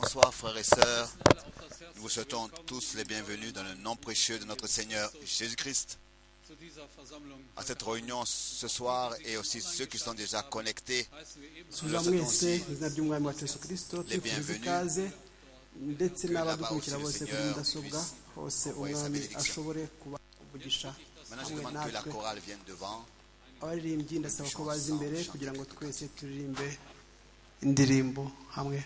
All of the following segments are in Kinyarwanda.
Bonsoir frères et sœurs, nous vous souhaitons tous les bienvenus dans le nom précieux de notre Seigneur Jésus-Christ à cette réunion ce soir et aussi ceux qui sont déjà connectés. subiza mwese mu izina ry'umwami wacu Yesu Kristo twifuriza ikaze ndetse n'abadukurikira bose kuri mudasobwa hose umwami ashobore kuba umugisha hamwe natwe. Abaririmbyi ndasaba ko baza imbere kugira ngo twese turirimbe indirimbo hamwe.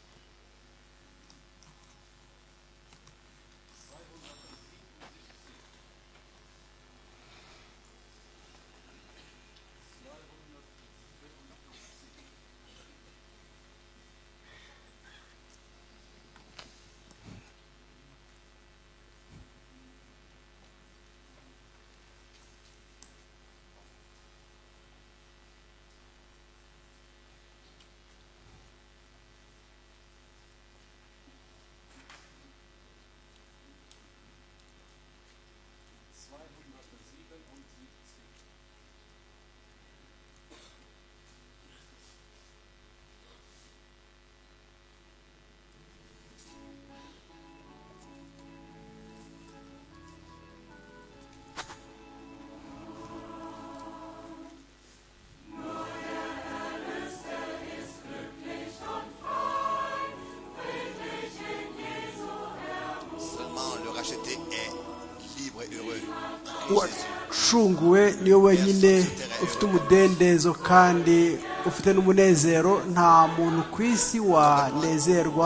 Wacunguwe niyo wenyine ufite umudendezo kandi ufite n'umunezero. Nta muntu ku isi wanezerwa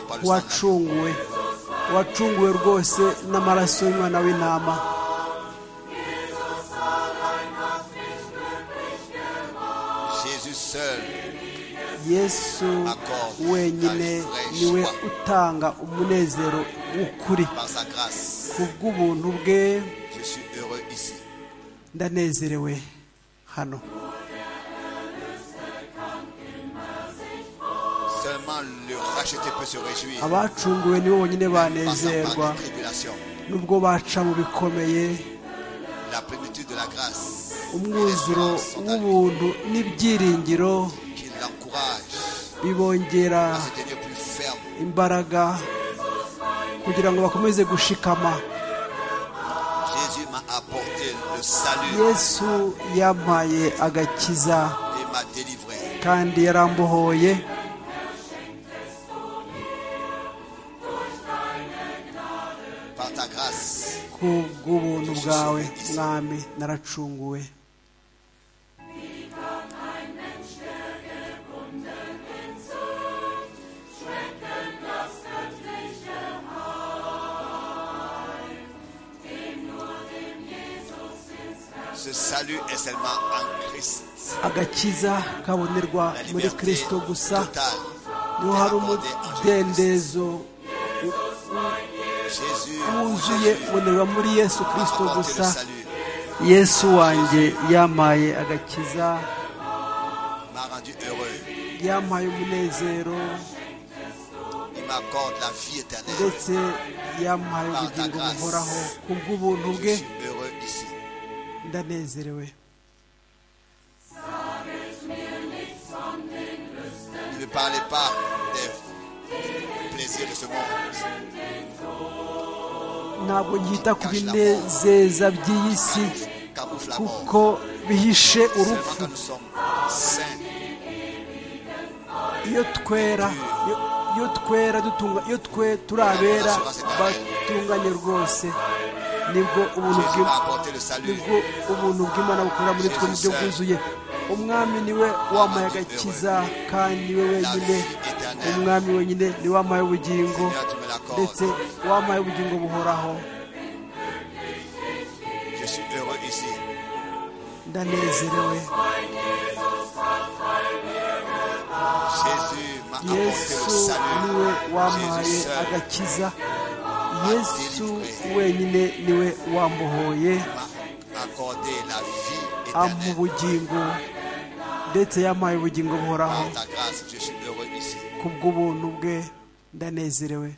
wacunguwe rwose n'amaraso y'umwana w'intama. Yesu wenyine niwe utanga umunezero w'ukuri. Kubw'ubuntu bwe ndanezerewe hano. Abacunguwe nibo bonyine banezerwa nubwo baca mu bikomeye. Umwuzuro w'ubuntu n'ibyiringiro bibongera imbaraga kugira ngo bakomeze gushikama. Yesu yampaye agakiza kandi yarambohoye. Kubw'ubuntu bwawe mwami naracunguwe. Agakiza kabonerwa muri Kristo gusa. Niho hari umudendezo wuzuye ubonerwa muri Yesu Kristo gusa. Yesu wanjye yampaye agakiza, yampaye umunezero ndetse yampaye ubugingo buhoraho. Kubw'ubuntu bwe ndanezerewe. Ne parlez pas des plaisirs de ce monde. Ntabwo ngita ku binezeza by'iyi si kuko bihishe urupfu. Iyo turabera batunganye rwose nibwo ubuntu bw'Imana bukorera muri twe mu buryo bwuzuye. Umwami niwe wampaye agakiza kandi niwe wenyine. Umwami wenyine niwe wampaye ubugingo ndetse wampaye ubugingo buhoraho. Ndanezerewe. Yesu niwe wampaye agakiza. Yesu wenyine niwe wambohoye, ampa ubugingo ndetse yampaye ubugingo buhoraho. Kubw'ubuntu bwe ndanezerewe.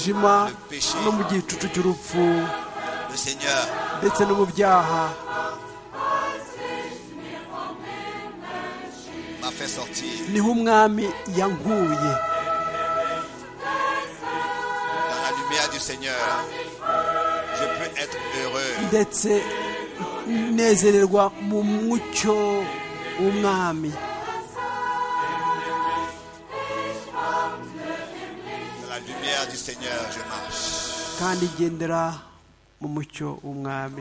mwijima no mu gicucu cy'urupfu le Seigneur ndetse no mu byaha m'a fait sortir. niho umwami yankuye. Dans la lumière du Seigneur, je peux être heureux. ndetse nezererwa mu mucyo w'umwami. Dans la lumière du Seigneur, je marche. kandi gendera mu mucyo w'umwami.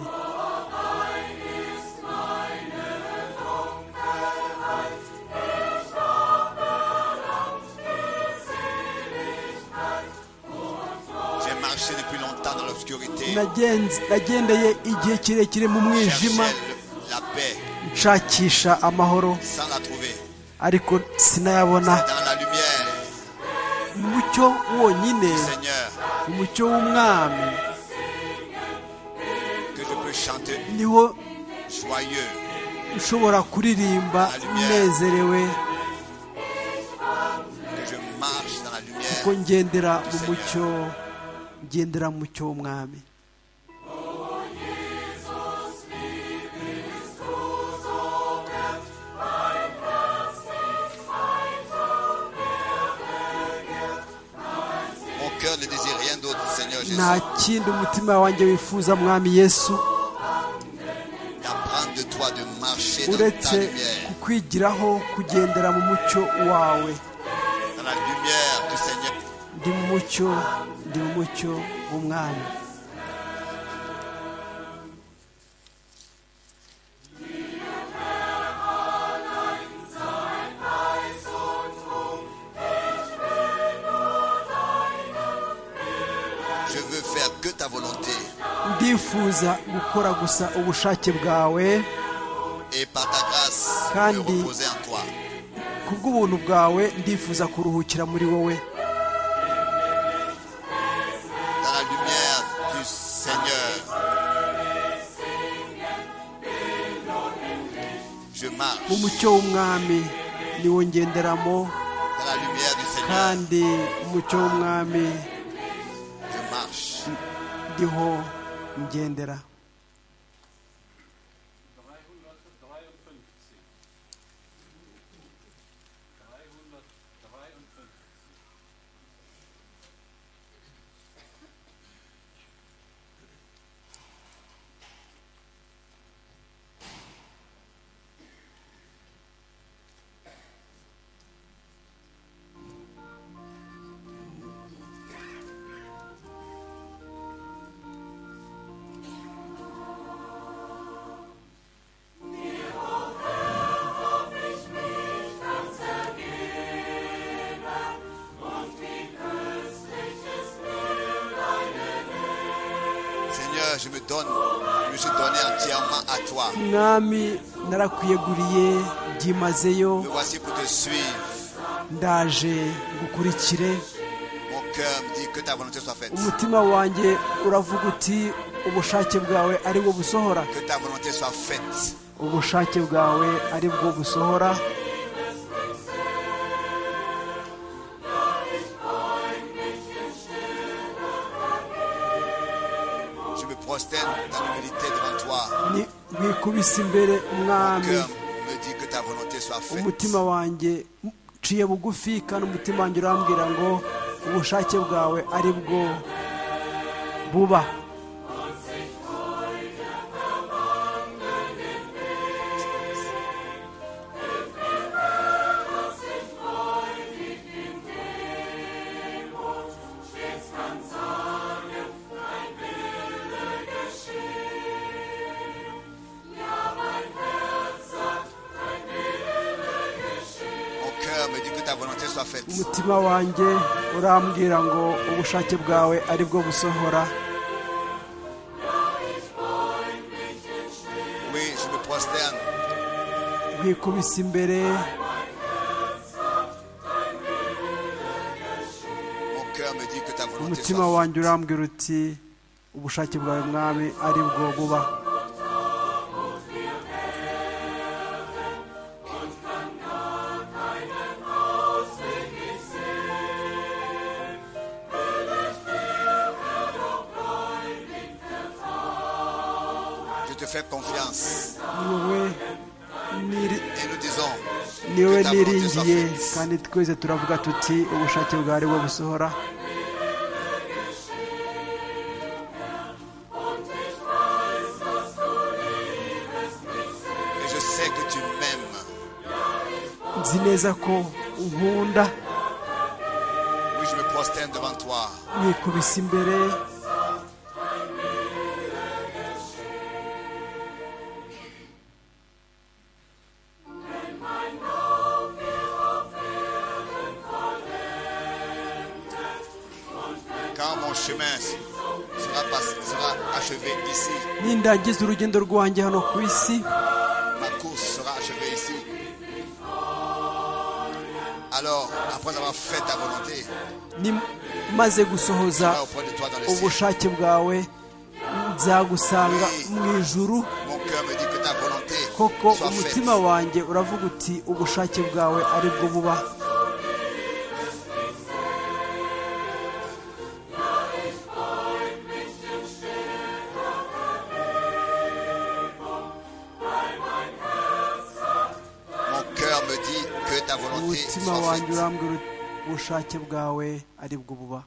J'ai marché depuis longtemps dans l'obscurité. nagendeye igihe kirekire mu mwijima Cherchais la paix nshakisha amahoro sans la trouver. ariko sinayabona. Dans la lumière umucyo wonyine, du Seigneur umucyo w'umwami, que je peux chanter niho joyeux. ushobora kuririmba unezerewe, Que je marche dans la lumière. kuko ngendera mu mucyo, ngendera mu mucyo w'umwami. Mon cœur ne désire rien d'autre, Seigneur Jésus, nta kindi umutima wanjye wifuza, mwami Yesu, d'apprendre de toi, de marcher dans ta uretse lumière. kukwigiraho kugendera mu mucyo wawe. Dans la lumière du Seigneur. Ndi mu mucyo, ndi mu mucyo w'umwami. Je veux faire que ta volonté. ndifuza gukora gusa ubushake bwawe, Et par ta grâce, Kandi- me reposer en toi. kubw'ubuntu bwawe ndifuza kuruhukira muri wowe. Dans la lumière du Seigneur. Je marche. mu mucyo w'umwami niwo ngenderamo, Dans la lumière du Seigneur. kandi umucyo w'umwami Je marche. ndiho ngendera. Seigneur, je me suis donné entièrement à toi. mwami narakwiyeguriye byimazeyo, Me voici pour te suivre. ndaje ngukurikire. Mon cœur me dit que ta volonté soit faite. umutima wanjye uravuga uti ubushake bwawe ari bwo busohora, Que ta volonté soit faite. ubushake bwawe ari bwo busohora. Je me prosterne dans l'humilité devant toi. Nkikubise imbere Mon mwami, cœur me dit que ta volonté soit faite. umutima wanjye nciye bugufi, kandi umutima wanjye urambwira ngo ubushake bwawe ari bwo buba. Mon cœur me dit que ta volonté soit faite. umutima wanjye urambwira ngo ubushake bwawe ari bwo busohora. Oui, je me prosterne. Nkikubise imbere, Mon cœur me dit que ta volonté umutima soit faite. wanjye urambwira uti ubushake bwawe mwami ari bwo buba. te fais confiance. ni wowe Et nous disons ni wowe que ta volonté soit niringiye faite. kandi twese turavuga tuti ubushake bwawe ari bwo busohora. Et je sais que tu m'aimes. Nzi neza ko unkunda. Oui, je me prosterne devant toi. Nikubise imbere Quand mon chemin sera achevé ici, nindangiza urugendo rwanjye hano ku isi, ma course sera achevée ici. Alors, après avoir fait ta volonté, maze gusohoza je serai auprès de toi dans le ciel. ubushake bwawe, nzagusanga mu ijuru. Mon cœur me dit que ta volonté Koko soit faite. umutima wanjye uravuga uti ubushake bwawe ari bwo buba. Mon cœur me dit que ta volonté Umutima soit wanjye faite. urambwira uti ubushake bwawe ari bwo buba.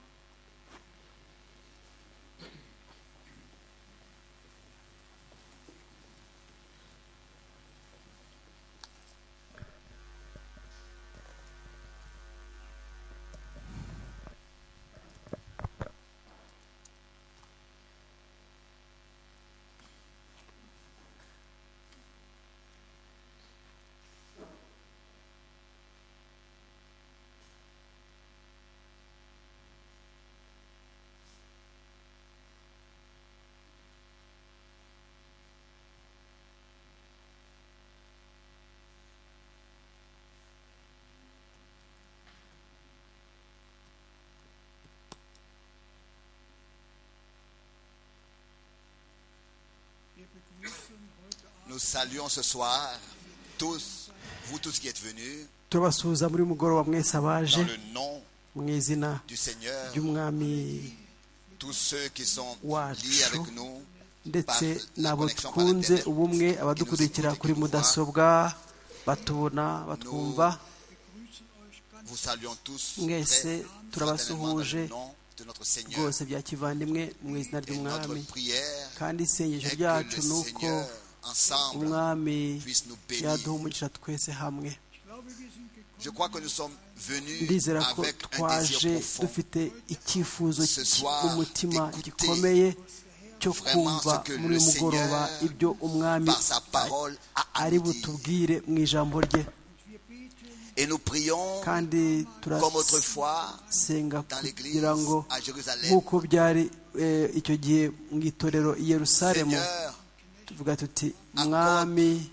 Nous saluons ce soir tous, vous tous qui êtes venus, turabasuhuza muri mugoroba mwese abaje dans le nom mu izina du Seigneur, ry'umwami tous ceux qui sont wacu liés avec nous ndetse n'abo twunze ubumwe, abadukurikira kuri mudasobwa batubona batwumva. vous saluons tous Mwese très turabasuhuje fraternellement dans le nom de notre Seigneur. rwose bya kivandimwe mu izina Et notre ry'umwami, prière kandi isengesho est que ryacu le ni uko Seigneur ensemble umwami puisse nous bénir. yaduha umugisha twese hamwe. Je crois que nous sommes venus Ndizera ko avec un twaje désir profond dufite icyifuzo ce soir umutima d'écouter gikomeye cyo vraiment kumva ce que muri le uyu mugoroba Seigneur, ibyo umwami par sa parole, a à ari nous dire. butubwire mu ijambo rye. Et nous prions Kandi comme autrefois turasenga dans l'église kugira ngo à Jérusalem. nk'uko byari icyo gihe mu itorero i Yerusalemu, Seigneur, tuvuga tuti mwami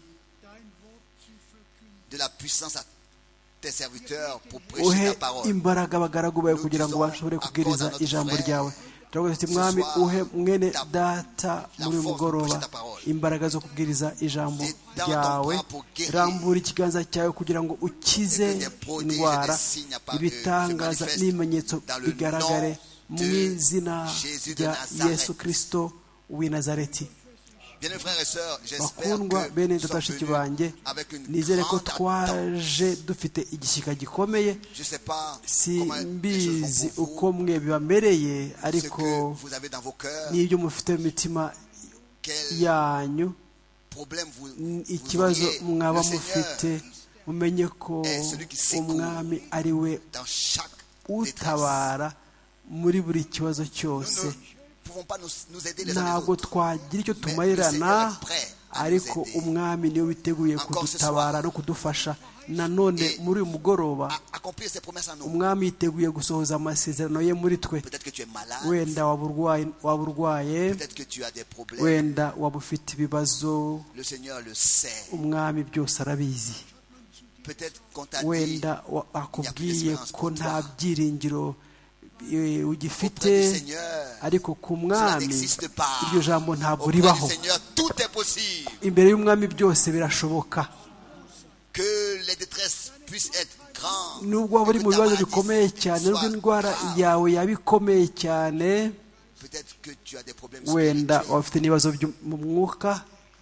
de la puissance à tes serviteurs pour prêcher uhe ta parole. imbaraga abagaragu bawe kugira ngo bashobore kubwiriza ijambo ryawe. turavuga tuti mwami uhe mwene data muri uyu mugoroba imbaraga zo kubwiriza ijambo ryawe. rambura ikiganza cyawe kugira ngo ukize indwara, ibitangaza n'ibimenyetso bigaragare mu izina rya Yesu Kristo w'i Nazareti. Bien, frères et sœurs, j'espère bakundwa que bene nous sommes bashiki venus banjye, avec une nizere ko grande attente. twaje dufite igishyika gikomeye. Je sais pas si comment les choses mbizi vont pour uko vous, mwe bibamereye, ce ariko que vous avez dans vos cœurs, n'ibyo mufite mu mitima quel yanyu, problème vous ikibazo auriez. mwaba Le Seigneur, mufite, mumenye ko celui qui secourt umwami ari we dans chaque détresse. utabara muri buri kibazo Nous cyose. ne pouvons pas nous aider les uns les Ntabwo autres. twagira icyo Mais tumarirana, le Seigneur est prêt à ariko nous aider. umwami niwe witeguye Encore ce kudutabara soir. no kudufasha. Nanone muri uyu mugoroba À accomplir ses promesses en nous. umwami yiteguye gusohoza amasezerano ye muri twe. Peut-être que tu es malade, Wenda waba urwaye, peut-être que tu as des problèmes. wenda waba ufite ibibazo, Le Seigneur le sait. umwami byose arabizi. Peut-être qu'on t'a dit Wenda akubwiye ko nta byiringiro auprès ugifite, du Seigneur, ariko ku cela mwami n'existe pas. iryo jambo ntabwo Auprès du ribaho. Seigneur, tout est possible. Imbere y'umwami byose birashoboka. Que les détresses puissent être grandes. Nubwo waba uri mu bibazo bikomeye cyane, nubwo soit indwara grave. yawe yaba ikomeye cyane, Peut-être que tu as des problèmes wenda spirituels. waba ufite n'ibibazo byo mu mwuka,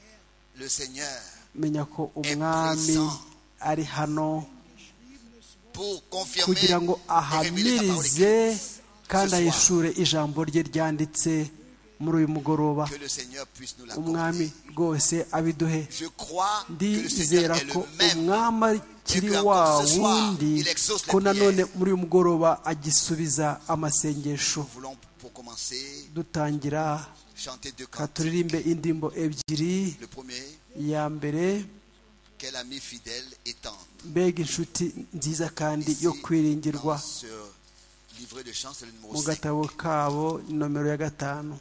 le Seigneur menya ko umwami ari hano pour confirmer kugira ngo ahamirize kandi ahishure ijambo rye ryanditse muri uyu mugoroba. que le Seigneur puisse nous l'accorder. Umwami rwose abiduhe. Je crois que le Seigneur Ndizera est ko le même. umwami akiri wa wundi ko nanone muri uyu mugoroba agisubiza amasengesho. Nous voulons pour commencer Dutangira chanter deux ka cantiques. turirimbe indirimbo ebyiri. Le premier, Iya mbere, quel ami fidèle et tendre. mbega inshuti nziza kandi yo kwiringirwa. Dans ce livret de chants, c'est le numéro Mu 5. gatabo kabo nomero ya 5.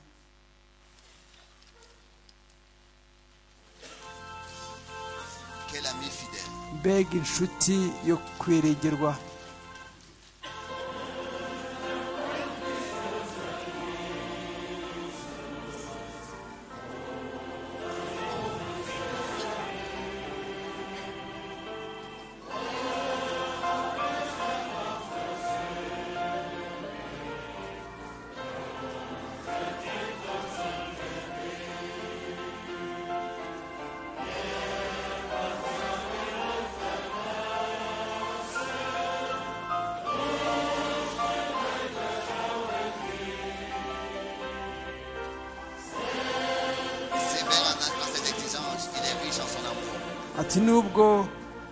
Quel ami fidèle. Mbega inshuti yo kwiringirwa. Sévère dans ses exigences, il est riche en son amour. Ati nubwo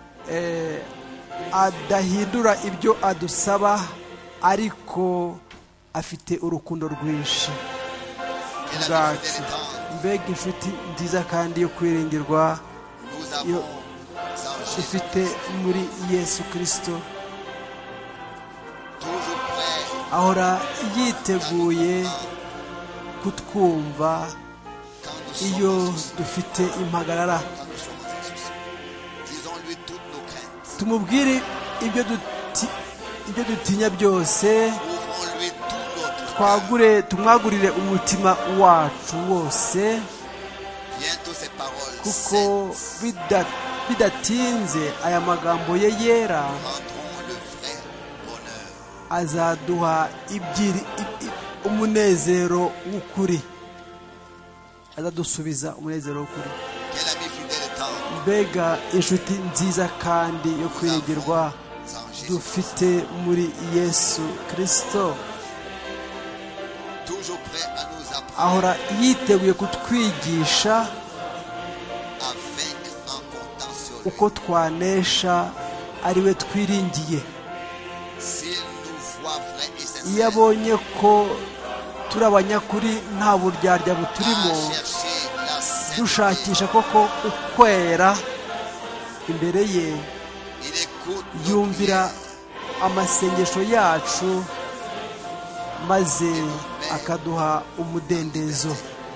adahindura ibyo adusaba ariko afite urukundo rwinshi Quel ami bwacu. fidèle et tendre. Mbega inshuti nziza kandi yo kwiringirwa Nous avons en Jésus dufite muri Yesu Kristo, toujours prêt ahora yiteguye kutwumva quand nous iyo sommes en souci. dufite impagarara. Quand nous sommes en souci. Disons-lui toutes nos craintes. Tumubwire ibyo dutinya byose, Ouvrons-lui tout notre cœur. tumwagurire umutima wacu wose, Bientôt ces paroles kuko saintes bidatinze aya magambo ye yera rendront le vrai bonheur. azaduha umunezero w'ukuri, azadusubiza umunezero w'ukuri. Quel ami fidèle et tendre. Mbega inshuti nziza kandi yo kwiringirwa En Jésus. dufite muri Yesu Kristo, Toujours prêt à nous apprendre ahora yiteguye kutwigisha à vaincre en comptant sur lui. uko twanesha ari we twiringiye. S'il nous voit vrai et Iyo sincère, abonye ko turi abanyakuri nta buryarya buturimo, à chercher la sainteté, dushakisha koko ukwera imbere ye, il écoute nos yumvira prières. amasengesho yacu maze akaduha umudendezo.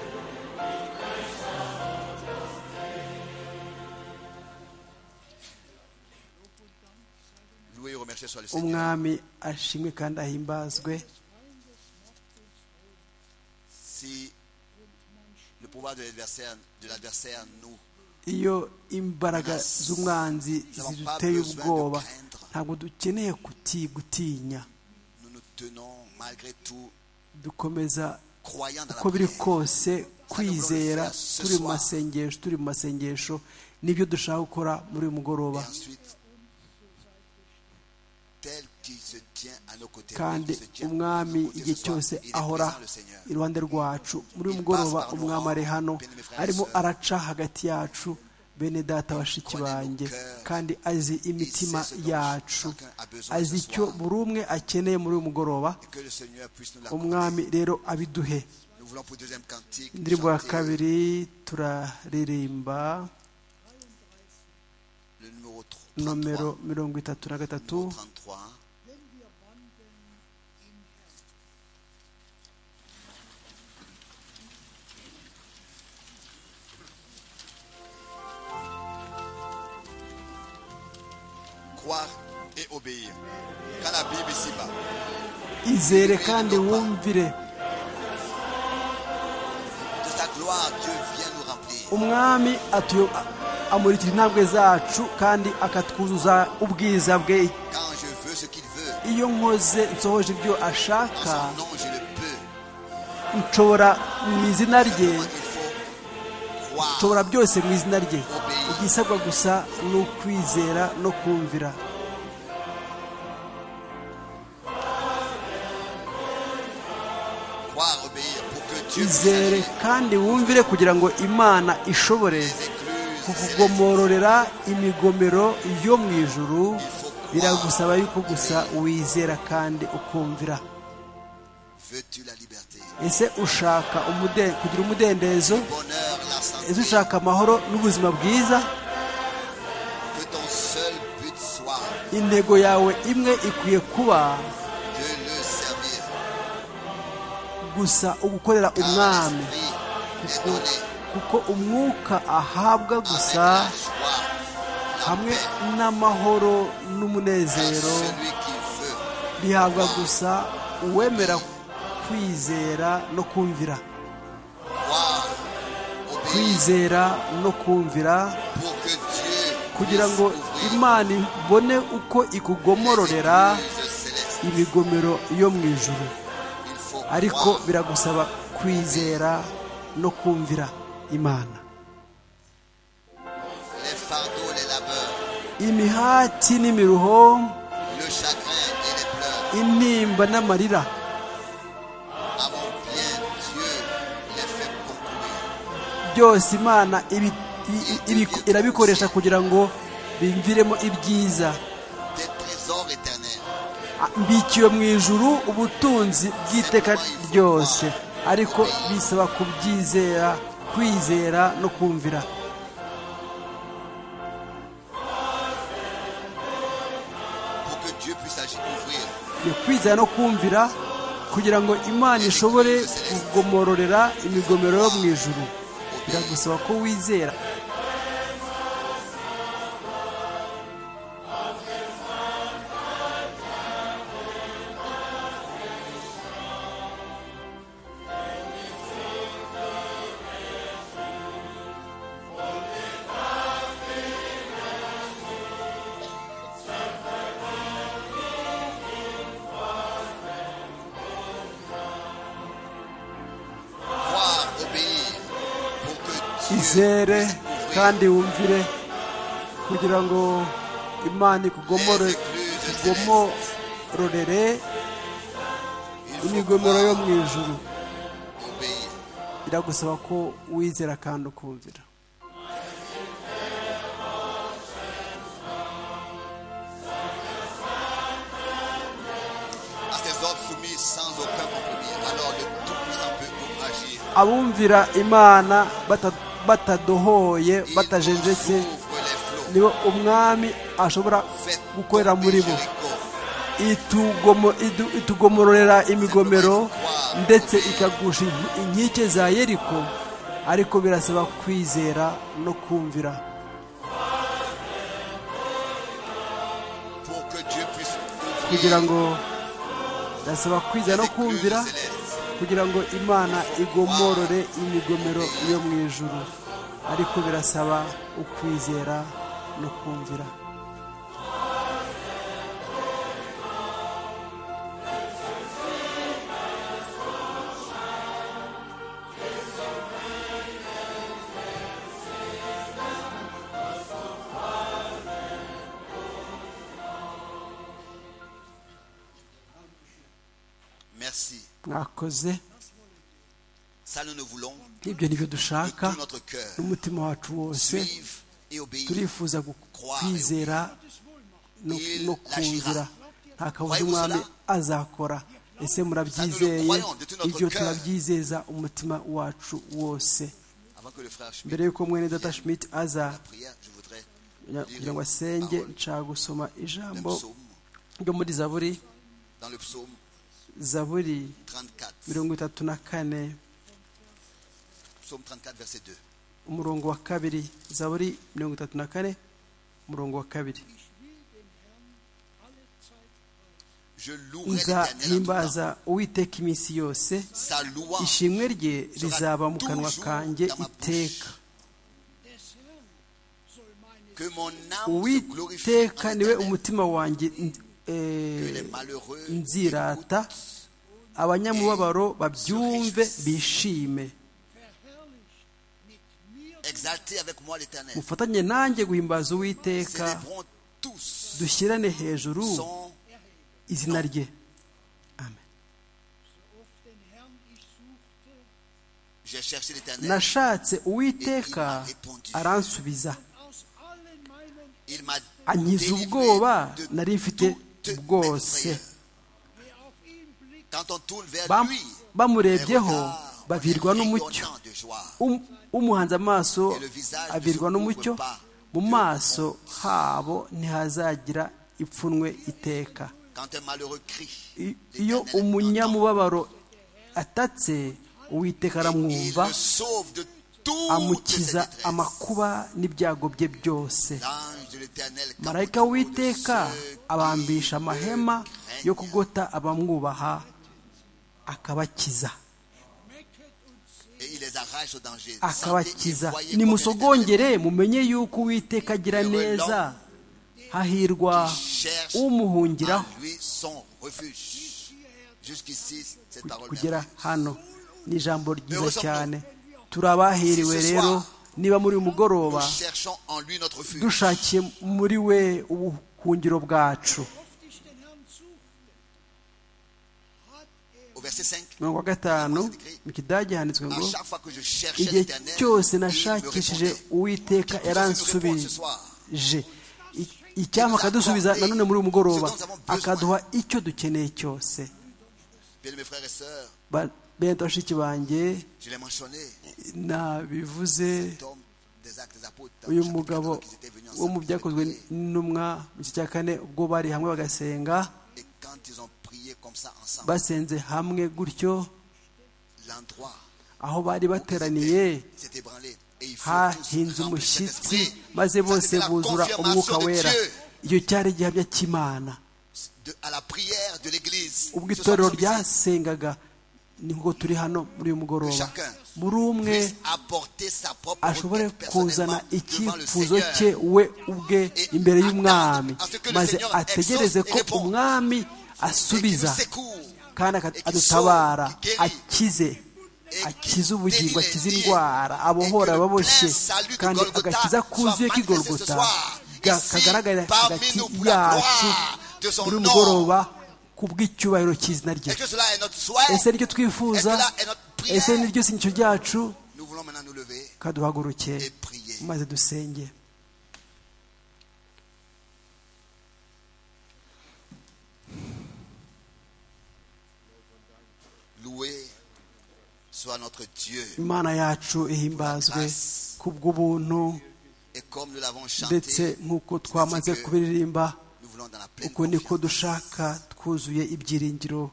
Loué et remercié soit le Seigneur. Umwami ashimwe kandi ahimbazwe. Si le pouvoir de l'adversaire nous Iyo imbaraga z'umwanzi ziduteye ubwoba, ntabwo dukeneye gutinya. nous nous tenons malgré tout Dukomeza croyant dans la uko biri prière. kose kwizera, turi mu masengesho nibyo dushaka gukora muri uyu mugoroba. Et ensuite, tel qu'il se tient à nos côtés, Kandi tel qu'il se tient umwami à nos côtés igihe ce soir, cyose il est ahora présent, le Seigneur. iruhande rwacu. Muri uyu mugoroba umwami ari hano, arimo araca hagati yacu, bene data bashiki banjye, kandi azi imitima yacu, azi icyo buri umwe akeneye muri uyu mugoroba. Que le Seigneur puisse nous l'accorder. Umwami rero abiduhe. Nous voulons pour le deuxième cantique Indirimbo ya chanter kabiri turaririmba le numéro nomero 33. 33. Croire et obéir. Quand la Bible ici-bas, Izere kandi wumvire. de sa gloire, Dieu vient nous remplir. Umwami amurikira intambwe zacu kandi akatwuzuza ubwiza bwe. Quand je veux ce qu'il veut, Iyo nsohoje ibyo en ashaka, son nom je le peux. nshobora mu izina rye Il faut ashobora byose mu izina rye. Igisabwa gusa ni ukwizera no kumvira. Izere kandi wumvire kugira ngo Imana ishobore kukugomororera imigomero yo mu ijuru. Biragusaba yuko gusa wizera kandi ukumvira. Ese ushaka kugira umudendezo? Ese ushaka amahoro n'ubuzima bwiza? Intego yawe imwe ikwiye kuba gusa ugukorera umwami, kuko umwuka ahabwa gusa hamwe n'amahoro n'umunezero bihabwa gusa uwemera kwizera no kumvira. Kwizera no kumvira kugira ngo Imana ibone uko ikugomororera imigomero yo mu ijuru. Ariko biragusaba kwizera no kumvira Imana. Imihati n'imiruho, intimba n'amarira, byose Imana irabikoresha kugira ngo bimviremo ibyiza. Mbikiwe mu ijuru ubutunzi bw'iteka ryose, ariko bisaba kubyizera, kwizera no kumvira. Kwizera no kumvira kugira ngo Imana ishobore kugomororera imigomero yo mu ijuru. Biragusaba ko wizera. Izere kandi wumvire kugira ngo Imana ikugomororere imigomero yo mu ijuru. Biragusaba ko wizera kandi ukumvira. Abumvira Imana batadohoye, batajenjetse, nibo umwami ashobora gukorera muri bo. Itugomororera imigomero ndetse ikagusha inkike za Yeriko. Ariko birasaba kwizera no kumvira. Kugira ngo birasaba kwizera no kumvira kugira ngo Imana igomorore imigomero yo mu ijuru. Ariko birasaba ukwizera no kumvira. Mwakoze. Ibyo nibyo dushaka n'umutima wacu wose. Turifuza kwizera no kumvira. Nta kabuza umwami azakora. Ese murabyizeye? Ibyo turabyizeza umutima wacu wose. Mbere yuko mwene Data Schmidt aza kugira ngo asenge, nshaka gusoma ijambo ryo muri Zaburi 34 umurongo wa 2. Zaburi 34 umurongo wa 2. Nzahimbaza Uwiteka iminsi yose, ishimwe rye rizaba mu kanwa kanjye iteka. Uwiteka niwe umutima wanjye nzirata, abanyamubabaro babyumve bishime. exalter avec moi l'Éternel. mufatanye nanjye guhimbaza uwiteka Célébrons tous dushyirane hejuru son izina rye. Amen. J'ai cherché l'Éternel. Nashatse uwiteka aransubiza, Il m'a ankiza ubwoba nari mfite bwose. Quand on tourne vers lui, bamurebyeho bavirwa n'umucyo, umuhanze amaso avirwa n'umucyo, mu maso habo ntihazagira ipfunwe iteka. quand un malheureux crie, Iyo umunyamubabaro atatse, uwiteka il aramwumva, le sauve de toutes ses amukiza détresses. amakuba n'ibyago bye byose. L'ange de l'Éternel campe marayika autour de w'iteka ceux abambisha qui amahema le yo craignent. kugota abamwubaha akabakiza, Et il les arrache au danger. akabakiza. Sentez et voyez combien Nimusogongere mumenye yuko uwiteka agira neza, hahirwa cherche umuhungiraho. en lui son refuge. Jusqu'ici, cette parole Kugera merveilleuse. hano ni ijambo ryiza cyane. Turabahiriwe rero, niba muri uyu mugoroba Nous cherchons en lui notre refuge. dushakiye muri we ubuhungiro bwacu. Au verset 5, mirongo gatanu mu kidage handitswe à ngo, chaque fois que je cherchais igihe l'Éternel, cyose il me nashakishije répondait. uwiteka Qu'il puisse nous répondre ce yaransubije. soir. Icyampa akadusubiza nanone muri uyu mugoroba, akaduha icyo dukeneye cyose. Bien, mes frères et sœurs, bene bashiki banjye, je l'ai mentionné, nabivuze, cet homme des Actes des Apôtres, dans uyu le chapitre mugabo 4, qu'ils étaient venus wo mu ensemble byakozwe pour prier. n'intumwa mu gice cya kane, ubwo bari hamwe bagasenga, Et quand ils ont prié comme ça ensemble, basenze hamwe gutyo, l'endroit aho bari bateraniye s'est ébranlé. Et il faut tous hahinze remplir cet umushyitsi, esprit. maze Ça, bose c'était la buzura umwuka confirmation de wera. Dieu Iyo cyari igihamya cy'Imana. à la prière de l'Église. Ubwo Ce soir, itorero nous sommes ici. ryasengaga, ni ngo turi hano muri uyu mugoroba, Chacun buri umwe puisse apporter sa propre ashobore requête kuzana personnellement devant le icyifuzo Seigneur. cye we ubwe imbere y'umwami, à ce que le maze Seigneur ategereze ko exauce et réponde. umwami Et qui asubiza nous secourt. kandi et qui adutabara, sauve, qui guérit. akize, akize ubugingo, délivre, akize et indwara, abohora que le ababoshye, plein salut de kandi Golgotha agakiza kuzuye soit k'igorogota manifesté ce soir, kagaragara ici, parmi hagati nous, pour la yacu gloire de son muri uyu nom. mugoroba, ku bw'icyubahiro cy'izina rye. Est-ce que cela est notre souhait? Ese niryo Est-ce twifuza? que cela est notre prière? Ese niryo sinyico ryacu? Nous voulons maintenant nous lever kaduhaguruke et prier. maze dusenge. Loué soit notre Dieu. Imana yacu ihimbazwe kubw'ubuntu, Et comme nous l'avons ndetse chanté, nk'uko twamaze kubiririmba, nous voulons dans la pleine uko niko confiance dushaka twuzuye ibyiringiro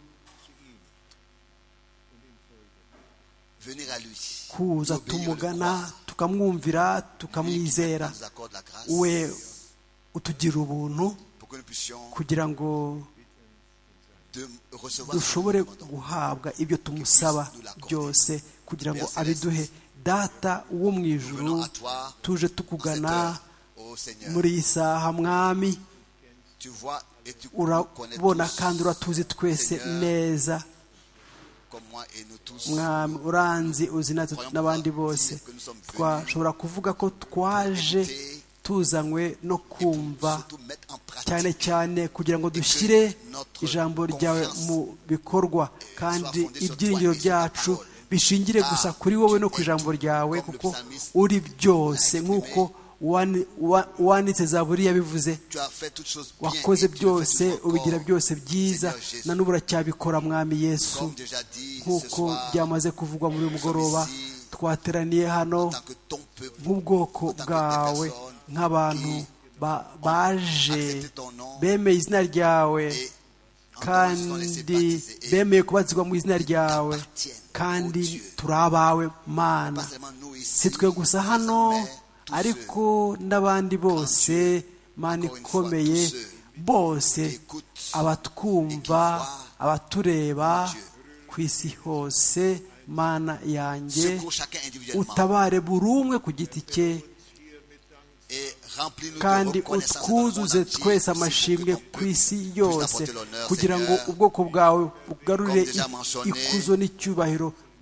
venir à lui. kuza L'obéir, le tumugana, croire. tukamwumvira, Lui qui tukamwizera, nous accorde la grâce we utugira ubuntu pour que nous puissions kugira ngo recevoir ce que dushobore nous demandons. guhabwa ibyo tumusaba byose, kugira ngo abiduhe. Data wo mu ijuru, tuje tukugana Ô Seigneur, muri iyi saha, mwami, tu vois et tu nous connais urabona tous, kandi uratuzi twese neza. comme moi et nous tous. Mwami uranzi, uzi natwe n'abandi bose. Twashobora kuvuga ko twaje tuzanywe no kumva, Surtout mettre en cyane pratique cyane kugira ngo dushyire ijambo ryawe mu bikorwa, kandi ibyiringiro byacu bishingire gusa kuri wowe no ku ijambo ryawe, kuko uri byose. Nk'uko uwanditse Zaburi yabivuze, tu as fait toutes choses bien wakoze et tu le fais byose, toujours ubigira encore. byose byiza, Seigneur Jésus, na n'ubu uracyabikora, mwami Yesu. comme déjà dit ce Nk'uko soir, byamaze kuvugwa muri uyu mugoroba, twateraniye hano en tant que ton peuple, nk'ubwoko en tant que bwawe, des personnes nk'abantu baje accepté ton nom bemeye izina ryawe, et encore ils sont laissés kandi baptiser et bemeye kubatizwa mu izina ryawe, t'appartiennent, kandi ô Dieu. turi abawe Mana. Pas seulement nous ici, Si twe gusa hano, mais tous ariko n'abandi bose, Mana ikomeye, bose, abatwumva, abatureba ku isi hose, Mana ceux, yanjye, secours chacun individuellement utabare buri umwe ku giti cye, et remplis-nous de kandi reconnaissance utwuzuze twese amashimwe ku isi yose, kugira ngo ubwoko bwawe bugarure ikuzo n'icyubahiro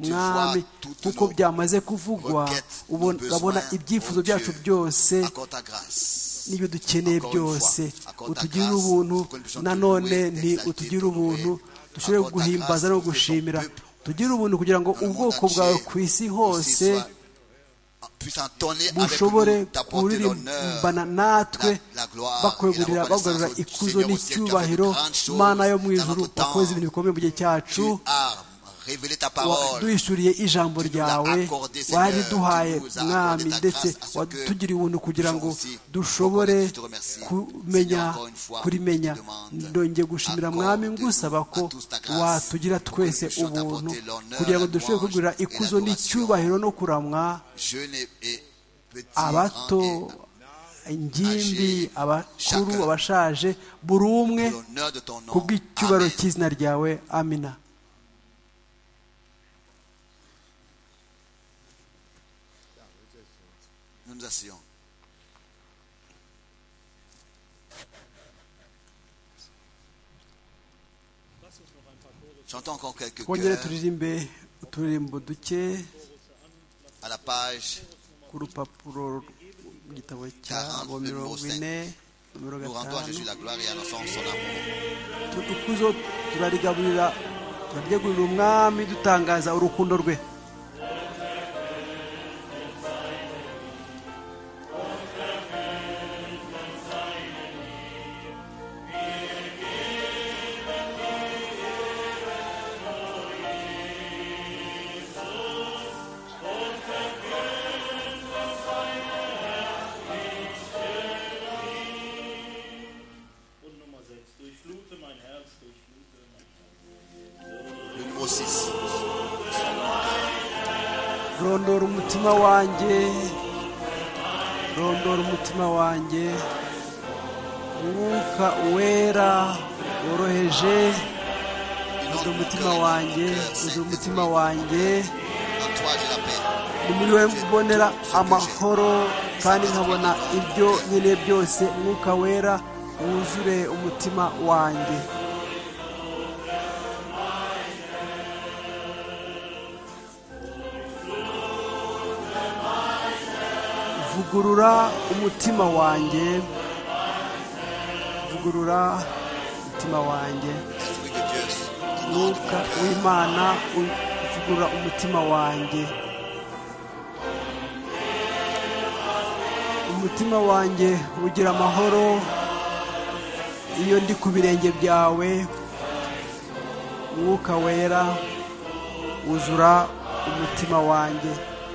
mwami kuko byamaze kuvugwa urabona ibyifuzo byacu byose n'ibyo dukeneye byose utugirire ubuntu nanone ni utugirire ubuntu dushobore guhimbaza no gushimira tugirire ubuntu kugira ngo ubwoko bwawe ku isi hose bushobore kuririmbana natwe bakwegurira bagarura ikuzo n'icyubahiro mana yo mu ijuru wakoze ibintu bikomeye mu gihe cyacu duhishuriye ijambo ryawe wariduhaye mwami ndetse watugiriye ubuntu kugira ngo dushobore kurimenya ndongeye gushimira mwami ngusaba ko watugira twese ubuntu kugira ngo dushobore kugurira ikuzo n'icyubahiro no kuramwa abato ingimbi abakuru abashaje buri umwe kubw'icyubahiro cy'izina ryawe amina. twongere turirimbe uturirimbo duke ku rupapuro rw'igitabo cyabo 40 nomero 5 ikuzo turarigaburira turaryegurira umwami dutangaza urukundo rwe. rondora umutima wanjye rondora umutima wanjye umwuka wera woroheje uzi umutima wanjye uzi umutima wanjye ni muri we mbonera amahoro kandi nkabona ibyo nyine byose umwuka wera wuzure umutima wanjye. vugurura umutima wanjye vugurura umutima wanjye mwuka w'Imana uvugurura umutima wanjye. umutima wanjye ugira amahoro iyo ndi ku birenge byawe mwuka wera wuzura umutima wanjye.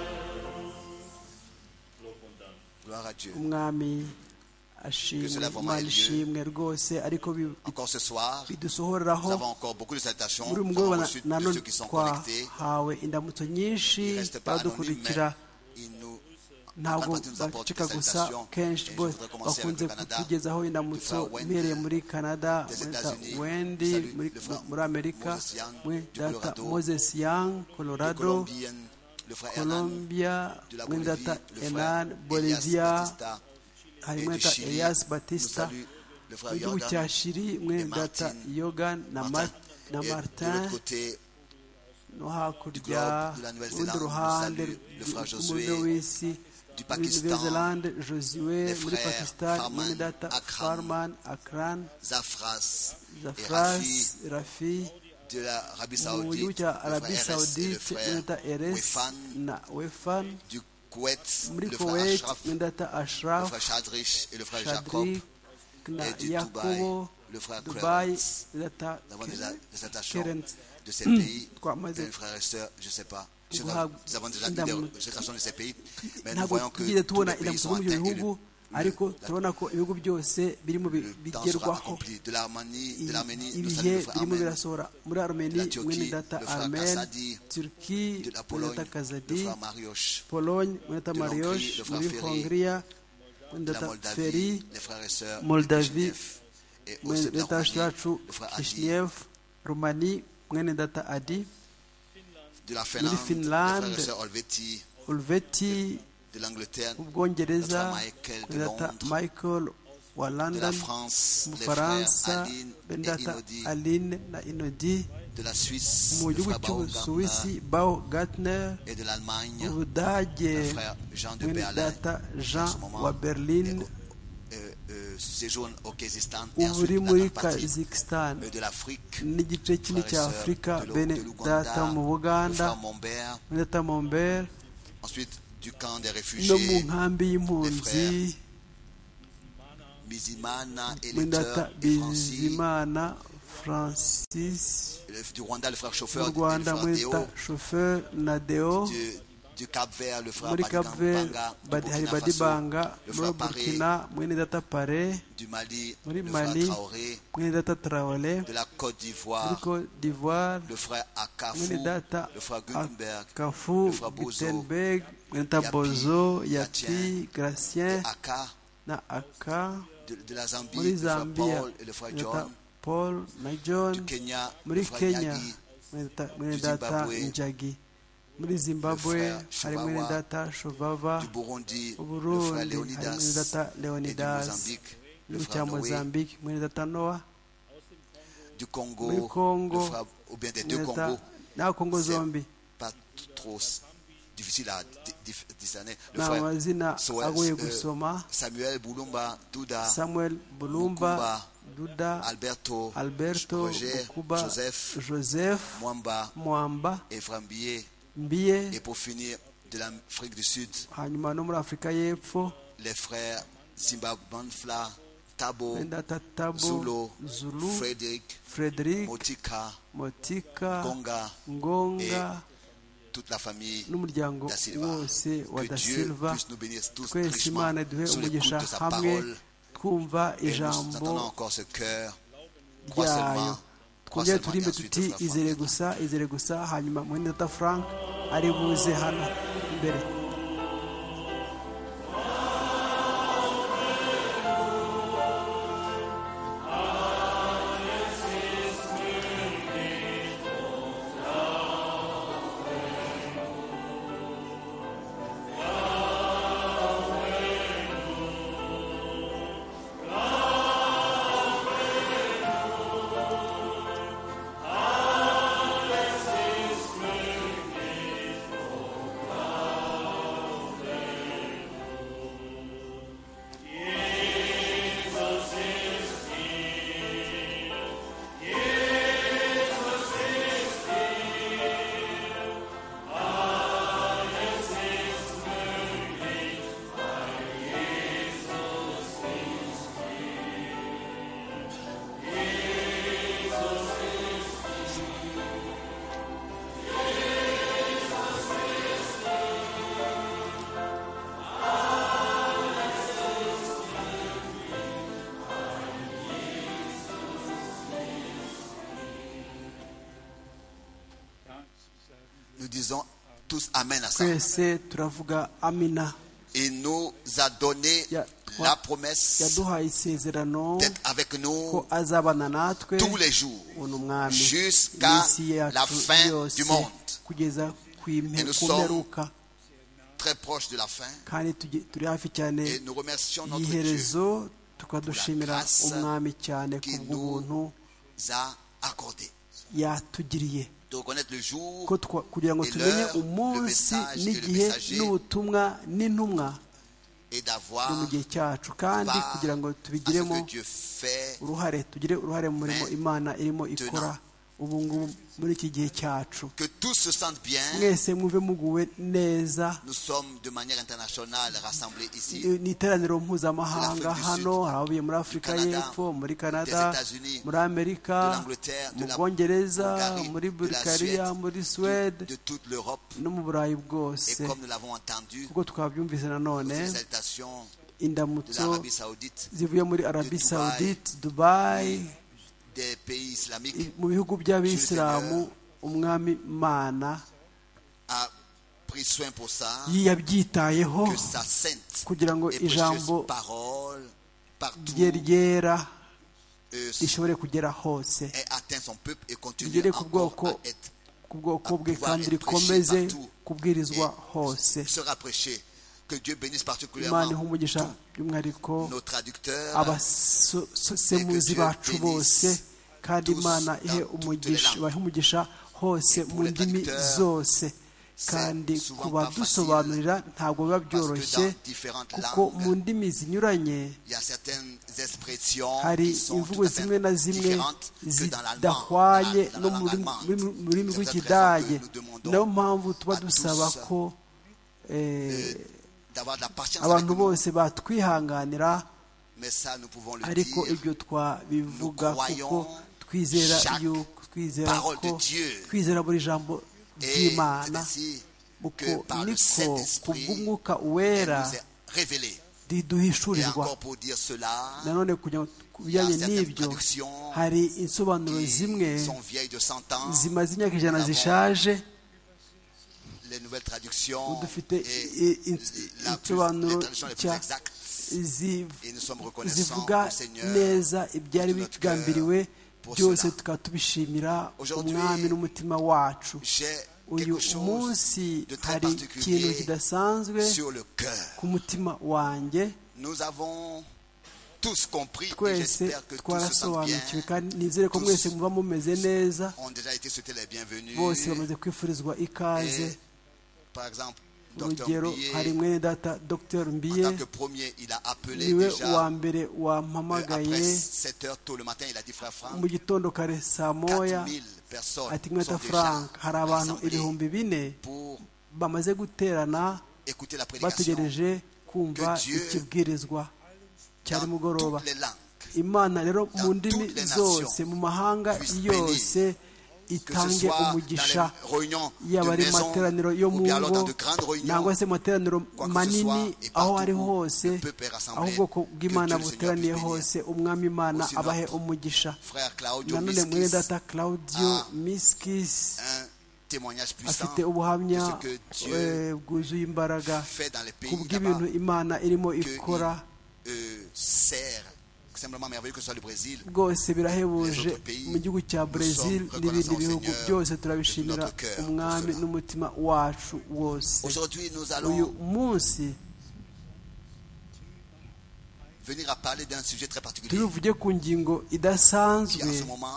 umwami ashimwe imana ishimwe rwose ariko bidusohoreraho muri uyu mugoroba nanone twahawe indamutso nyinshi badukurikira ntabwo bacika gusa kenshi bose bakunze kutugezaho indamutso mpereye muri Canada Wendy muri Amerika data Moses Young Colorado Colombia mwendata Enan Bolivia hari mwendata Elias Batista mu gihugu cya Chili mwendata Yogan na Martin no hakurya urundi ruhande rw'umubiri w'isi muri Nouvelle-Zélande Josué muri Pakistan mwendata Farman Akran Zafras Rafi mu gihugu cya Arabie Saoudite mwendata Eres na Wefan muri Kuwait mwendata Ashraf Shadrik na Yakobo Dubai mwendata Keren. twamaze ntabwo tugeze tubona indamutso zo mu bihugu ariko turabona ko ibihugu byose birimo bigerwaho ibihe birimo birasohora muri Armenia mwene data Armen Turki mwene data Kazadi Pologne mwene data Mariosh muri Hongria mwene data Feri Moldavie mwene data Shtrachu Kishinev Rumani mwene data Adi muri Finland Olveti ubwongereza mwene data Michael wa de London la France, mu les frères Bufaransa Aline bene et data Inodi, Aline na Inodi, de la Suisse, mu le gihugu frère cy'Ubusuwisi Baumgartner, Baumgartner, et de l'Allemagne, mu Budage le frère Jean de mwene Berlin, data en Jean ce moment, wa Berlin séjourne au Kyrgyzstan, et ubu ensuite uri la muri grande partie Kazakhstan de l'Afrique, n'igice kinini frères et cya sœurs Afurika de bene l'Ouganda, data mu le Buganda frère Mombert, mwene data Mombert, ensuite du camp des no mu réfugiés, nkambi y'impunzi Bizimana, mwene data électeur, et Francis, Bizimana Francis, du Rwanda, le frère mu chauffeur, et le Rwanda frère mwene Théo, data Chauffeur na Deo, du Cap-Vert, le frère muri Cap-Vert Badigang, hari du Burkina Badibanga, Faso, le muri frère Paré, Burkina mwene data Pare, du Mali, muri le frère Mali Traoré, mwene data Traoré, de la Côte muri d'Ivoire, Côte d'Ivoire le frère Akafou, mwene data le frère Gutenberg, Kafu le frère Bozo, Gutenberg, mwene data Yapi, Bozo, Gatien, Yapi, Gracien Aka, na Aka, de la Zambie, muri le frère Zambia Paul et le frère mwene data John, Paul na John, du Kenya, le muri frère Kenya Nyagi, mwene du data Zimbabwe, Njagi, muri Zimbabwe le frère hari mwene Shuvawa, data Shovava, du Burundi, le frère Uburundi hari mwene Léonidas, data et du Leonidas, Mozambique, le igihugu cya frère Noé, Mozambique mwene data Noah, du Congo, muri Congo le frère, ou bien des deux mwene data Congos, na Congo c'est zombi pas trop difficile à discerner. Le ni frère amazina agoye gusoma. Samuel Boulumba, Douda, Samuel Bulumba, Mukumba, Duda, Alberto, Alberto, Roger, Bukuba, Joseph, Mwamba, Ephraim Billet, Mbiye, et pour finir de l'Afrique du Sud, hanyuma no muri Afurika y'Epfo, les frères Zimbabwe-Banfla, Tabo, mwene data Tabo, Zulo, Zulu, Frédéric, Motika, et Ngonga toute la famille n'umuryango Da Silva. wose wa Que Da Dieu Silva. puisse nous bénir tous Twese richement Imana duhe sous l'écoute umugisha de sa hamwe parole. twumva Et nous entendons ijambo encore ce cœur. Crois ryayo. seulement. Crois twongere seulement. Et turimbe ensuite, tuti le frère izere Franck. gusa izere gusa, hanyuma mwene data Frank ari buze hano imbere. Nous disons tous Amen à ça. Twese turavuga amina. Il nous a donné la promesse yaduhaye isezerano d'être avec nous ko azabana natwe tous les jours umwami jusqu'à iminsi yacu la fin yose du monde. kugeza ku Et nous sommes mperuka, très proches de la fin. kandi turi hafi cyane Et nous remercions notre Dieu y'iherezo, tukadushimira grâce umwami cyane qui kubw'ubuntu nous a accordé yatugiriye, de reconnaître le jour ko kugira ngo et tumenye l'heure, le umunsi message et le n'igihe messager, n'ubutumwa n'intumwa et no d'avoir mu gihe cyacu, kandi part kugira ngo à ce tubigiremo que Dieu fait tugire uruhare mu murimo Mais Imana irimo ikora tenant. ubu ngubu muri iki gihe cyacu. que tous se sentent bien. Mwese mwumve muguwe neza. Nous sommes de manière internationale rassemblés ici. Ni iteraniro mpuzamahanga L'Afrique du hano, Sud, hari abavuye muri Afurika du Canada, y'Epfo, muri Canada, des États-Unis, muri Amerika, de l'Angleterre, de mu la Bwongereza, Bulgarie, muri de la Bulgaria, Suède, muri Suède de toute l'Europe. no mu Burayi Et bwose. comme nous l'avons entendu, Kuko twabyumvise nanone, les salutations de indamutso l'Arabie Saoudite, zivuye muri Arabie Dubai, Saoudite, Dubai, des pays islamiques, mu bihugu by'Abisilamu, umwami Mana a pris soin pour ça, yabyitayeho que sa sainte kugira ngo et précieuse ijambo parole partout rye ryera ait rishobore kugera hose, atteint son peuple et continue rigere ku encore bwoko à être, ku bwoko bwe pouvoir kandi être rikomeze prêché partout. kubwirizwa hose, sera prêché Que Dieu bénisse imana particulièrement iha umugisha by'umwihariko nos traducteurs abasemuzi bacu bose, kandi imana ihe umugisha hose mu ndimi zose. Kandi kubadusobanurira ntabwo biba byoroshye, kuko mu ndimi zinyuranye hari imvugo zimwe na zimwe zidahwanye no mu rurimi rw'ikidage. niyo mpamvu tuba dusaba ko abantu bose batwihanganira, ariko ibyo twabivuga kuko twizera buri jambo ry'Imana, uko niko kubw'umwuka wera riduhishurirwa. nanone kugira ngo kubijyanye n'ibyo, hari insobanuro zimwe zimaze imyaka 100 zishaje. dufite insobanuro zivuga neza ibyari bigambiriwe byose, tukaba tubishimira umwami n'umutima wacu. uyu munsi hari ikintu kidasanzwe ku mutima wanjye. twese twarasobanukiwe, kandi nizere ko mwese muba mumeze neza. bose bamaze kwifurizwa ikaze. urugero, hari mwene data Dr Mbiye, niwe wa mbere wampamagaye mu gitondo kare saa moya, ati mweta Frank, hari abantu 4,000 bamaze guterana bategereje kumva ikibwirizwa cyari mugoroba. Imana rero mu ndimi zose, mu mahanga yose, itange umugisha, yaba ari materaniro yo mu ngo nangwa se materaniro manini, aho ari hose, aho ubwoko bw'Imana buteraniye hose, umwami Imana abahe umugisha. nanone mwene data Claudio Miskis afite ubuhamya bwuzuye imbaraga kubw'ibintu Imana irimo ikora. rwose birahebuje mu gihugu cya Brazil n'ibindi bihugu byose. turabishimira umwami n'umutima wacu wose. uyu munsi tuvuge ku ngingo idasanzwe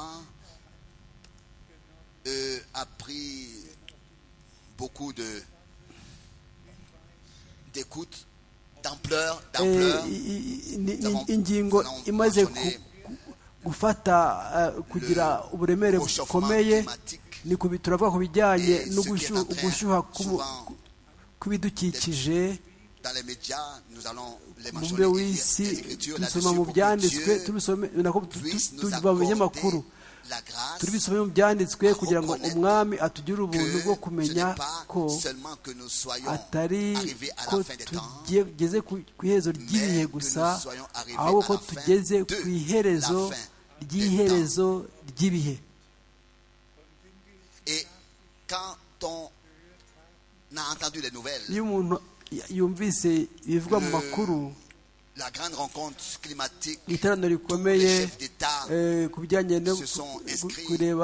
ingingo imaze gufata kugira uburemere bukomeye. turavuga ku bijyanye no gushyuha kw'ibidukikije mu mbe w'isi. tubisoma mu byanditswe, tubiva mu binyamakuru, tubisome mu byanditswe kugira ngo umwami atugire ubuntu bwo kumenya ko atari ko tugeze ku iherezo ry'ibihe gusa, ahubwo ko tugeze ku iherezo ry'ibihe. iyo umuntu yumvise ibivugwa mu makuru, iteraniro rikomeye ku bijyanye no kureba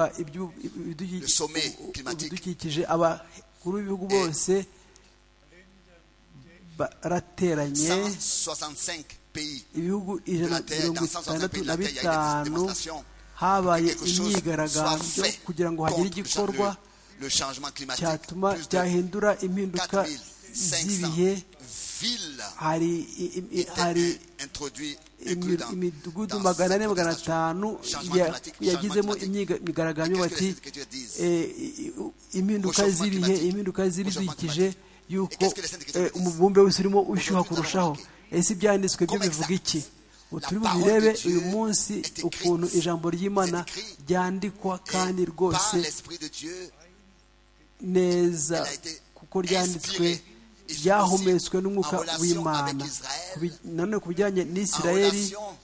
ibidukikije, abakuru b'ibihugu bose barateranye, ibihugu 165 habaye imyigaragambyo kugira ngo hagire igikorwa cyatuma cyahindura impinduka z'ibihe. hari imidugudu 400-500 yagizemo imyigaragambyo, bati impinduka z'ibidukikije, yuko umubumbe wese urimo ushyuha kurushaho. ese ibyanditswe byo bivuga iki? turi bubirebe uyu munsi ukuntu ijambo ry'Imana ryandikwa, kandi rwose neza, kuko ryanditswe ryahumetswe n'umwuka w'Imana. nanone ku bijyanye n'Isirayeli,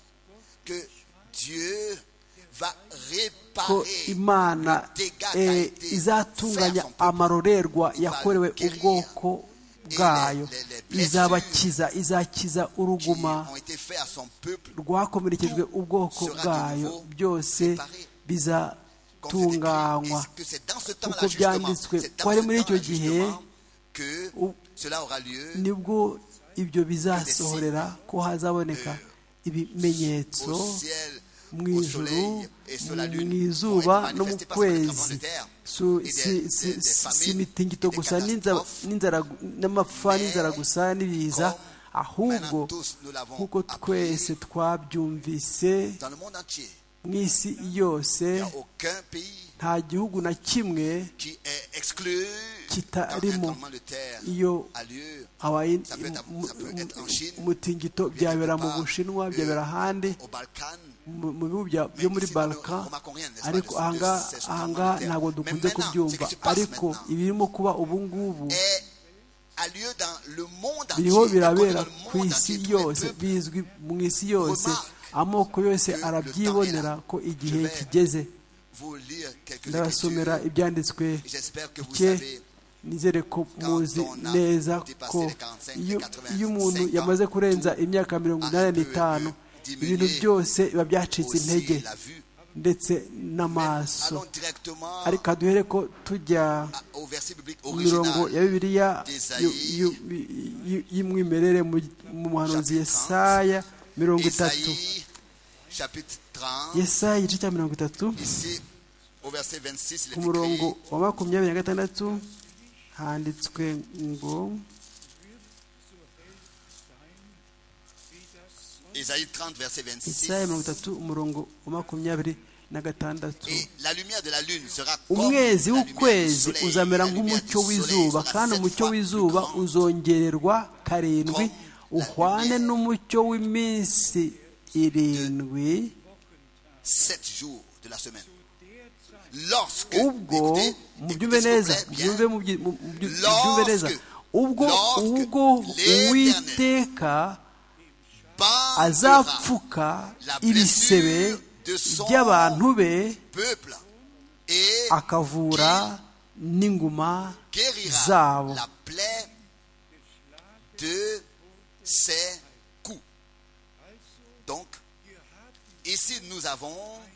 ko Imana izatunganya amarorerwa yakorewe ubwoko bwayo, izakiza uruguma rwakomerekejwe ubwoko bwayo, byose bizatunganywa kuko byanditswe ko ari muri icyo gihe nibwo ibyo bizasohorera, ko hazaboneka ibimenyetso mu ijuru, mu izuba no mu kwezi. Si imitingito gusa n'amapfa n'inzara gusa n'ibiza, ahubwo nk'uko twese twabyumvise mu isi yose, nta gihugu na kimwe kitarimo. Iyo habaye umutingito byabera mu Bushinwa, byabera ahandi mu bihugu byo muri Balkan, ariko ahangaha ntabwo dukunze kubyumva. Ariko ibirimo kuba ubu ngubu biriho birabera ku isi yose, bizwi mu isi yose, amoko yose arabyibonera ko igihe kigeze. Ndabasomera ibyanditswe bike, nizere ko muzi neza ko iyo umuntu yamaze kurenza imyaka 85, ibintu byose biba byacitse intege ndetse n'amaso. Ariko duhere ko tujya mu mirongo ya Bibiliya y'umwimerere mu muhanuzi Yesaya 30. Yesaya igice cya 30 ku murongo wa 26 handitswe ngo, Yesaya 30 umurongo wa 26, umwezi w'ukwezi uzamera nk'umucyo w'izuba, kandi umucyo w'izuba uzongererwa 7, uhwane n'umucyo w'iminsi 7 ubwo mubyumve neza, ubwo Uwiteka azapfuka ibisebe by'abantu be, akavura n'inguma zabo. Donc, ici nous avons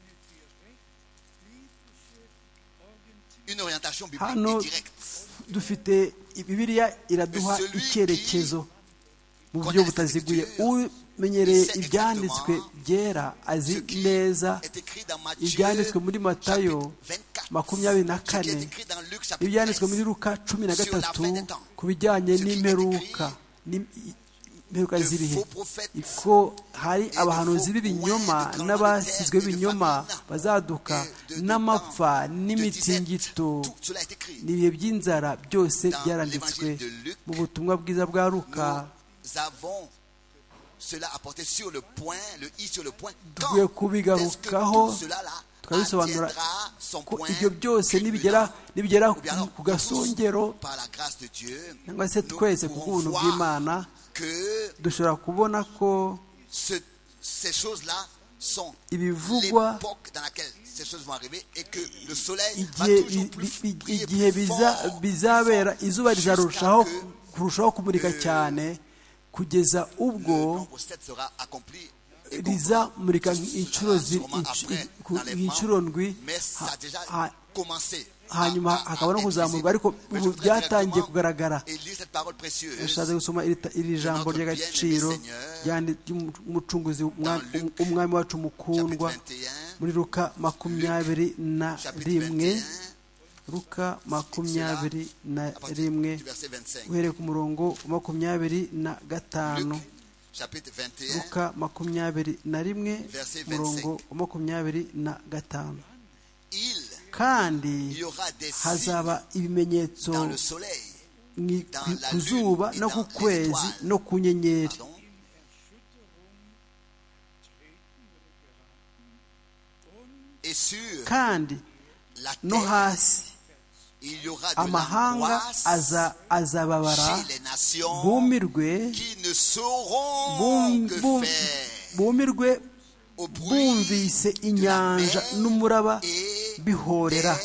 une orientation biblique directe. Dufite Bibiliya iraduha icyerekezo mu buryo butaziguye. Umenyereye ibyanditswe byera azi neza ibyanditswe muri Matayo 24, ibyanditswe muri Luka 13 ku bijyanye n'imperuka z'ibihe, ko hari abahanuzi b'ibinyoma n'abasizwe b'ibinyoma bazaduka, n'amapfa n'imitingito n'ibihe by'inzara, byose byaranditswe mu butumwa bwiza bwa Luka. Dukwiye kubigarukaho tukabisobanura ko ibyo byose nibigera ku gasongero, cyangwa se twese ku buntu bw'Imana dushobora kubona ko ibivugwa igihe bizabera, izuba rizarushaho kumurika cyane kugeza ubwo rizamurika inshuro ndwi, hanyuma hakaba no kuzamurwa, ariko ubu byatangiye kugaragara. Yashatse gusoma iri jambo ry'agaciro ry'umucunguzi, umwami wacu mukundwa, muri Luka 21, Luka 21 uhereye ku murongo wa 25. Luka 21 umurongo wa 25. Kandi hazaba ibimenyetso ku zuba no ku kwezi no ku nyenyeri, kandi no hasi amahanga azababara, bumirwe bumvise inyanja n'umuraba bihorera.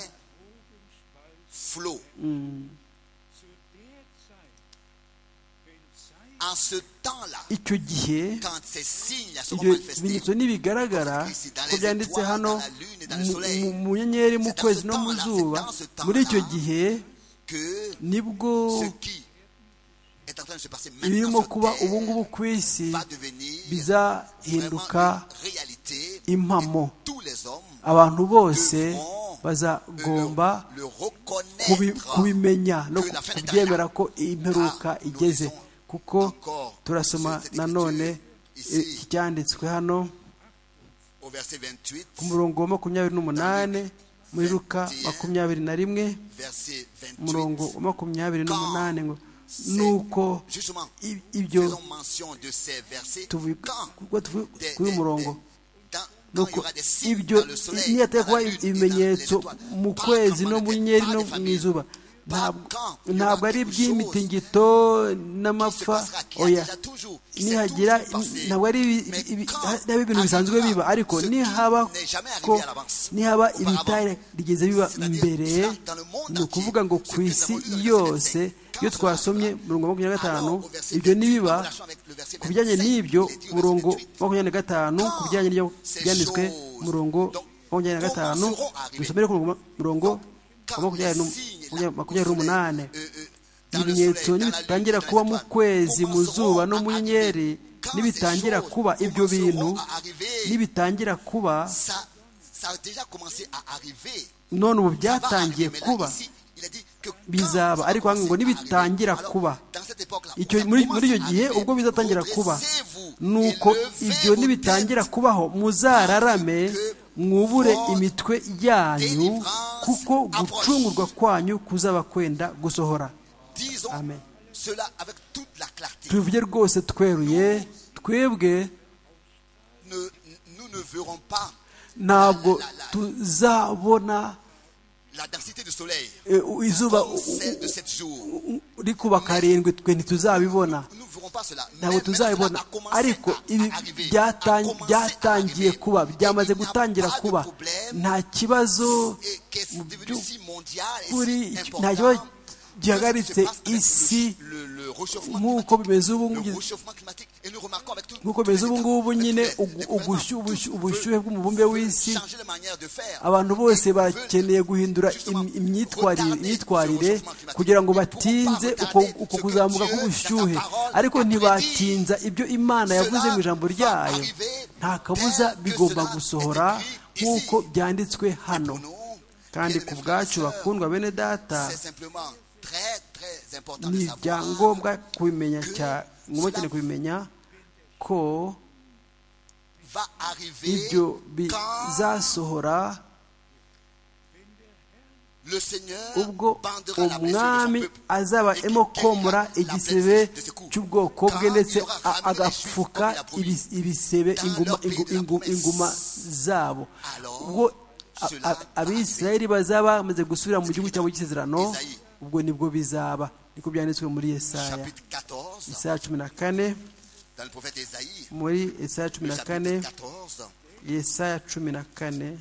Icyo gihe ibyo bimenyetso nibigaragara ko byanditse hano mu nyenyeri, mu kwezi no mu zuba, muri icyo gihe nibwo ibirimo kuba ubu ngubu ku isi bizahinduka impamo. Abantu bose bazagomba kubimenya no kubyemera ko imperuka igeze, kuko turasoma nanone icyanditswe hano ku murongo wa 28 muri Luka 21 umurongo wa 28 ngo nuko ibyo tuvuga kuri murongo nuko ibyo niyateye kuba ibimenyetso mu kwezi no mu nyenyeri no mu izuba, ntabwo ari iby'imitingito n'amapfa, oya, nihagira ntabwo ari ibintu bisanzwe biba, ariko nihaba ibitarigeze biba mbere, ni ukuvuga ngo ku isi yose. Iyo twasomye murongo wa 25 ibyo nibiba ku bijyanye n'ibyo murongo wa 25 ku bijyanye n'ibyo byanditswe murongo wa 25 dusomere ku murongo wa 28 ibimenyetso nibitangira kuba mu kwezi, mu zuba no mu nyenyeri, nibitangira kuba ibyo bintu, nibitangira kuba none ubu byatangiye kuba bizaba, ariko ngo nibitangira kuba icyo muri icyo gihe ubwo bizatangira kuba, nuko ibyo nibitangira kubaho muzararame mwubure imitwe yanyu, kuko gucungurwa kwanyu kuzaba kwenda gusohora. Amen. Tuvuge rwose tweruye, twebwe ntabwo tuzabona izuba rikuba karindwi, twe ntituzabibona, ntabwo tuzabibona, ariko ibi byatangiye kuba, byamaze gutangira kuba. Nta kibazo mu by'ukuri, nta kibazo gihagaritse isi nk'uko bimeze ubu ngubu nyine, ubushyuhe bw'umubumbe w'isi. Abantu bose bakeneye guhindura imyitwarire kugira ngo batinze uko kuzamuka k'ubushyuhe, ariko ntibatinza ibyo Imana yavuze mu ijambo ryayo. Nta kabuza bigomba gusohora nk'uko byanditswe hano, kandi ku bwacu bakundwa bene data, ni ibyangombwa kubimenya cyane, kubimenya ko ibyo bizasohora ubwo umwami azaba arimo komora igisebe cy'ubwoko bwe, ndetse agapfuka ibisebe inguma zabo. Ubwo Abisirayeli bazaba bamaze gusubira mu gihugu cyabo cy'isezerano, ubwo nibwo bizaba, niko byanditswe muri Yesaya 14, muri Yesaya 14, Yesaya 14,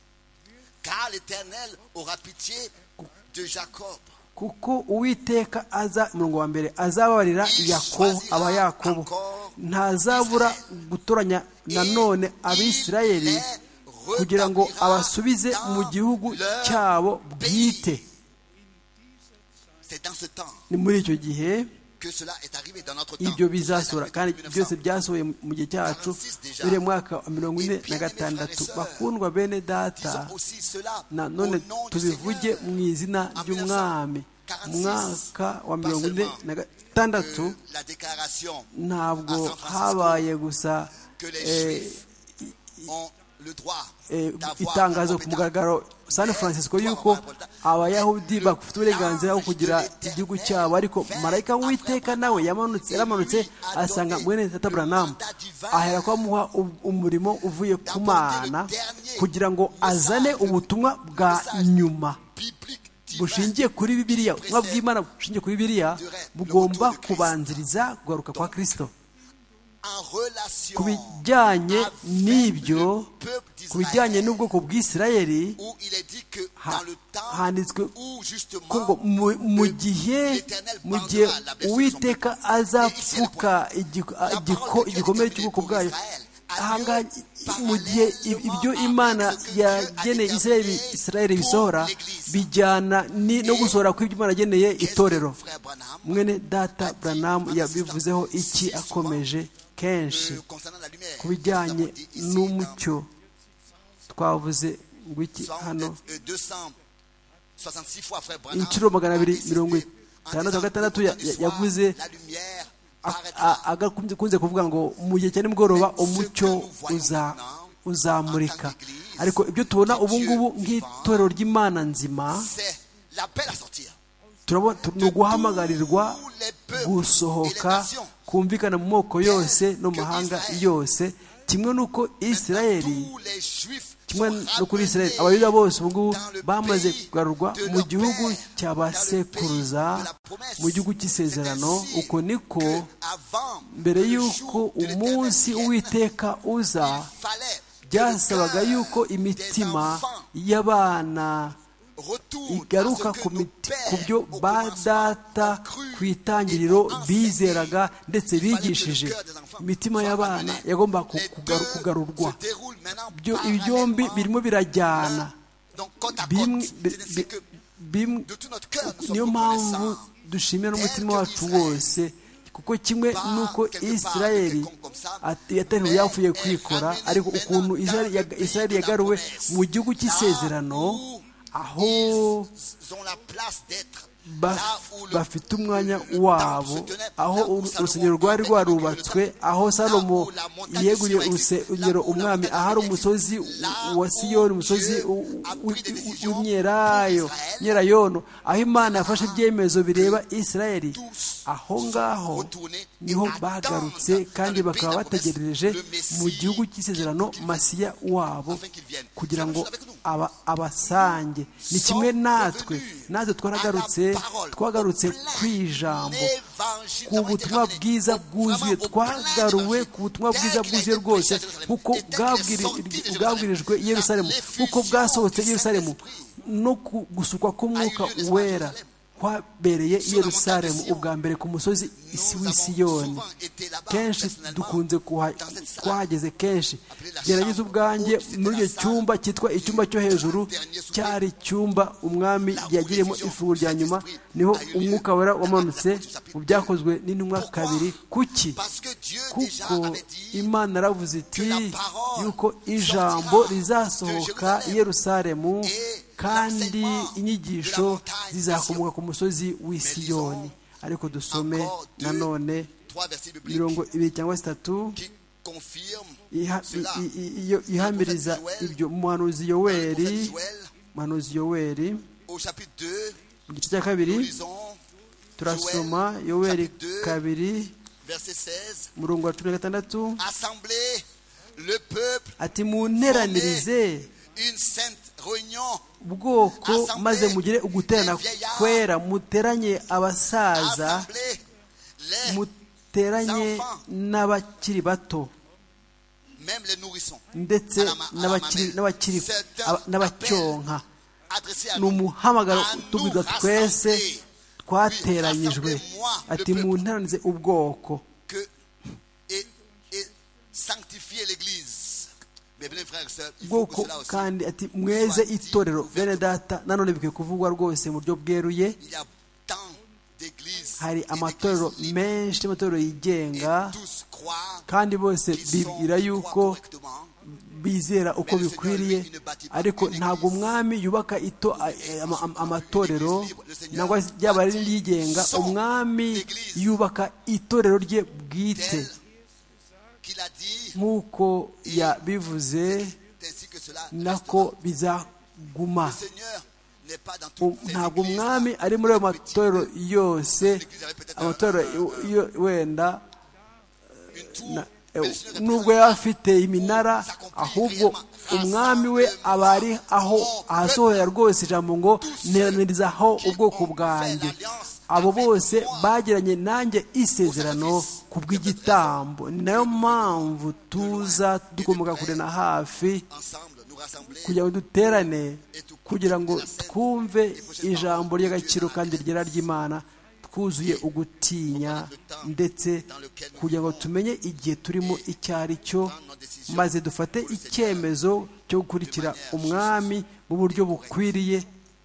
kuko Uwiteka umurongo wa mbere azababarira Yakobo, ntazabura gutoranya nanone Abisirayeli kugira ngo abasubize mu gihugu cyabo bwite. Ni muri icyo gihe ibyo bizasohora, kandi byose byasohoye mu gihe cyacu, biri mu mwaka wa 46. Bakundwa bene data, nanone tubivuge mu izina ry'umwami. Mu mwaka wa 46 ntabwo habaye gusa itangazo ku mugaragaro San Francisco yuko Abayahudi bafite uburenganzira bwo kugira igihugu cyabo, ariko marayika w'Uwiteka nawe yaramanutse asanga mwene Tata Branham, ahera ko amuha umurimo uvuye ku Mana kugira ngo azane ubutumwa bwa nyuma bushingiye kuri Bibiliya. Ubutumwa bw'Imana bushingiye kuri Bibiliya bugomba kubanziriza kugaruka kwa Kristo. Ku bijyanye n'ibyo, ku bijyanye n'ubwoko bw'Isirayeli, handitswe ko mu gihe Uwiteka azapfuka igikomere cy'ubwoko bwayo, ahangaha mu gihe ibyo imana yageneye Israeli bisohora bijyana no gusohora kw'ibyo imana yageneye itorero. Mwene data Branham yabivuzeho iki akomeje kenshi ku bijyanye n'umucyo. Twavuze ngo iki hano inshuro 256 yavuze agakunze kuvuga ngo mu gihe cya nimugoroba umucyo uzamurika. Ariko ibyo tubona ubu ngubu nk'itorero ry'Imana nzima ni uguhamagarirwa gusohoka kumvikana mu moko yose no mu mahanga yose, kimwe n'uko Isirayeli kimwe no kuri Isirayeli abayuda bose ubu ngubu bamaze kugarurwa mu gihugu cy'abasekuruza, mu gihugu cy'isezerano. Uko niko mbere y'uko umunsi Uwiteka uza byasabaga y'uko imitima y'abana igaruka ku byo ba data ku itangiriro bizeraga ndetse bigishije. Imitima y'abana yagomba kugarurwa. Ibi byombi birimo birajyana. Niyo mpamvu dushimira n'umutima wacu wose, kuko kimwe nuko Isirayeli atari yapfuye kwikora, ariko ukuntu Isirayeli yagaruwe mu gihugu cy'isezerano, aho bafite umwanya wabo, aho urusengero rwari rwarubatswe, aho Salomo yeguriye urusengero umwami, ahari umusozi wa Siyoni, umusozi w'Imyelayono, aho Imana yafashe ibyemezo bireba Isirayeli. Aho ngaho niho bagarutse, kandi bakaba bategereje mu gihugu cy'isezerano Masiya wabo kugira ngo abasange. Ni kimwe natwe twagarutse ku ijambo, ku butumwa bwiza bwuzuye. Twagaruwe ku butumwa bwiza bwuzuye rwose, nk'uko bwabwirijwe i Yerusalemu, nk'uko bwasohotse i Yerusalemu, no gusukwa k'umwuka wera kwabereye i Yerusalemu ubwa mbere ku musozi w'i Siyoni. Kenshi dukunze twahageze kenshi. Gerageza ubwanjye muri icyo cyumba cyitwa icyumba cyo hejuru, cyari icyumba umwami yagiriyemo ifunguro rya nyuma, niho umwuka wera wamanutse mu Byakozwe n'Intumwa 2. Kuki? Kuko Imana yaravuze iti yuko ijambo rizasohoka i Yerusalemu, kandi inyigisho zizakomoka ku musozi w'i Siyoni. Ariko dusome nanone 2 cyangwa 3 ihamiriza ibyo. Umuhanuzi Yoweri mu gice cya 2 turasoma Yoweri 2 umurongo wa 16, ati munteranirize ubwoko maze mugire uguterana kwera, muteranye abasaza, muteranye n'abakiri bato, ndetse n'abacyonka. Ni umuhamagaro utubwirwa twese twateranyijwe. Ati munteranize ubwoko bwoko, kandi ati mweze itorero. Bene data, nanone bikwiye kuvugwa rwose mu buryo bweruye. Hari amatorero menshi, amatorero yigenga, kandi bose bibwira yuko bizera uko bikwiriye, ariko ntabwo umwami yubaka amatorero, nangwa ryaba ari ryigenga. Umwami yubaka itorero rye bwite, nk'uko yabivuze nako bizaguma. Ntabwo umwami ari muri ayo matorero yose, amatorero wenda nubwo yaba afite iminara, ahubwo umwami we aba ari aho ahasohora rwose ijambo ngo nteranirizaho ubwoko bwanjye. Abo bose bagiranye nanjye isezerano ku bw'igitambo. Ni nayo mpamvu tuza dukomoka kure na hafi kugira ngo duterane, kugira ngo twumve ijambo ry'agaciro kandi ryera ry'Imana, twuzuye ugutinya ndetse kugira ngo tumenye igihe turimo icyo ari cyo, maze dufate icyemezo cyo gukurikira umwami mu buryo bukwiriye.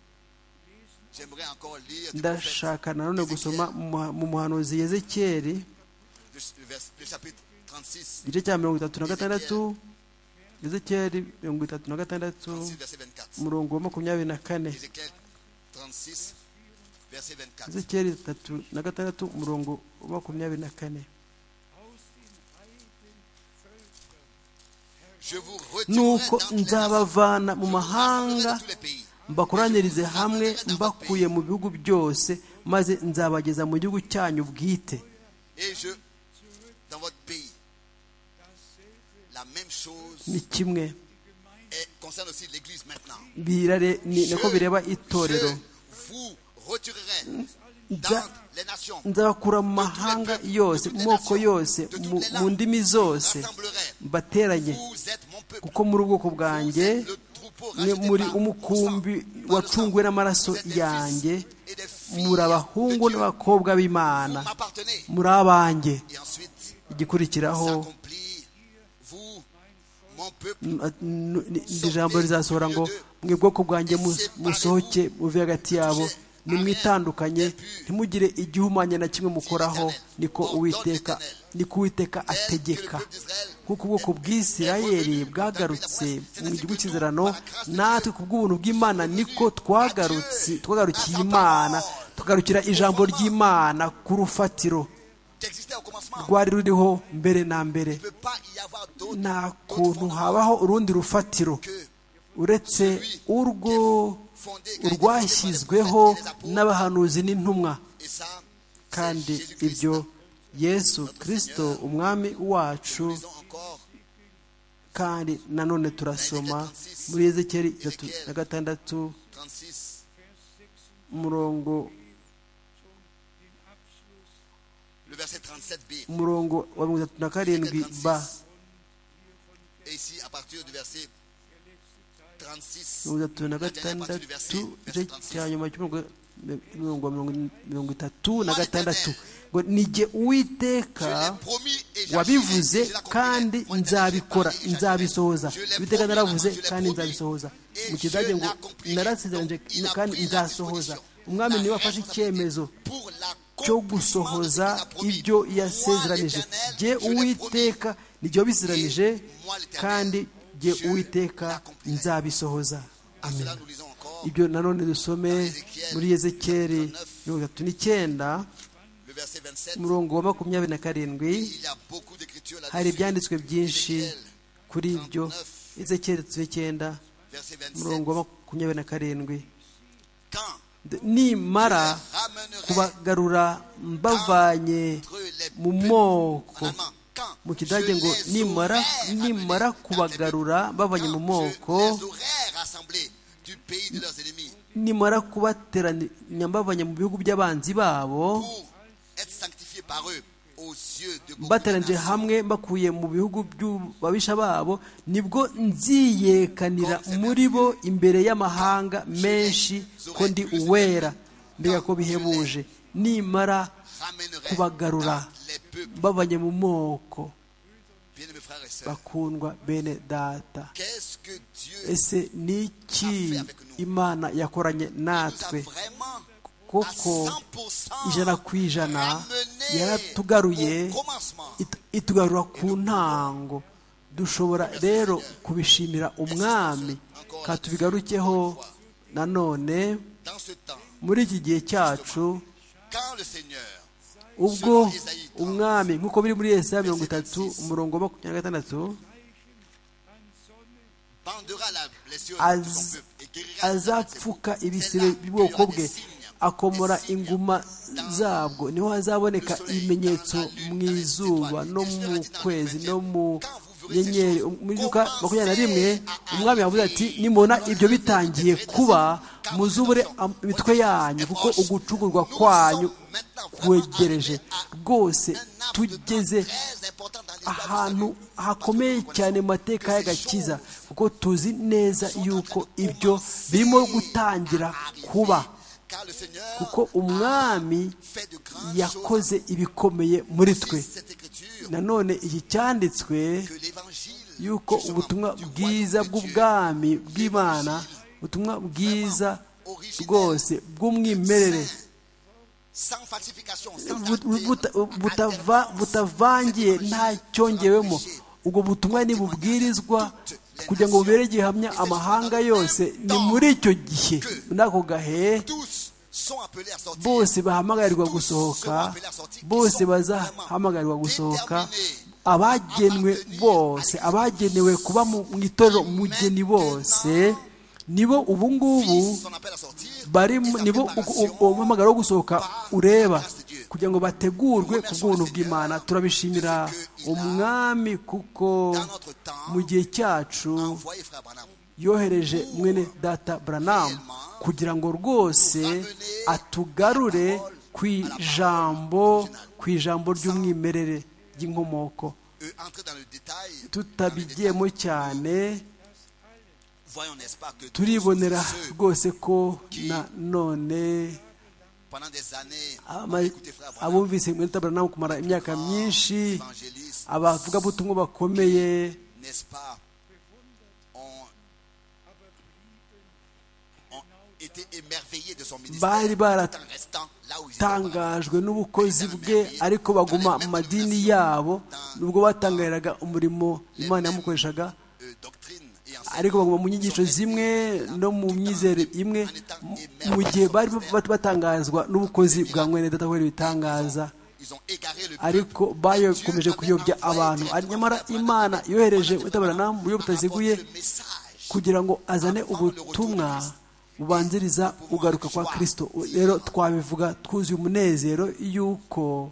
Ndashaka nanone gusoma mu muhanuzi Yezekiyeli igice cya 36, Yezekiyeli 36 umurongo wa 24. Yezekiyeli 36 umurongo wa 24. Nuko nzabavana mu mahanga mbakoranirize hamwe mbakuye mu bihugu byose, maze nzabageza mu gihugu cyanyu bwite. Ni kimwe niko bireba itorero. Nzabakura mu mahanga yose, mu moko yose, mu ndimi zose mbateranye, kuko muri ubwoko bwanjye muri umukumbi wacunguwe n'amaraso yanjye, muri abahungu n'abakobwa b'Imana, muri abanjye. Igikurikiraho ijambo rizasohora ngo mwe bwoko bwanjye musohoke muve hagati yabo, nimwitandukanye, ntimugire igihumanya na kimwe mukoraho, niko Uwiteka ategeka. Nk'uko ubwoko bw'Isirayeli bwagarutse mu gihugu cy'isezerano, natwe ku bw'ubuntu bw'Imana niko twagarukiye Imana, tugarukira ijambo ry'Imana ku rufatiro rwari ruriho mbere na mbere. Nta kuntu habaho urundi rufatiro uretse urwashyizweho n'abahanuzi n'intumwa, kandi ibyo Yesu Kristo umwami wacu. Kandi nanone turasoma muri Yezekiyeli 36 umurongo wa 37b. Ngo nijye Uwiteka wabivuze kandi nzabikora, nzabisohoza. Uwiteka naravuze kandi nzabisohoza. Mu kidage ngo narasezeranye kandi nzasohoza. Umwami niwe wafashe icyemezo cyo gusohoza ibyo yasezeranije. Jye Uwiteka nijye wabisezeranije, kandi jye Uwiteka nzabisohoza. Amen. Ibyo nanone dusome muri Yezekiyeli 39 umurongo wa 27. Hari ibyanditswe byinshi kuri ibyo. Yezekiyeli 9 umurongo wa 27. Nimara kubagarura mbavanye mu moko, mu kidage ngo nimara kubagarura bavanye mu moko, nimara kubateranya mbavanye mu bihugu by'abanzi babo, bateranije hamwe mbakuye mu bihugu by'ababisha babo, nibwo nziyekanira muri bo imbere y'amahanga menshi ko ndi uwera. Mbega ko bihebuje! Nimara kubagarura bavanye mu moko. Bakundwa bene data, ese niki Imana yakoranye natwe? Koko 100% yaratugaruye, itugarura ku ntango. Dushobora rero kubishimira umwami, katubigarukeho nanone muri iki gihe cyacu, ubwo umwami nk'uko biri muri Yesaya 30 umurongo wa 26, azapfuka ibisebe by'ubwoko bwe, akomora inguma zabwo. Niho hazaboneka ibimenyetso mu izuba no mu kwezi no mu nyenyeri. Muri Luka 21 umwami yavuze ati, nimubona ibyo bitangiye kuba, muzubure imitwe yanyu, kuko ugucungurwa kwanyu kwegereje. Rwose tugeze ahantu hakomeye cyane mu mateka y'agakiza, kuko tuzi neza yuko ibyo birimo gutangira kuba, kuko umwami yakoze ibikomeye muri twe. Nanone iki cyanditswe yuko ubutumwa bwiza bw'ubwami bw'Imana, ubutumwa bwiza rwose bw'umwimerere butavangiye nta cyongewemo, ubwo butumwa nibubwirizwa kugira ngo bubere gihamya amahanga yose. Ni muri icyo gihe, muri ako gahe, bose bahamagarirwa gusohoka, bose bazahamagarirwa gusohoka, abagenwe bose, abagenewe kuba mu itorero umugeni bose, nibo ubu ngubu bari, nibo umuhamagaro wo gusohoka ureba, kugira ngo bategurwe ku bw'ubuntu bw'Imana. Turabishimira umwami kuko mu gihe cyacu yohereje mwene data Branham kugira ngo rwose atugarure ku ijambo ry'umwimerere ry'inkomoko. Tutabigiyemo cyane, turibonera rwose ko na none abumvise mwene data Branham kumara imyaka myinshi, abavugabutumwa bakomeye bari baratangajwe n'ubukozi bwe, ariko baguma mu madini yabo, nubwo batangariraga umurimo Imana yamukoreshaga, ariko baguma mu nyigisho zimwe no mu myizere imwe, mu gihe bari batangazwa n'ubukozi bwa mwene data wera ibitangaza, ariko bakomeje kuyobya abantu. Nyamara Imana yohereje Branham mu buryo butaziguye kugira ngo azane ubutumwa bubanziriza ugaruka kwa Kristo. Rero twabivuga twuzuye umunezero yuko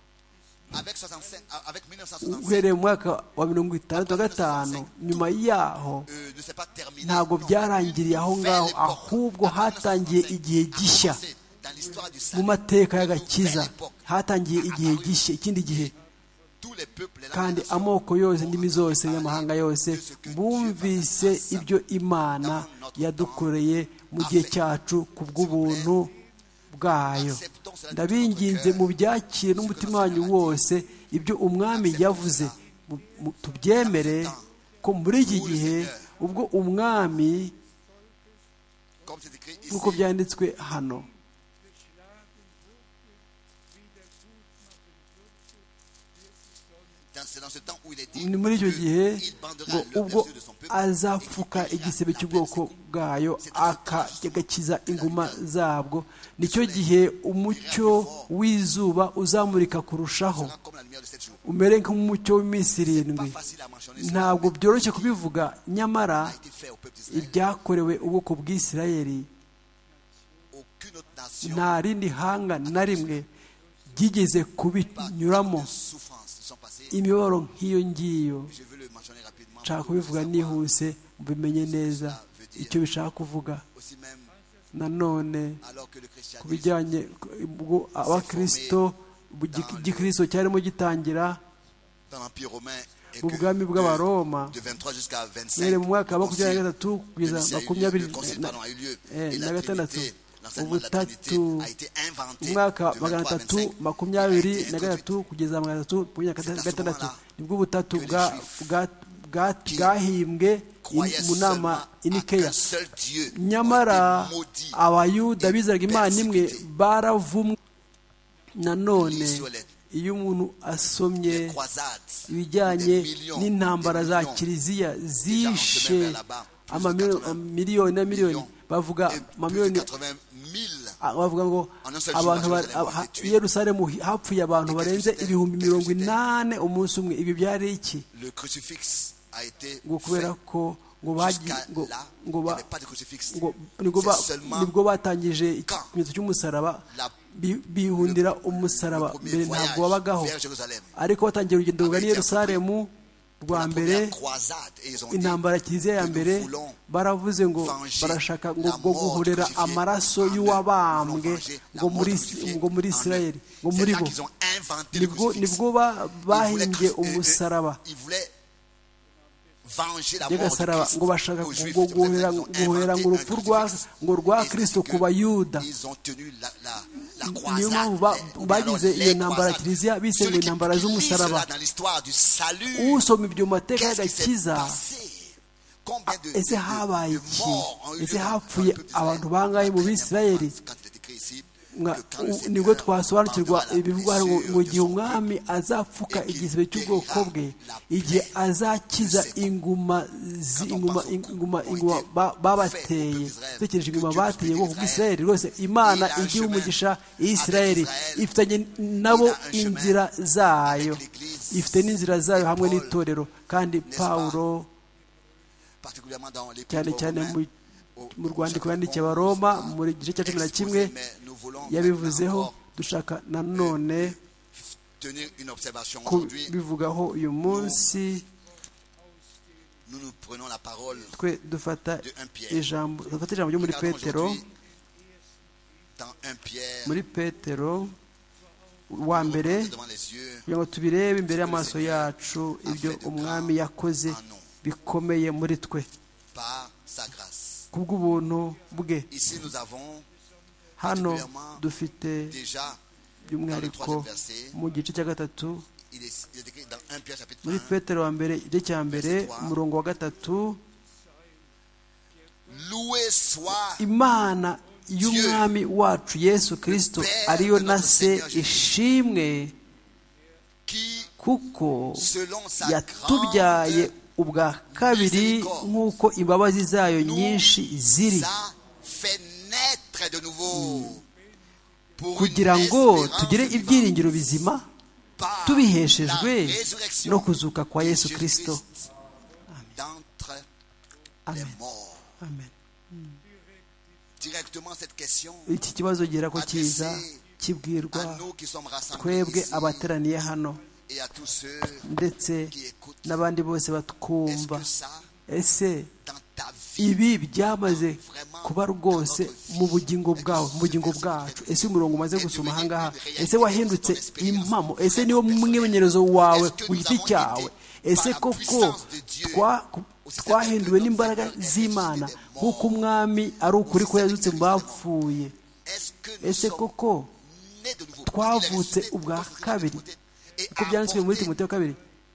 uhereye mu mwaka wa 1965, nyuma yaho ntabwo byarangiriye aho ngaho, ahubwo hatangiye igihe gishya mu mateka y'agakiza, hatangiye igihe gishya, ikindi gihe, kandi amoko yose, indimi zose, n'amahanga yose bumvise ibyo Imana yadukoreye mu gihe cyacu ku bw'ubuntu bwayo. Ndabinginze mu byakire n'umutima wanyu wose ibyo umwami yavuze, tubyemere ko muri iki gihe ubwo umwami, nk'uko byanditswe hano, ni muri icyo gihe ngo ubwo azapfuka igisebe cy'ubwoko bwayo agakiza inguma zabwo, nicyo gihe umucyo w'izuba uzamurika kurushaho, umere nk'umucyo w'iminsi 7. Ntabwo byoroshye kubivuga, nyamara ibyakorewe ubwoko bw'Isirayeli nta rindi hanga na rimwe ryigeze kubinyuramo imibabaro nk'iyo ngiyo. Nshaka kubivuga nihuse mubimenye neza icyo bishaka kuvuga. Nanone ku bijyanye ubwo abakristo, igikristo cyarimo gitangira mu bwami bw'Abaroma, mbere mu mwaka wa 23 kugeza 26, ubutatu, umwaka 323 kugeza 326, nibwo ubutatu bwahimbwe mu nama inikeya. Nyamara abayuda bizeraga Imana imwe baravumwe. Nanone iyo umuntu asomye ibijyanye n'intambara za kiliziya zishe amamiliyoni na miliyoni, bavuga amamiliyoni, bavuga ngo abantu i Yerusalemu hapfuye abantu barenze 80,000 umunsi umwe. Ibi byari iki? Ngo kubera ko nibwo batangije ikimenyetso cy'umusaraba, bihundira umusaraba. Mbere ntabwo wabagaho, ariko batangiye urugendo rugana i Yerusalemu rwa mbere, intambara kiliziya ya mbere, baravuze ngo barashaka ngo guhorera amaraso y'uwabambwe ngo muri Isirayeli, ngo muri bo nibwo bahimbye umusaraba. by'agasaraba ngo bashaka guhera ngo urupfu rwa Kristo ku bayuda. Niyo mpamvu bagize iyo ntambara kiliziya bise ngo intambara z'umusaraba. Usoma ibyo mateka y'agakiza, ese habaye iki? Ese hapfuye abantu bangahe mu Bisirayeli? Nibwo twasobanukirwa ibivugwa ngo igihe umwami azapfuka igisebe cy'ubwoko bwe, igihe azakiza inguma babateye, tekereje inguma bateye ubwoko bw'Isirayeli. Rwose Imana igihe umugisha Isirayeli, ifitanye nabo inzira zayo, ifite n'inzira zayo hamwe n'itorero. Kandi Pawulo cyane cyane mu rwandiko yandikiye Abaroma muri gice cya 11 yabivuzeho. Dushaka nanone kubivugaho uyu munsi. Twe dufata ijambo ryo muri Petero, wa mbere, kugira ngo tubirebe imbere y'amaso yacu ibyo umwami yakoze bikomeye muri twe kubw'ubuntu bwe. Hano dufite by'umwihariko mu gice cya 3 muri Petero wa mbere, igice cya mbere, umurongo wa 3, Imana y'umwami wacu Yesu Kristo ariyo na se ishimwe, kuko yatubyaye ubwa kabiri nk'uko imbabazi zayo nyinshi ziri, kugira ngo tugire ibyiringiro bizima tubiheshejwe no kuzuka kwa Yesu Kristo. Amen. Amen. Iki kibazo gira ko kiza kibwirwa twebwe abateraniye hano ndetse n'abandi bose batwumva. Ese ibi byamaze kuba rwose mu bugingo bwawe, mu bugingo bwacu? Ese umurongo umaze gusoma ahangaha, ese wahindutse impamo? Ese niwo mwimenyerezo wawe ku giti cyawe? Ese koko twahinduwe n'imbaraga z'Imana nk'uko umwami ari ukuri ko yazutse mu bapfuye? Ese koko twavutse ubwa kabiri uko byanditswe muri Timoteyo 2?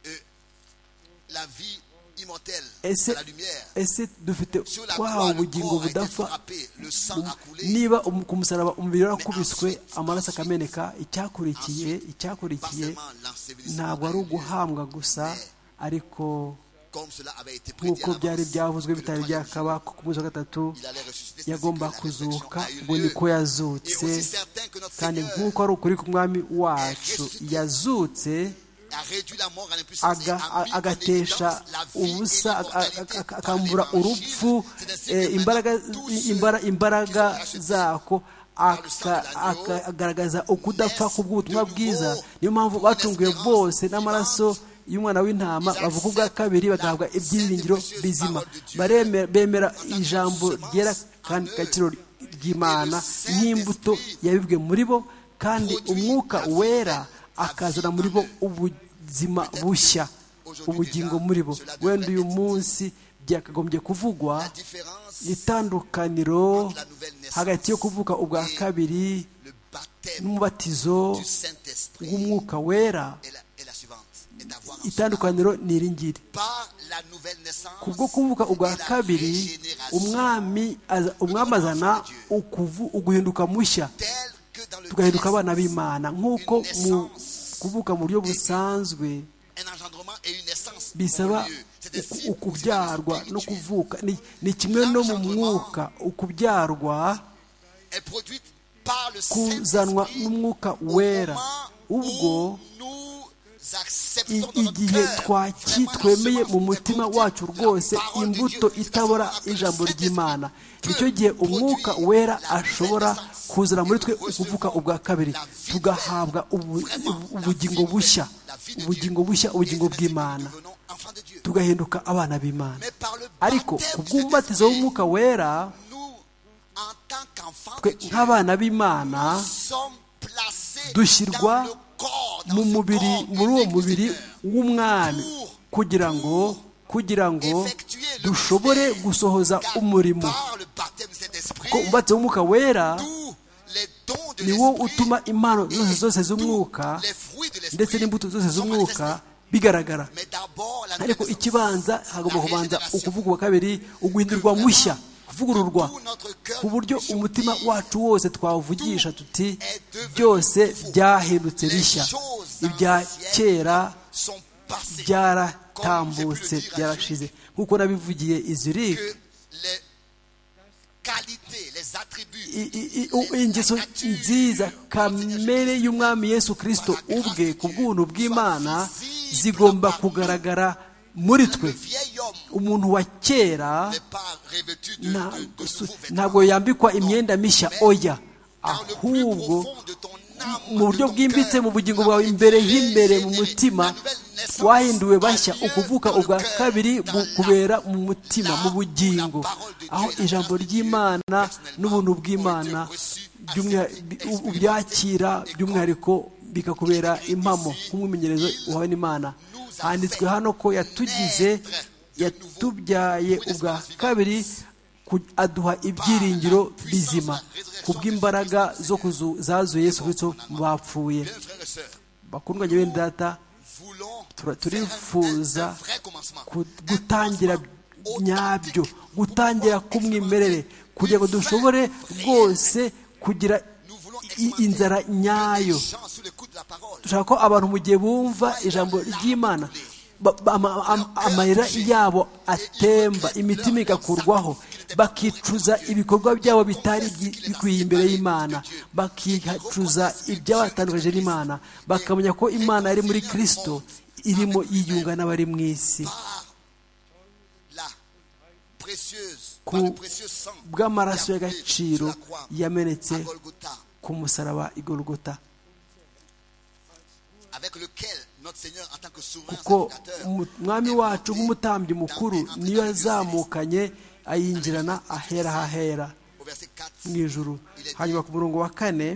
Ese dufite twahawe ubugingo budapfa? Niba ku musaraba umubiri warakubiswe, amaraso akameneka, icyakurikiye ntabwo ari uguhambwa gusa, ariko nk'uko byari byavuzwe bitari byakaba ku munsi wa 3 yagomba kuzuka. Ubwo niko yazutse, kandi nk'uko ari ukuri ku mwami wacu yazutse, agatesha ubusa, akambura urupfu imbaraga zako, akagaragaza ukudapfa kubw'ubutumwa bwiza. Niyo mpamvu bacunguye bose n'amaraso y'umwana w'intama, bavuga ubwa kabiri, bagahabwa ibyiringiro bizima. Bemera ijambo ryera kandi gaciro ry'Imana nk'imbuto yabibwe muri bo, kandi umwuka wera akazana muri bo ubuzima bushya, ubugingo muri bo. Wenda uyu munsi byakagombye kuvugwa itandukaniro hagati yo kuvuka ubwa kabiri n'umubatizo w'umwuka wera. Itandukaniro ni iringiri: kubwo kuvuka ubwa kabiri umwami azana uguhinduka mushya, tugahinduka abana b'Imana. Nk'uko mu kuvuka mu buryo busanzwe bisaba ukubyarwa no kuvuka, ni kimwe no mu mwuka. Ukubyarwa kuzanwa n'umwuka wera. Ubwo igihe twemeye mu mutima wacu rwose imbuto itabora ijambo ry'Imana, nicyo gihe umwuka wera ashobora kuzana muri twe ukuvuka ubwa kabiri, tugahabwa ubugingo bushya, ubugingo bw'Imana, tugahinduka abana b'Imana. Ariko kubw'umubatizo w'umwuka wera, twe nk'abana b'Imana dushyirwa muri uwo mubiri w'umwami, kugira ngo kugira ngo dushobore gusohoza umurimo. Ko umubatizo w'umwuka wera ni wo utuma impano zose z'umwuka ndetse n'imbuto zose z'umwuka bigaragara. Ariko ikibanza hagomba kubanza ukuvugwa kabiri, uguhindurwa mushya, kuvugururwa ku buryo umutima wacu wose twawuvugisha tuti byose byahindutse bishya, ibya kera byaratambutse, byarashize. Nk'uko nabivugiye izirike, ingeso nziza kamere y'umwami Yesu Kristo ubwe ku bw'ubuntu bw'Imana zigomba kugaragara muri twe. Umuntu wa kera ntabwo yambikwa imyenda mishya, oya, ahubwo mu buryo bwimbitse mu bugingo bwawe imbere y'imbere mu mutima wahinduwe bashya, ukuvuka ubwa kabiri kubera mu mutima, mu bugingo, aho ijambo ry'Imana n'ubuntu bw'Imana ubyakira by'umwihariko bikakubera impamo nk'umwimenyerezo uhawe n'Imana. Handitswe hano ko yatubyaye ubwa kabiri, aduha ibyiringiro bizima ku bw'imbaraga zazuye Yesu Kristo mu bapfuye. Bakundwa bene data, turifuza gutangira nyabyo, gutangira kumwimerere, kugira ngo dushobore rwose kugira inzara nyayo. Dushaka ko abantu mu gihe bumva ijambo ry'Imana amarira yabo atemba, imitima igakurwaho, bakicuza ibikorwa byabo bitari bikwiye imbere y'Imana, bakicuza ibyabatandukanyije n'Imana, bakamenya ko Imana yari muri Kristo irimo yiyunga n'abari mu isi. Ku bw'amaraso y'agaciro yamenetse ku musaraba i Golgota, kuko umwami wacu nk'umutambyi mukuru niyo yazamukanye ayinjirana ahera hahera mu ijuru. Hanyuma ku murongo wa 4,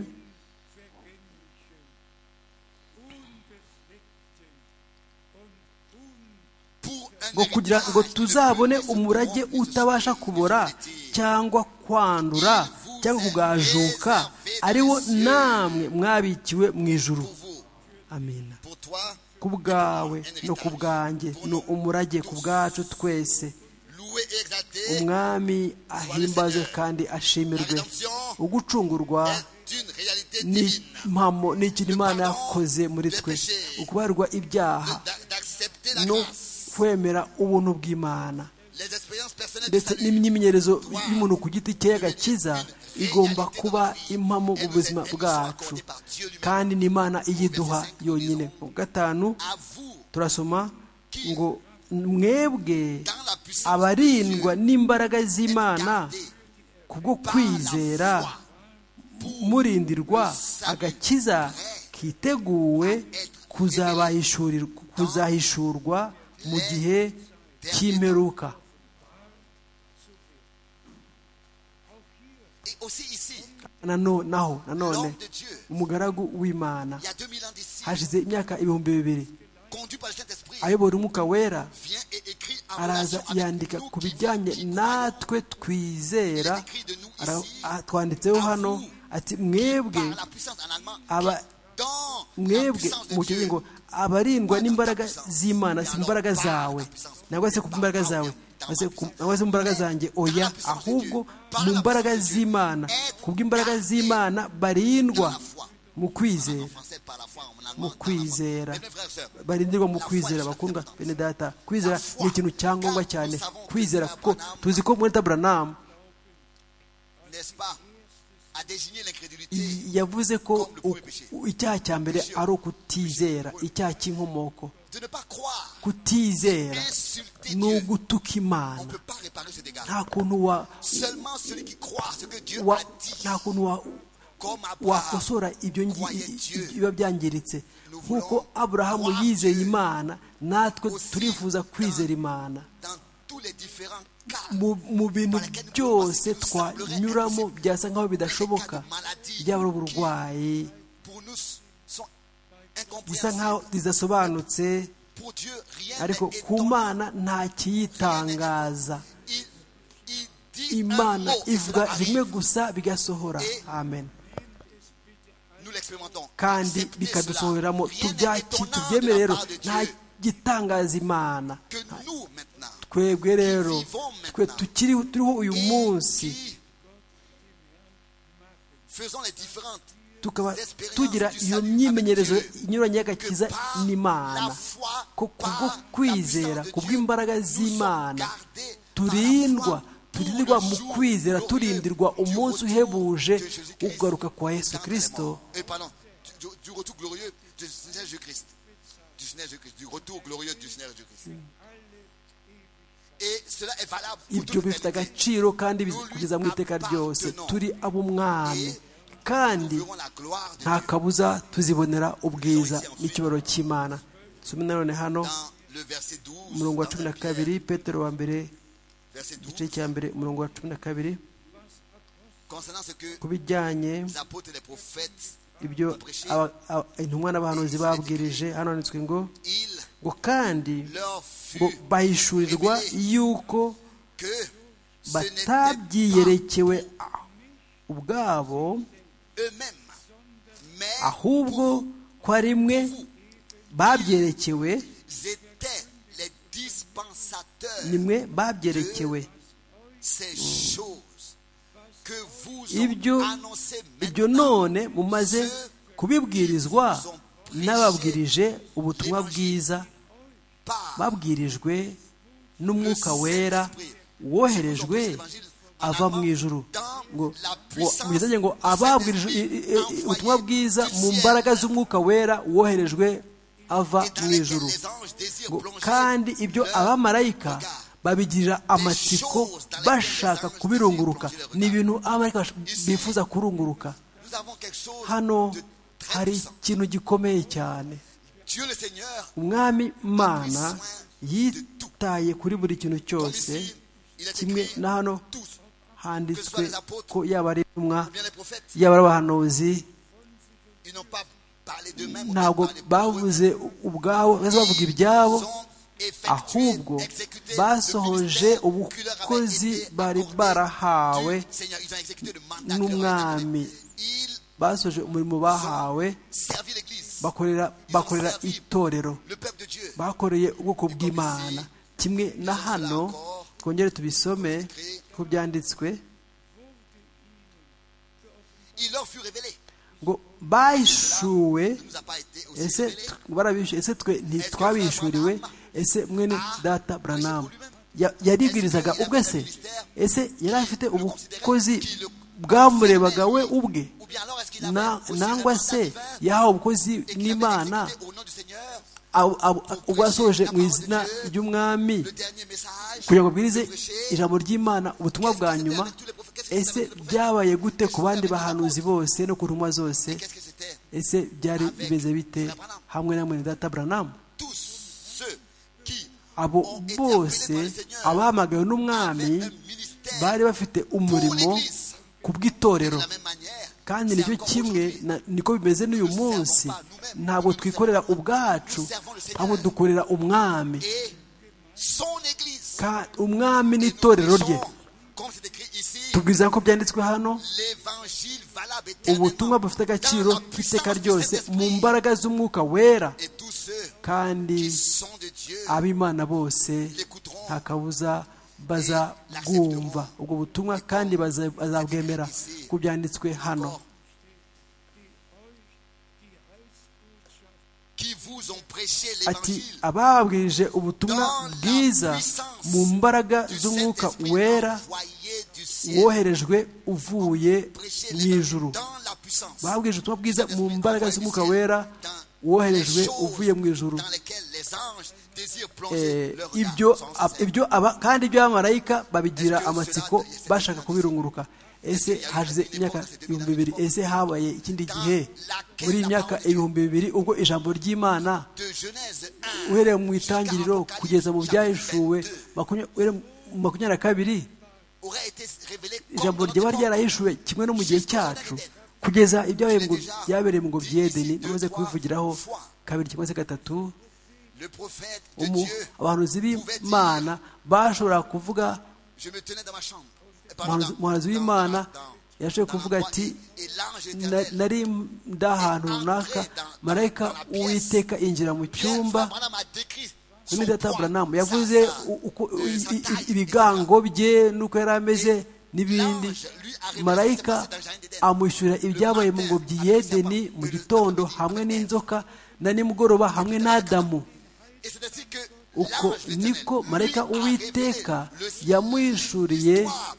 ngo kugira ngo tuzabone umurage utabasha kubora cyangwa kwandura cyangwa kugajuka, ari wo namwe mwabikiwe mu ijuru. Amina. Ku bwawe no ku bwanjye ni umurage ku bwacu twese. Umwami ahimbaze kandi ashimirwe. Ugucungurwa ni impamo, ni ikintu Imana yakoze muri twe, ukubarwa ibyaha no kwemera ubuntu bw'Imana, ndetse n'imyimenyerezo y'umuntu ku giti cye y'agakiza igomba kuba impamo mu buzima bwacu, kandi n'Imana iyiduha yonyine. Mu 5 turasoma ngo mwebwe abarindwa n'imbaraga z'Imana kubwo kwizera, murindirwa agakiza kiteguwe kuzahishurwa mu gihe cy'imperuka. Nanone umugaragu w'Imana hashize imyaka 2000 ayobora umwuka wera araza yandika ku bijyanye natwe twizera. Twanditseho hano ati mwebwe mu kigo abarindwa n'imbaraga z'Imana, si imbaraga zawe, ntabwo se ku imbaraga zawe, ntabwo se mu mbaraga zanjye, oya, ahubwo mu mbaraga z'Imana. Ku bw'imbaraga z'Imana barindwa mu kwizera, barindirwa mu kwizera. Bakundwa bene data, kwizera ni ikintu cyangombwa cyane. Kwizera kuko tuzi ko muri Branham yavuze ko icyaha cya mbere ari ukutizera, icyaha cy'inkomoko. Kutizera ni ugutuka Imana. Nta kuntu wakosora ibyo biba byangiritse. Nk'uko Aburahamu yizeye Imana, natwe turifuza kwizera Imana mu bintu byose twanyuramo byasa nkaho bidashoboka, byaba ari uburwayi bisa nkaho bidasobanutse, ariko ku Mana nta kiyitangaza. Imana ivuga rimwe gusa bigasohora. Amen. Kandi bikadusohoreramo tubyemere. Rero nta gitangaza Imana. Twebwe rero twe turiho uyu munsi tukaba tugira iyo myimenyerezo inyuranye y'agakiza n'Imana, ko kubwo kwizera, kubw'imbaraga z'Imana turindwa mu kwizera, turindirwa umunsi uhebuje ugaruka kwa Yesu Kristo. Ibyo bifite agaciro kandi kugeza mu iteka ryose. Turi ab'Umwami kandi nta kabuza tuzibonera ubwiza n'icyubahiro cy'Imana. Tusome nanone hano umurongo wa 12, Petero wa mbere igice cya mbere umurongo wa 12, ku bijyanye ibyo intumwa n'abahanuzi babwirije. Hano handitswe ngo kandi ngo bahishurirwa yuko batabyiyerekewe ubwabo, ahubwo ko ari mwe babyerekewe, nimwe babyerekewe ibyo none mumaze kubibwirizwa n'ababwirije ubutumwa bwiza, babwirijwe n'Umwuka Wera woherejwe ava mu ijuru. ngo ababwirije ubutumwa bwiza mu mbaraga z'Umwuka Wera woherejwe ava mu ijuru. Kandi ibyo abamarayika babigirira amatsiko bashaka kubirunguruka. Ni ibintu abamarayika bifuza kurunguruka. Hano hari ikintu gikomeye cyane. Umwami Imana yitaye kuri buri kintu cyose, kimwe na hano handitswe ko yaba ari intumwa yaba ari abahanuzi ntabwo bavuze ubwabo, bavuga ibyabo, ahubwo basohoje ubukozi bari barahawe n'Umwami. Basohoje umurimo bahawe, bakorera itorero, bakoreye ubwoko bw'Imana. Kimwe na hano twongere tubisome ko byanditswe ngo bahishuwe. Ese twe ntitwabishuriwe? Ese mwene data Branham yaribwirizaga ubwe se? Ese yari afite ubukozi bwamurebaga we ubwe, nangwa se yahawe ubukozi n'Imana ubwo asoje mu izina ry'Umwami kugira ngo abwirize ijambo ry'Imana, ubutumwa bwa nyuma? Ese byabaye gute ku bandi bahanuzi bose no ku ntumwa zose? Ese byari bimeze bite hamwe na mwene data Branham? Abo bose abahamagawe n'Umwami bari bafite umurimo ku bw'itorero, kandi nicyo kimwe niko bimeze n'uyu munsi. Ntabwo twikorera ubwacu, ahubwo dukorera Umwami. Umwami n'itorero rye. Tubwiza ko byanditswe hano, ubutumwa bufite agaciro k'iteka ryose mu mbaraga z'Umwuka Wera, kandi ab'Imana bose nta kabuza bazabwumva ubwo butumwa kandi bazabwemera. Ku byanditswe hano, ati ababwirije ubutumwa bwiza mu mbaraga z'Umwuka Wera woherejwe uvuye mu ijuru. Babwirije ubutumwa bwiza mu mbaraga z'Umwuka Wera woherejwe uvuye mu ijuru. Kandi ibyo abamarayika babigira amatsiko bashaka kubirunguruka. Ese hashize imyaka 2000, ese habaye ikindi gihe muri imyaka 2000 ubwo ijambo ry'Imana uhereye mu itangiriro kugeza mu byahishuwe 22 ijambo ryaba ryarahishuwe kimwe no mu gihe cyacu, kugeza ibyabereye mu ngobyi y'Edeni. Namaze kubivugiraho kabiri cyangwa se gatatu. abahanuzi b'Imana bashobora kuvuga, umuhanuzi w'Imana yashoboye kuvuga ati nari ndi ahantu runaka, marayika uwiteka injira mu cyumba. Undi data Branham yavuze ibigango bye nuko yari ameze n'ibindi. Marayika amwishyura ibyabaye mu ngobyi y'Edeni mu gitondo hamwe n'inzoka, na nimugoroba hamwe n'Adamu. Uko niko marayika uwiteka yamwishuriye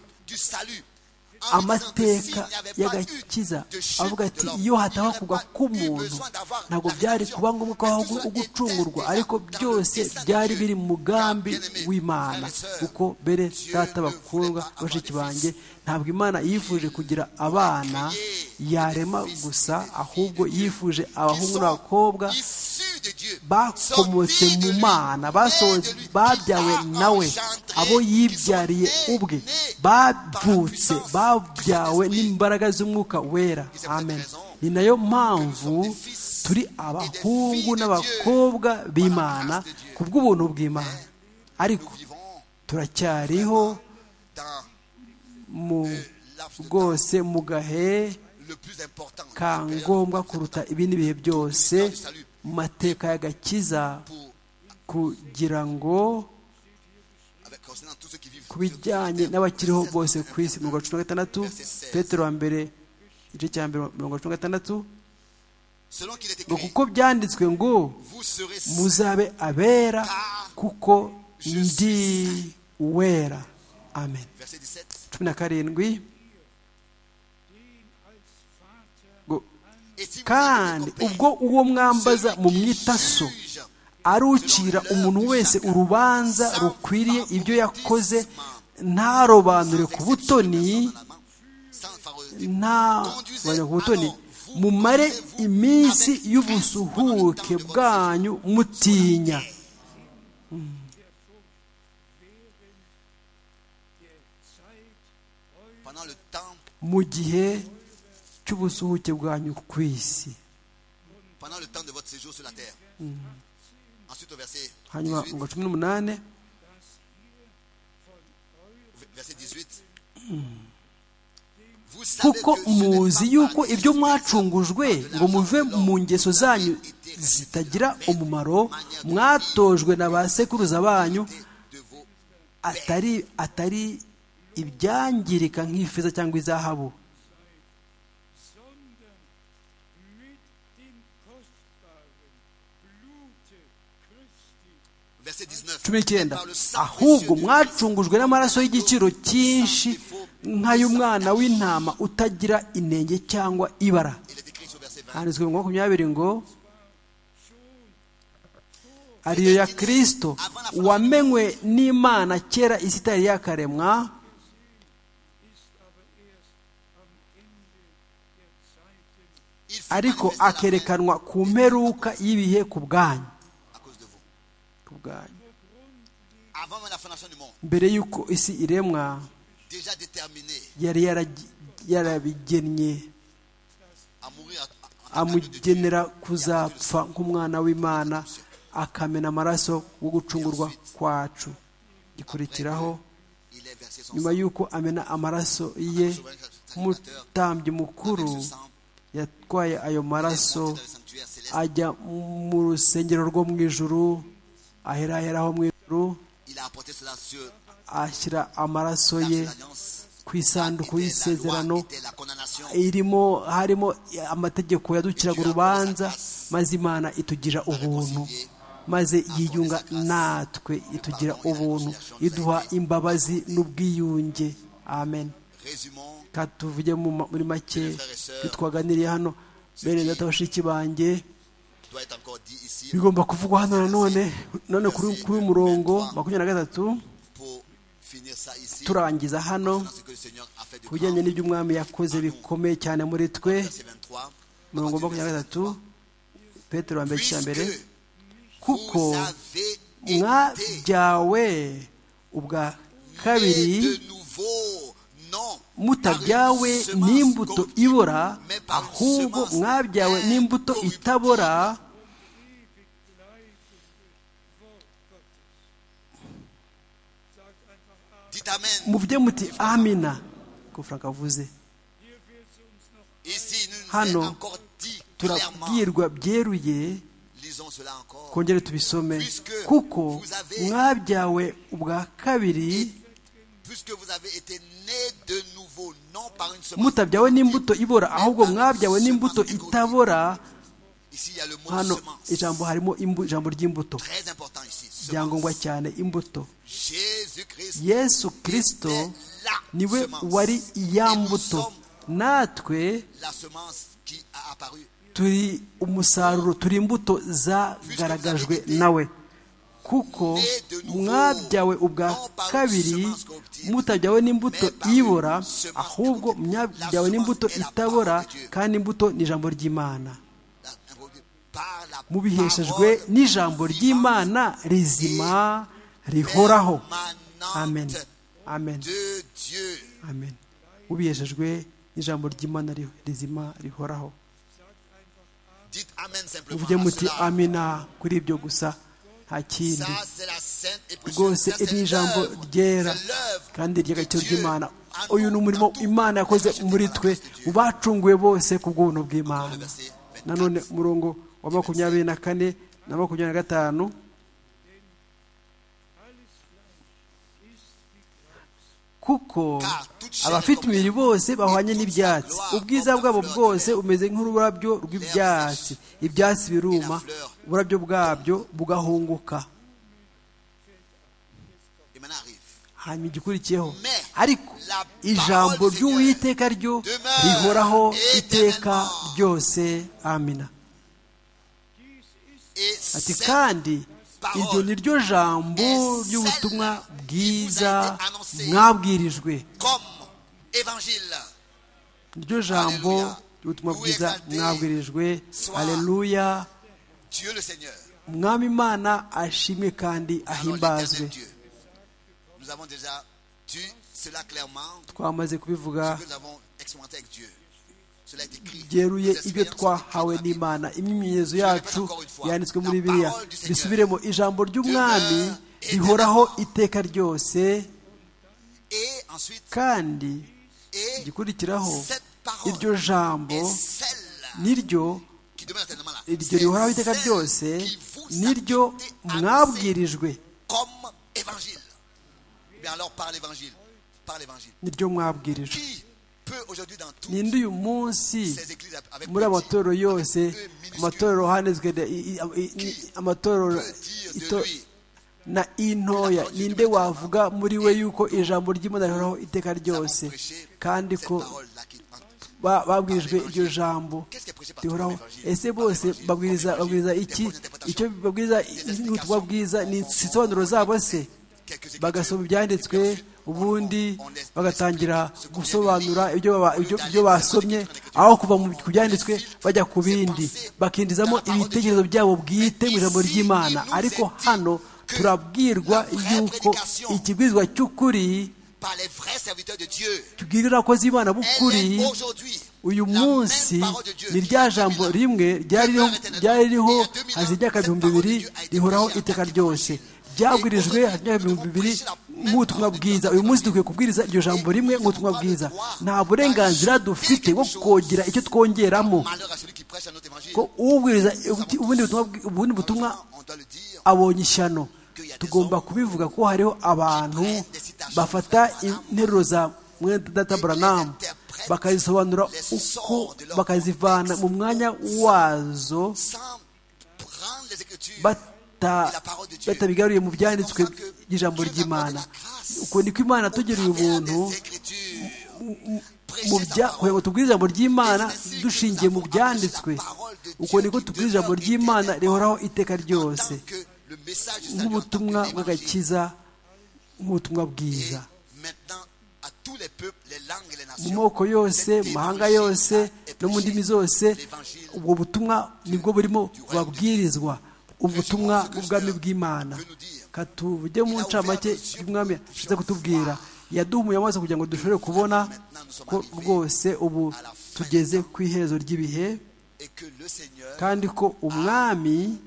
amateka y'agakiza, avuga ati iyo hataba kugwa k'umuntu ntabwo byari kuba ngombwa ko habaho gucungurwa, ariko byose byari biri mu mugambi w'Imana. Kuko bere data bakundwa bashiki banjye, ntabwo Imana yifuje kugira abana yarema gusa, ahubwo yifuje abahungu n'abakobwa bakomotse mu Mana, babyawe nawe, abo yibyariye ubwe, bavutse babyawe n'imbaraga z'umwuka wera. Amen. Ni nayo mpamvu turi abahungu n'abakobwa b'Imana ku bw'ubuntu bw'Imana, ariko turacyariho rwose mu gahe ka ngombwa kuruta ibindi bihe byose mu mateka y'agakiza, kugira ngo ku bijyanye n'abakiriho bose ku isi. 16, Petero wa mbere igice cya mbere 16, ngo kuko byanditswe ngo muzabe abera kuko ndi uwera. Amen. 17, kandi ubwo uwo mwambaza mu mwitaso arucira umuntu wese urubanza rukwiriye ibyo yakoze, ntarobanure ku butoni, mumare iminsi y'ubusuhuke bwanyu mutinya. Mu gihe cy'ubusuhuke bwanyu ku isi. Hanyuma ngo 18, kuko muzi yuko ibyo mwacungujwe ngo muve mu ngeso zanyu zitagira umumaro, mwatojwe na ba sekuruza banyu, atari ibyangirika nk'ifeza cyangwa izahabu, ahubwo mwacungujwe n'amaraso y'igiciro cyinshi nk'ay'umwana w'intama utagira inenge cyangwa ibara. Handitswe mu 20 ngo ariyo ya Kristo wamenywe n'Imana kera isi itari yakaremwa, ariko akerekanwa ku mperuka y'ibihe ku bwanyu. Mbere y'uko isi iremwa yari yarabigennye, amugenera kuzapfa nk'umwana w'Imana, akamena amaraso wo gucungurwa kwacu. Gikurikiraho, nyuma y'uko amena amaraso ye, nk'umutambyi mukuru yatwaye ayo maraso ajya mu rusengero rwo mu ijuru, aheraho mu ijuru, ashyira amaraso ye ku isanduku y'isezerano harimo amategeko yadukiraga urubanza, maze Imana itugira ubuntu, maze yiyunga natwe itugira ubuntu, iduha imbabazi n'ubwiyunge. Amen. Katuvuge muri make twaganiriye hano, bene data bashiki banjye, bigomba kuvugwa hano none kuri umurongo 23, turangiza hano ku bijyanye n'ibyo Umwami yakoze bikomeye cyane muri twe. 23, Petero wa mbere cya mbere, kuko mwabyawe ubwa kabiri, mutabyawe n'imbuto ibora, ahubwo mwabyawe n'imbuto itabora, Dites Amen. muvuge muti amina ko Frank avuze. Ici, nous nous est Hano encore dit clairement. turabwirwa byeruye, Lisons cela encore. kongere tubisome, kuko mwabyawe ubwa kabiri, Puisque vous avez été nés de nouveau, non par une semence. mutabyawe n'imbuto ibora, ahubwo mwabyawe n'imbuto itabora. Ici, il y a le mot Hano semence. ijambo harimo ijambo ry'imbuto, Très important ici. byangombwa Semence. cyane, imbuto. Jésus-Christ Yesu Kristo était la niwe semence. wari iya Et nous mbuto, sommes natwe la semence qui a apparu. turi umusaruro, turi imbuto zagaragajwe nawe, kuko mwabyawe ubwa kabiri, mutabyawe n'imbuto ibora, ahubwo mwabyawe n'imbuto itabora, kandi imbuto ni ijambo ry'Imana, Par la mubiheshejwe parole n'ijambo ry'Imana rizima rihoraho. Amen, permanente amen, de Dieu. amen. Mubiheshejwe n'ijambo ry'Imana rizima rihoraho. Dites Amen simplement. Muvuge à muti cela. amina kuri ibyo gusa, nta kindi. Ça, c'est la sainte et précieuse. Rwose Ça, c'est iri ni ijambo l'œuvre. ryera C'est l'œuvre kandi de ry'agaciro Dieu ry'Imana. en nous, Uyu ni umurimo dans tout. Imana yakoze muri twe, mu bacunguwe bose ku bw'ubuntu Encore le bw'Imana. verset 24. Nanone umurongo wa 24 na 25, kuko abafite imibiri bose bahwanye n'ibyatsi, ubwiza bwabo bwose umeze nk'ururabyo rw'ibyatsi, ibyatsi biruma, uburabyo bwabyo bugahunguka. Et maintenant arrive. Hanyuma igikurikiyeho, ariko ijambo la ry'Uwiteka ryo rihoraho iteka ryose. Amina. Et Ati cette kandi iryo parole, ni ryo jambo ry'ubutumwa bwiza mwabwirijwe, comme évangile. niryo jambo ry'ubutumwa bwiza mwabwirijwe. Haleluya. Dieu le Seigneur. Umwami Imana ashimwe kandi Alors ahimbazwe. l'Éternel Dieu. Nous avons déjà dit cela clairement, Twamaze kubivuga ce que nous avons expérimenté avec Dieu. Cela est écrit. byeruye Nos ibyo expériences sont écrites twahawe dans la Bible. n'Imana, imyimenyerezo yacu yanditswe muri Bibiliya. Bisubiremo, ijambo ry'Umwami rihoraho iteka ryose, Et ensuite, kandi et igikurikiraho cette parole iryo jambo est celle niryo qui demeure éternellement là. iryo rihoraho iteka C'est ryose, celle qui vous niryo a été annoncée mwabwirijwe, comme évangile. Mais alors par l'évangile, niryo mwabwirijwe. qui peut aujourd'hui dans toutes ninde uyu munsi ces églises avec muri amatorero petit, yose, avec peu minuscule, amatorero hanezwe amatorero peut dire de lui na intoya, ninde wavuga muri we yuko ijambo ry'Imana rihoraho iteka ryose, kandi ko babwirijwe iryo jambo rihoraho? Ese bose babwiriza iki? Icyo babwiriza n'ubutumwa bwiza ni insobanuro zabo se? Bagasoma ibyanditswe, ubundi bagatangira gusobanura ibyo basomye, aho kuva ku byanditswe bajya ku bindi, bakindizamo ibitekerezo byabo bwite mu ijambo ry'Imana. Ariko hano turabwirwa yuko ikibwirizwa cy'ukuri tubwirira abakozi b'Imana b'ukuri uyu munsi ni rya jambo rimwe ryari ririho haza imyaka 2000 rihoraho iteka ryose, byabwirijwe haza imyaka 2000 nk'ubutumwa bwiza. Uyu munsi dukwiye kubwiriza iryo jambo rimwe nk'ubutumwa bwiza. Nta burenganzira dufite bwo kongera icyo twongeramo, ko ubwiriza ubundi butumwa abonye ishyano. Tugomba kubivuga ko hariho abantu bafata interuro za Data Branham bakazisobanura uko, bakazivana mu mwanya wazo batabigaruye mu byanditswe by'ijambo ry'Imana. Uko niko Imana tugiriye ubuntu kugira ngo tubwire ijambo ry'Imana dushingiye mu byanditswe. Uko niko tubwire ijambo ry'Imana rihoraho iteka ryose, nk'ubutumwa bw'agakiza, nk'ubutumwa bwiza mu moko yose, mu mahanga yose no mu ndimi zose. Ubwo butumwa nibwo burimo babwirizwa, ubutumwa bw'ubwami bw'Imana. Katujye mu ncamake y'Umwami ashize kutubwira. Yaduhumuye amaso kugira ngo dushobore kubona ko rwose ubu tugeze ku iherezo ry'ibihe, kandi ko Umwami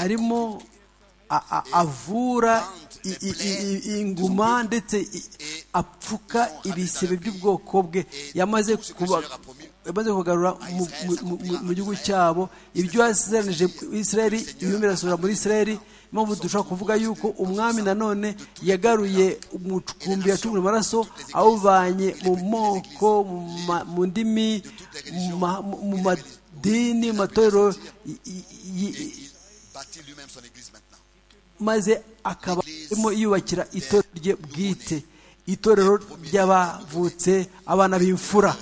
arimo avura inguma ndetse apfuka ibisebe by'ubwoko bwe. Yamaze kugarura mu gihugu cyabo ibyo yasezeranije Isirayeli, ibintu birasohora muri Isirayeli. Impamvu dushobora kuvuga yuko umwami nanone yagaruye umukumbi yacungura amaraso, awuvanye mu moko, mu ndimi, mu madini, mu matorero, maze akaba arimo yubakira itorero rye bwite, itorero ry'abavutse abana b'imfura.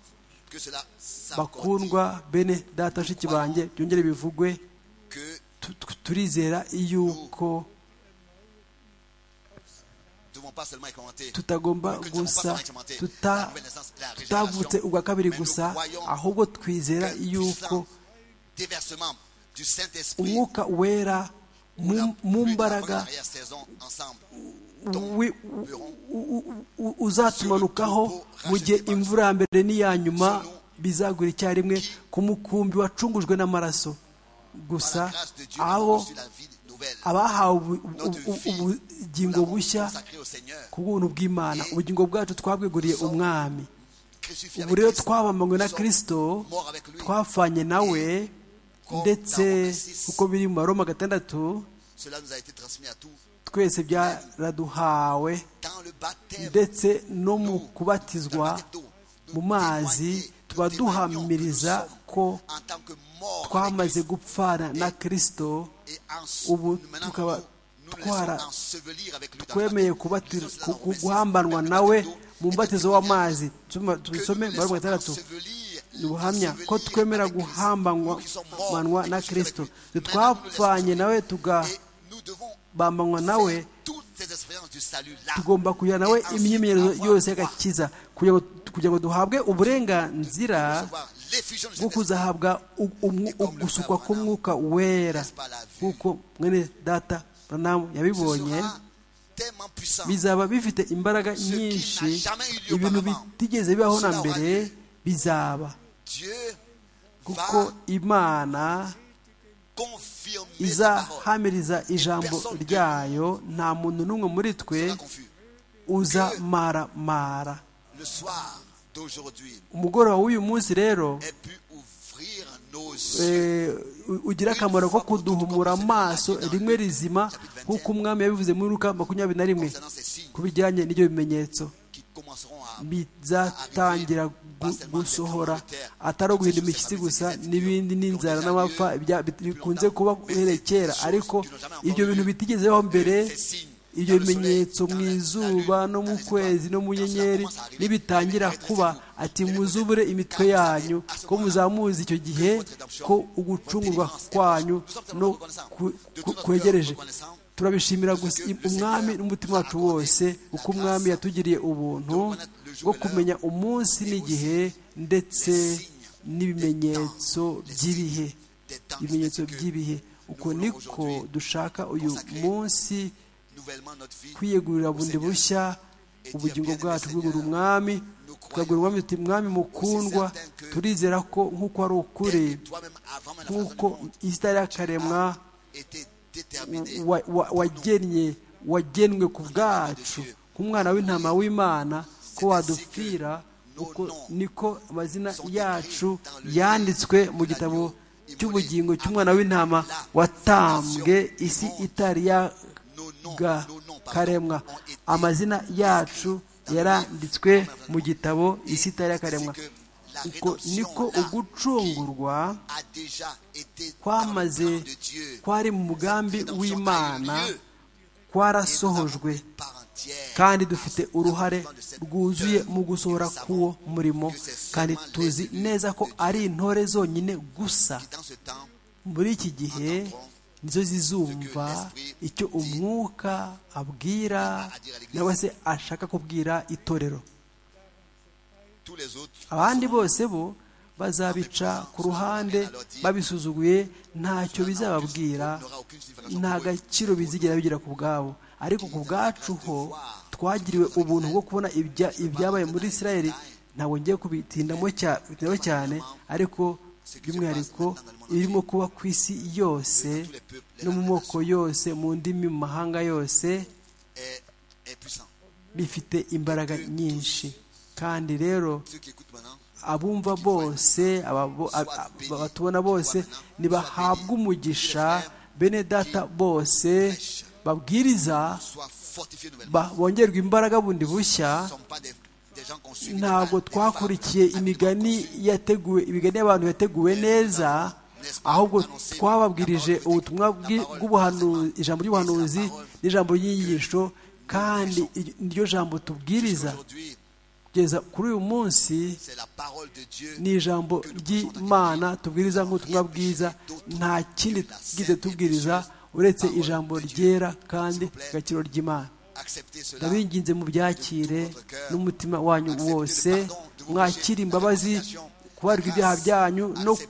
Bakundwa bene data bashiki banjye, byongere bivugwe, turizera yuko tutagomba gusa tutavutse ubwa kabiri gusa, ahubwo twizera yuko umwuka wera mu mbaraga uzatumanukaho mu gihe imvura ya mbere n'iya nyuma bizagura icyarimwe ku mukumbi wacungujwe n'amaraso. Gusa abo abahawe ubugingo bushya ku buntu bw'Imana, ubugingo bwacu twabweguriye umwami. Ubu rero twabambanywe na Kristo, twapfanye nawe, ndetse uko biri mu Baroma 6, twese byaraduhawe, ndetse no mu kubatizwa mu mazi tuba duhamiriza ko twamaze gupfana na Kristo. Ubu tukaba twemeye guhambanwa nawe mu mubatizo w'amazi. Tubisome Baroma 6, ni ubuhamya ko twemera guhambanwa na Kristo. Twapfanye nawe tugabambanywa nawe, tugomba kugira nawe imyimenyerezo yose y'agakiza kugira ngo duhabwe uburenganzira bwo kuzahabwa ugusukwa k'umwuka wera, kuko mwene data Branham yabibonye. Bizaba bifite imbaraga nyinshi, ibintu bitigeze bibaho na mbere bizaba, kuko Imana izahamiriza ijambo ryayo. Nta muntu n'umwe muri twe uzamaramara. Umugoroba w'uyu munsi rero ugira akamaro ko kuduhumura amaso rimwe rizima, nk'uko umwami yabivuze muri Luka 21 ku bijyanye n'ibyo bimenyetso bizatangira gusohora, atari guhinda imishyitsi gusa, n'ibindi, n'inzara n'amapfa bikunze kuba kera. Ariko ibyo bintu bitigeze bibaho mbere, ibyo bimenyetso mu izuba no mu kwezi no mu nyenyeri nibitangira kuba, ati muzubure imitwe yanyu, ko muzamuzi icyo gihe ko ugucungurwa kwanyu no kwegereje. Turabishimira gusa umwami n'umutima wacu wose, uko umwami yatugiriye ubuntu bwo kumenya umunsi n'igihe, ndetse n'ibimenyetso by'ibihe. Ibimenyetso by'ibihe, uko niko dushaka uyu munsi kwiyegurira bundi bushya ubugingo bwacu bw'ugura umwami, tukagura umwami tuti mwami mukundwa. Turizera ko nk'uko ari ukuri, nk'uko isi itari yakaremwa wagenwe ku bwacu nk'umwana w'intama w'Imana, ko wadupfira, uko niko amazina yacu yanditswe mu gitabo cy'ubugingo cy'umwana w'intama watambwe isi itari yakaremwa. Amazina yacu yaranditswe mu gitabo isi itari yakaremwa. Uko niko ugucungurwa kwari mu mugambi w'Imana kwarasohojwe, kandi dufite uruhare rwuzuye mu gusohora k'uwo murimo. Kandi tuzi neza ko ari intore zonyine gusa muri iki gihe nizo zizumva icyo umwuka abwira, nawe se ashaka kubwira itorero. Abandi bose bo bazabica ku ruhande babisuzuguye, ntacyo bizababwira, nta gaciro bizigera bigira ku bwabo. Ariko ku bwacu ho twagiriwe ubuntu bwo kubona ibyabaye muri Isirayeli. Ntabwo ngiye kubitindamo cyane, ariko by'umwihariko irimo kuba ku isi yose no mu moko yose, mu ndimi, mu mahanga yose, bifite imbaraga nyinshi. kandi rero abumva bose, batubona bose, nibahabwa umugisha, bene data bose babwiriza bongerwa imbaraga bundi bushya. Ntabwo twakurikiye imigani y'abantu yateguwe neza, ahubwo twababwirije ubutumwa bw'ubuhanuzi, ijambo ry'ubuhanuzi n'ijambo ry'inyigisho, kandi iryo jambo tubwiriza kugeza kuri uyu munsi ni ijambo ry'Imana tubwiriza nk'ubutumwa bwiza. Nta kindi twize tubwiriza uretse ijambo ryera kandi agaciro ry'Imana. Ndabinginze mu byakire n'umutima wanyu wose, mwakire imbabazi, kubarwa ibyaha byanyu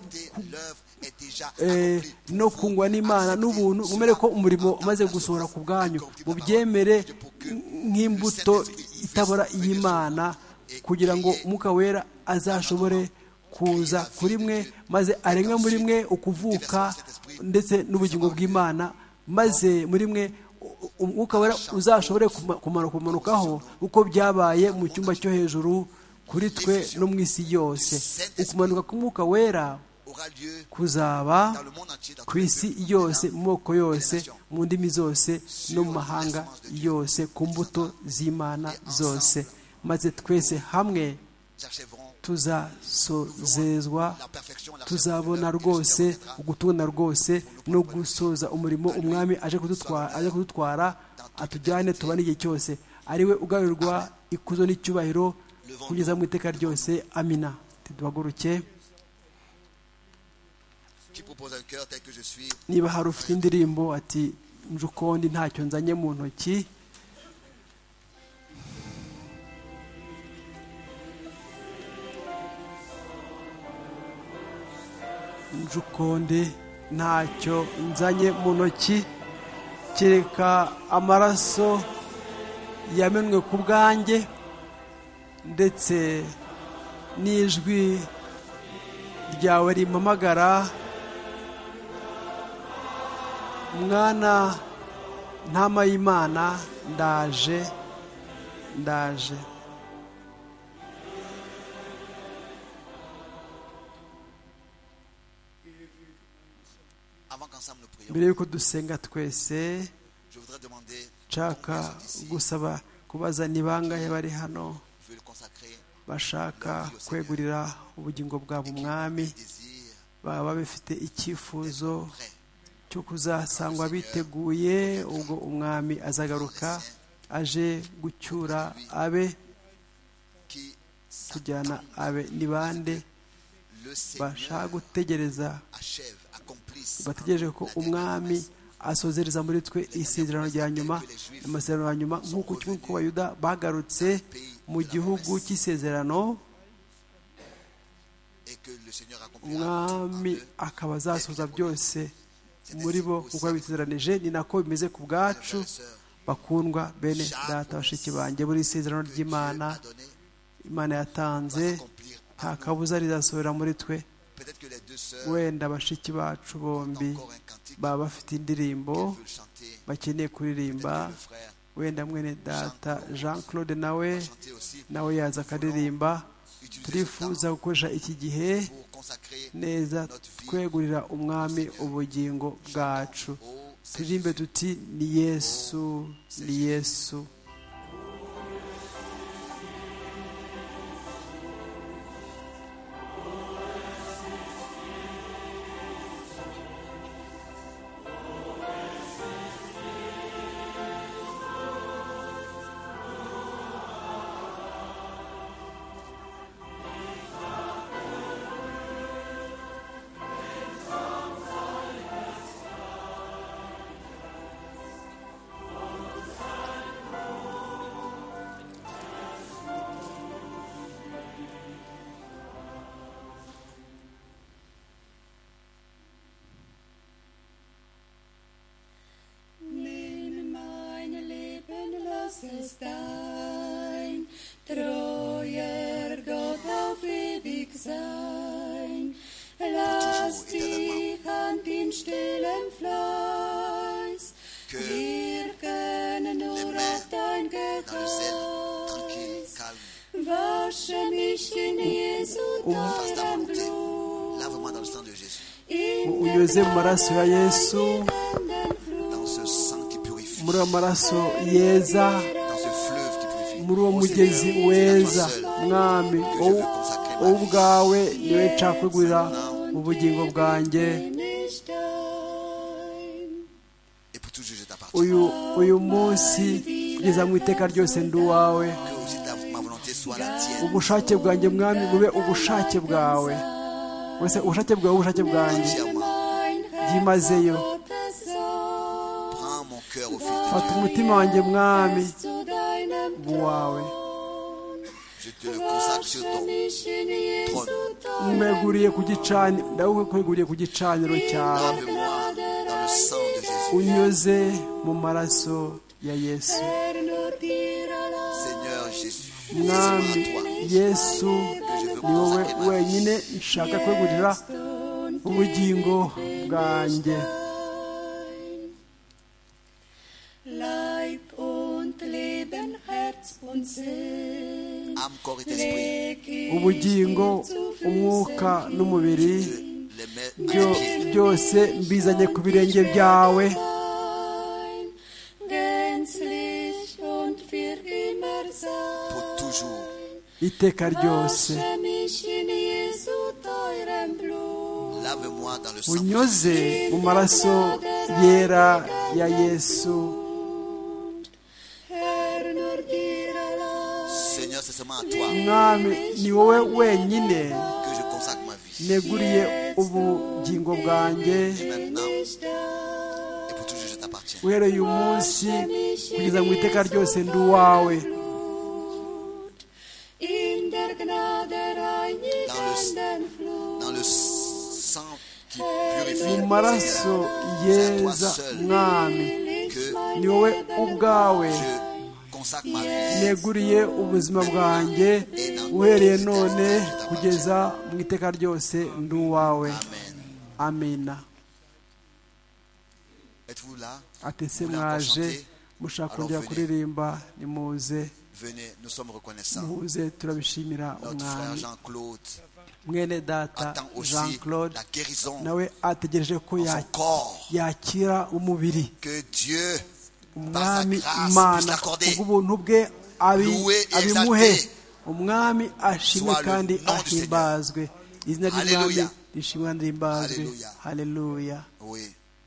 no kungwa n'Imana n'ubuntu, mwemere ko umurimo umaze gusohora ku bwanyu, mubyemere nk'imbuto itabora y'Imana, kugira ngo Umwuka Wera azashobore kuza kuri mwe, maze aremwe muri mwe ukuvuka ndetse n'ubugingo bw'Imana, maze muri mwe Umwuka Wera uzashobore kumanukaho uko byabaye mu cyumba cyo hejuru kuri twe no mu isi yose. Ukumanuka k'Umwuka Wera kuzaba ku isi yose, mu moko yose, mu ndimi zose no mu mahanga yose, ku mbuto z'Imana zose, maze twese hamwe tuzasozezwa, tuzabona rwose ugutunda rwose no gusoza umurimo umwami aje kudutwara atujyane tubane igihe cyose, ari we ugarurirwa ikuzo n'icyubahiro kugeza mu iteka ryose. Amina. Tuduhaguruke. Niba hari ufite indirimbo ati njukondi ntacyo nzanye mu ntoki, njukondi ntacyo nzanye mu ntoki, kereka amaraso yamenwe ku bwanjye ndetse n'ijwi ryawe rimpamagara, mwana ntama y'Imana, ndaje ndaje. Mbere y'uko dusenga twese, nshaka gusaba kubaza ni bangahe bari hano bashaka kwegurira ubugingo bwabo Umwami, baba bafite icyifuzo cyo kuzasangwa biteguye ubwo Umwami azagaruka aje gucyura abe, kujyana abe. Ni bande bashaka gutegereza, bategereje ko Umwami asozereza muri twe isezerano rya nyuma, amasezerano ya nyuma, nk'uko Abayuda bagarutse mu gihugu cy'isezerano, Umwami akaba azasoza byose muri bo nk'uko yabisezeranije. Ni nako bimeze ku bwacu, bakundwa bene data, bashiki banjye. Buri isezerano ry'Imana Imana yatanze nta kabuza rizasohora muri twe. Wenda bashiki bacu bombi baba bafite indirimbo bakeneye kuririmba, wenda mwene data Jean Claude nawe yaza akaririmba. Turifuza gukoresha iki gihe neza twegurira Umwami ubugingo bwacu. Turirimbe tuti ni Yesu, ni Yesu. Es dein, treuer Gott auf ewig sein. dans le zèle, tranquille, calme. Wasche mich in Jesu Fasse ta teurem volonté. Blut. Lave-moi dans le sang de Jésus. unyuze mu maraso ya Yesu, Dans ce sang qui purifie. muri ayo maraso yeza, Dans ce fleuve qui purifie. muri uwo Ô mugezi Seigneur, weza, c'est à toi seul mwami que je veux consacrer ma wowe vie. ubwawe niwe ncakwegurira ubugingo bwanjye. Nicht dein. Et pour toujours, je t'appartiens. uyu munsi kugeza mu iteka ryose ndi uwawe. Que aussi ma volonté soit la tienne. ubushake bwanjye mwami bube ubushake bwawe, wese ubushake bwawe ubushake bwanjye Entièrement. byimazeyo. Prends mon cœur au fil de fata Dieu. umutima wanjye mwami Zu deinem uwawe, Je te le consacre sur ton mich in Jesu trône. mweguriye ku gicaniro, ndakweguriye ku gicaniro cyawe. Lave-moi dans le sang de Jésus. unyuze mu maraso ya Yesu. Herr, nur dir allein. Seigneur Jésus, c'est mwami à toi Yesu, que je veux ni wowe consacrer ma vie. wenyine nshaka kwegurira ubugingo bwanjye. Leib und Leben, Herz und Sinn. Âme, corps et esprit. ubugingo, umwuka n'umubiri, Les mets à tes pieds. byose mbizanye ku birenge byawe. Dein, gänzlich und für immer sein. Pour toujours. iteka ryose. Wasche mich in Jesu teurem Blut. Lave-moi dans le sang. unyuze mu maraso yera ya Yesu. Herr, nur dir allein. Seigneur, c'est seulement à toi mwami ni wowe wenyine que je consacre ma vie. neguriye ubugingo bwanjye. Et maintenant, Nicht dein. et pour toujours, je t'appartiens. uhereye uyu munsi kugeza mu iteka ryose ndi uwawe. In der Gnade reinigenden Flut. Dans le sang qui purifie. mu maraso C'est à toi yeza seul mwami, que ni wowe ubwawe je consacre ma vie. neguriye ubuzima bwanjye, uhereye none kugeza mu iteka ryose ndi uwawe. Amen. amina. Êtes-vous là? atese mwaje mushaka kongera kuririmba, nimuze Venez, nous sommes reconnaissants. muze, turabishimira Notre frère umwami. Jean-Claude mwene data attend aussi Jean Claude la guérison nawe ategereje ko dans son corps. yakira umubiri. Que Dieu, umwami par sa grâce, imana puisse l'accorder. ubuntu bwe Loué et abimuhe. exalté. umwami ashimwe Soit le kandi nom du ahimbazwe. izina ry'umwami Alléluia. rishimwe kandi rihimbazwe. Alléluia. haleluya. oui,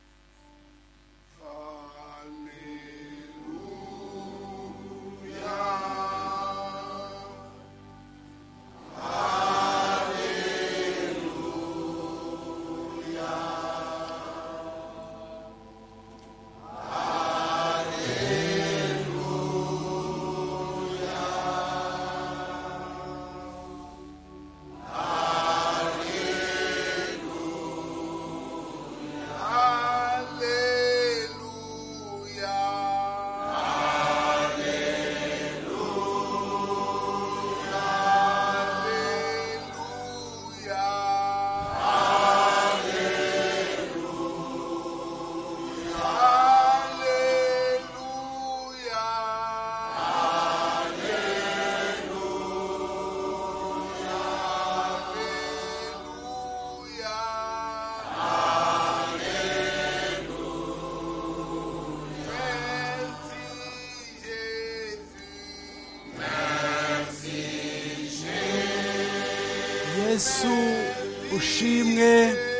yesu ushimwe,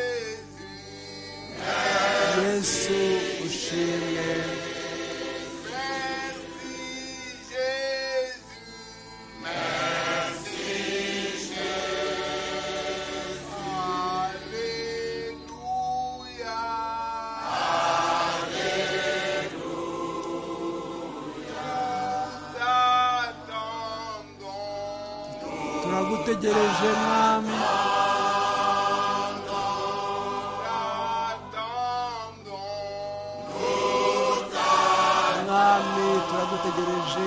yesu ushimwe. turagutegereje mwami, mwami turagutegereje,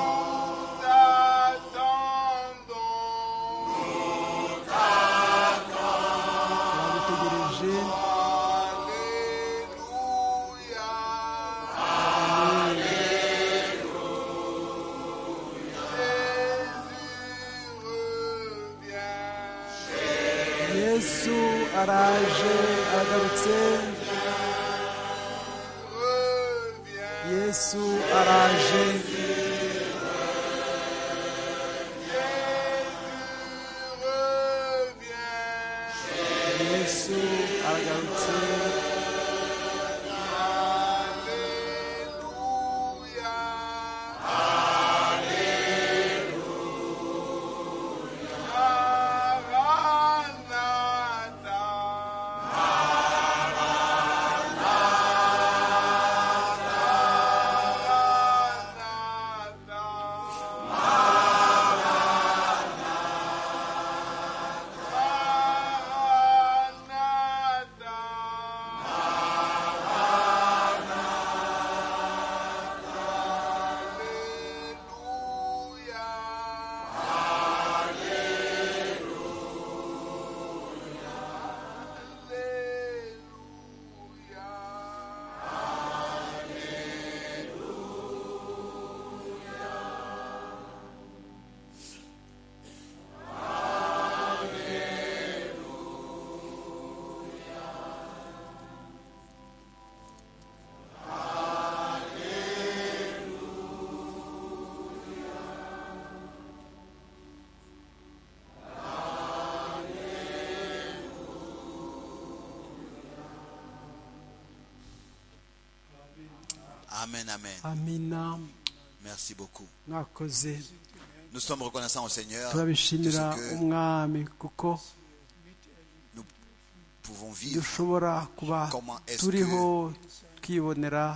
turagutegereje. araje aragarutse Yesu araje Yesu aragarutse Amen, amen. amina Merci beaucoup. mwakoze Nous sommes reconnaissants au Seigneur de turabishimira ce que umwami kuko nous pouvons vivre. dushobora kuba Comment est-ce turiho twibonera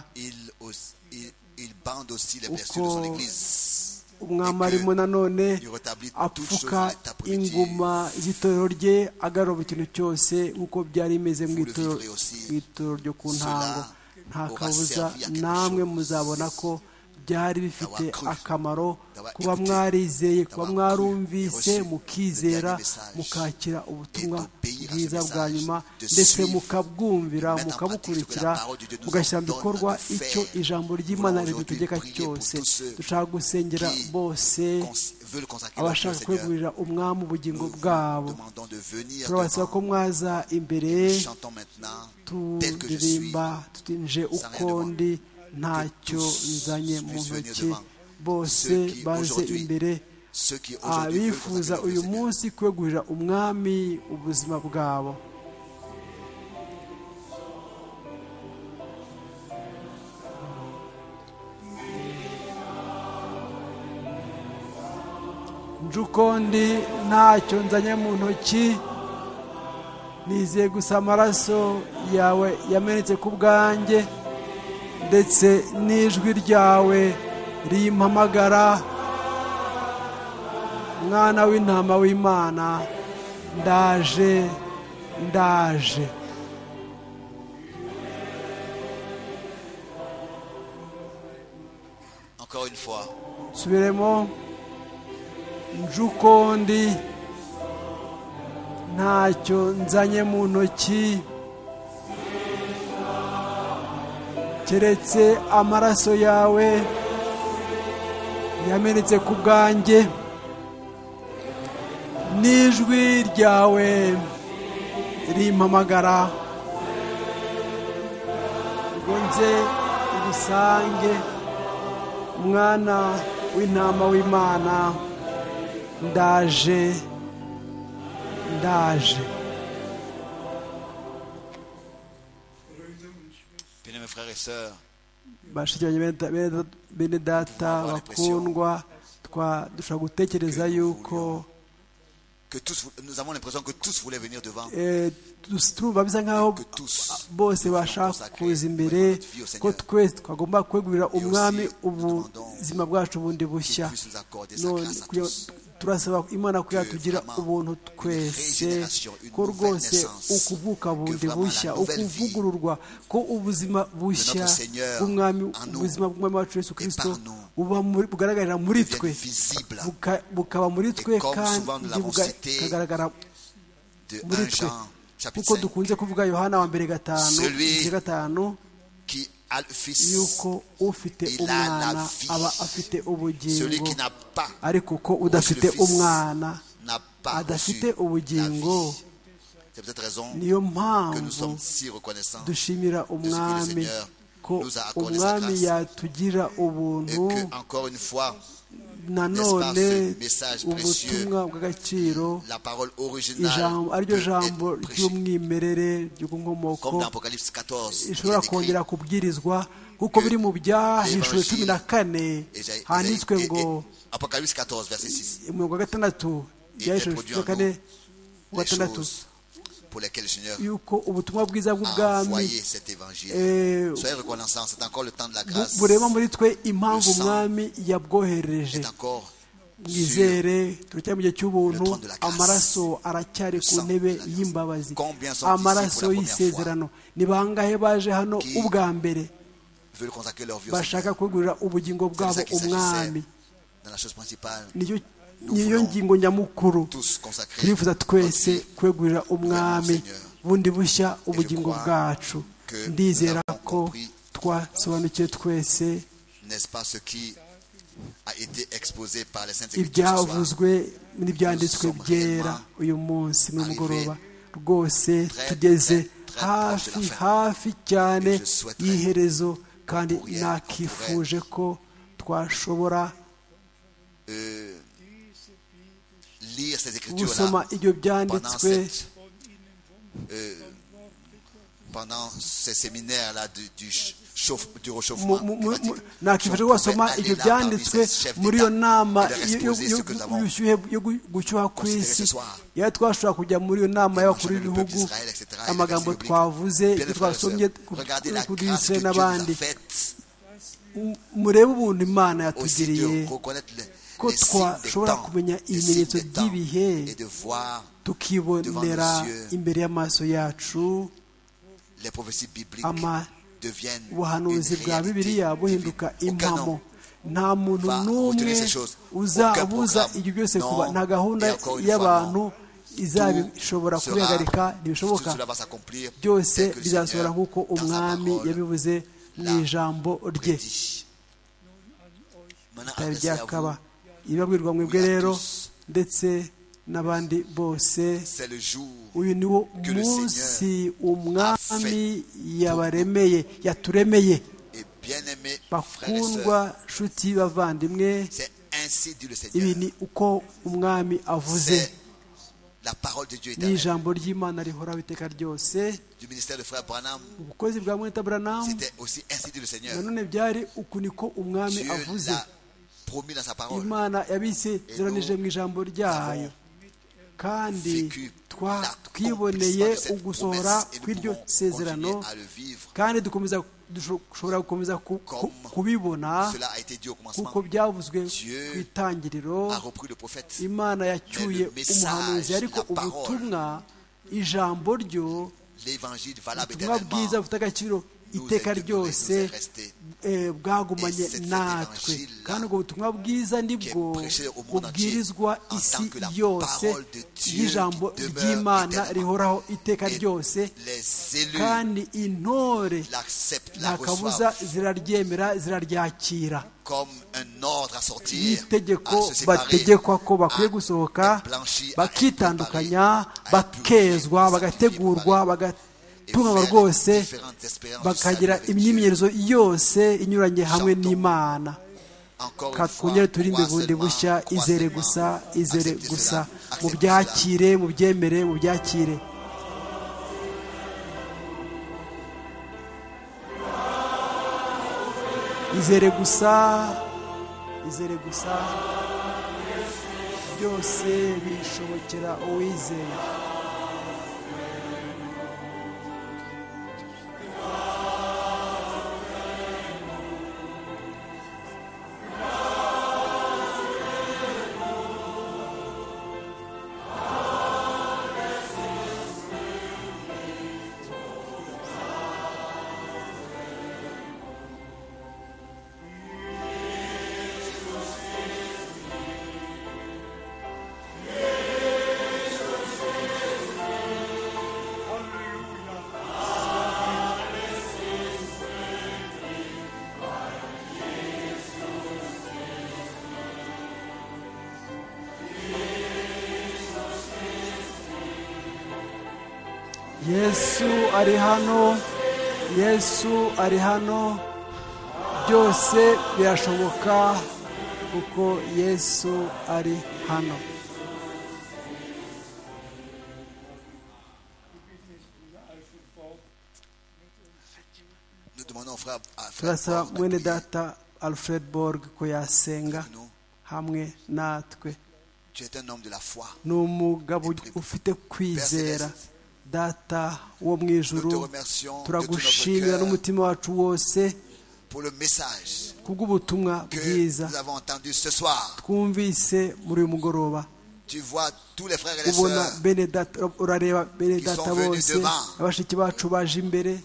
Il bande aussi les blessures de son Église. umwami arimo nanone Il rétablit toutes choses apfuka à l'état primitif. inguma z'itorero rye agarura ikintu cyose nk'uko byari bimeze mu Vous le itorero vivrez aussi. mu itorero ryo ku ntango Cela nta aura kabuza servi à quelque namwe chose. muzabona ko byari bifite D'avoir cru, akamaro d'avoir kuba écouté, mwarizeye kuba d'avoir cru mwarumvise et reçu mukizera le dernier message mukakira ubutumwa et d'obéir à ce bwiza bwa message, nyuma de ndetse suivre, mukabwumvira de mettre en pratique ce que mukabukurikira la parole de Dieu nous mugashyira mu ordonne bikorwa de faire. icyo ijambo ry'Imana Nous voulons ridutegeka aujourd'hui prier pour cyose tous ceux dushaka gusengera qui bose veulent consacrer leur vie au abashaka Seigneur. kwegurira umwami ubugingo Nous vous bwabo demandons de venir turabasaba ko devant. mwaza imbere Nous chantons maintenant tel que je suis. turirimba tutinje uko ndi ntacyo nzanye mu ntoki bose baze imbere Ceux qui aujourd'hui veulent abifuza consacrer leur vie uyu au Seigneur. munsi kwegurira umwami ubuzima bwabo nje uko ndi ntacyo nzanye mu ntoki nizeye gusa amaraso yawe yamenetse ku bwanjye ndetse n'ijwi ryawe rimpamagara mwana w'intama w'Imana ndaje ndaje Encore une fois, subiremo nje uko ndi ntacyo nzanye mu ntoki keretse amaraso yawe yamenetse ku bwanjye n'ijwi ryawe rimpamagara ngo nze ugusange mwana w'intama w'Imana ndaje ndaje bien-aimés frères et sœurs, bashiki banjye bene data bakundwa dushobora gutekereza yuko que tous, nous avons l'impression que tous voulaient venir devant. turumva bisa nk'aho bose bashaka kuza imbere ko twese twagomba kwegurira umwami ubuzima bwacu bundi bushya none turasaba Imana ko yatugira ubuntu twese ko rwose ukuvuka bundi bushya ukuvugururwa ko ubuzima bushya bw'umwami ubuzima bw'umwami wacu Yesu Kristo bugaragarira muri twe bukaba muri twe kandi bukagaragara muri twe kuko dukunze kuvuga Yohana wa mbere 5:5 yuko ufite umwana aba afite ubugingo ariko ko udafite umwana adafite ubugingo C'est peut-être raison niyo que nous mpamvu sommes si reconnaissants dushimira de ce que le umwami Seigneur ko nous a accordé sa umwami grâce. yatugira Et ubuntu que, encore une fois, nanone ce message ubutumwa bw'agaciro la parole originale ariryo peut jambo être prêchée. ry'umwimerere ry'inkomoko Comme dans Apocalypse 14, il est ishobora écrit, kongera kubwirizwa kuko biri mu byahishuwe 14 handitswe ngo Apocalypse 14, verset 6, umurongo wa gatandatu byahishuwe 14 wa les gatandatu choses pour lesquelles le Seigneur yuko ubutumwa bwiza a bw'ubwami envoyé cet évangile. Soyez reconnaissants, c'est encore le temps de la grâce. bureba muri twe impamvu umwami yabwohereje C'est encore mwizere turacyari mu gihe cy'ubuntu le trône de la grâce. amaraso aracyari ku ntebe y'imbabazi Combien sont amaraso ici pour la première y'isezerano ni bangahe baje hano Qui ubwa mbere veulent consacrer leur vie au bashaka Seigneur. kwegurira ubugingo C'est de bwabo ça qu'il umwami s'agissait dans la chose principale. niyo voulons ngingo nyamukuru Tous consacrer turifuza twese notre vie kwegurira umwami Seigneur. bundi bushya ubugingo crois bwacu que ndizera nous avons ko compris, twasobanukiwe twese n'est-ce pas ce qui a été exposé par les Saintes Écritures ce soir? ibyavuzwe n'ibyanditswe byera uyu munsi mu mugoroba rwose tugeze hafi cyane y'iherezo kandi nakifuje ko twashobora Lire ces gusoma Écritures-là ibyo byanditswe pendant ces séminaires-là du réchauffement climatique. nakifuje ko wasoma ibyo byanditswe muri iyo nama y'ubushyuhe yo gushyuha ku isi iyo twashobora kujya muri iyo nama y'abakuru b'ibihugu amagambo twavuze ibyo twasomye kuri Israel n'abandi murebe ubuntu Imana yatugiriye ko twashobora kumenya ibimenyetso by'ibihe tukibonera imbere y'amaso yacu ubuhanuzi bwa bibiliya buhinduka impamo nta muntu n'umwe uzabuza ibyo byose kuba nta gahunda y'abantu izabishobora kubihagarika ntibishoboka byose bizasohora nk'uko umwami yabivuze mu ijambo rye bitari byakaba ibabwirwa mwebwe rero ndetse n'abandi bose uyu ni wo munsi umwami yaturemeye bakundwa nshuti bavandimwe ibi ni uko umwami avuze ni ijambo ry'Imana rihoraho iteka ryose ubukozi bwa mweta Branham nanone byari uku niko umwami avuze Imana yabisezeranije mu ijambo ryayo kandi twiboneye ugusohora kw'iryo sezerano kandi dushobora gukomeza kubibona kuko byavuzwe ku itangiriro Imana yacyuye umuhanuzi ariko ubutumwa ijambo ryo ubutumwa bwiza bufite agaciro iteka ryose bwagumanye natwe kandi ubwo butumwa bwiza nibwo bubwirizwa isi yose y'ijambo ry'Imana rihoraho iteka ryose kandi intore nta kabuza ziraryemera ziraryakira n'itegeko bategekwa ko bakwiye gusohoka bakitandukanya bakezwa bagategurwa bagatunganywa rwose bakagira imyimenyerezo yose inyuranye hamwe n'Imana twongere turinde bundi bushya izere gusa mu byakire mu byemere mu byakire izere gusa byose bishobokera uwizeye Yesu ari hano, Yesu ari hano, byose birashoboka kuko Yesu ari hano. Turasaba mwene data Alfred Borg ko yasenga hamwe natwe. Ni umugabo ufite kwizera. Data wo mu ijuru, turagushimira n'umutima wacu wose kubw'ubutumwa bwiza twumvise muri uyu mugoroba. Ubona bene data, urareba bene data bose, abashiki bacu baje imbere.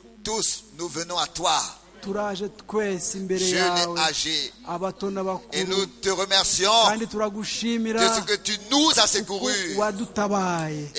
Turaje twese imbere yawe, abato n'abakuru, kandi turagushimira wadutabaye.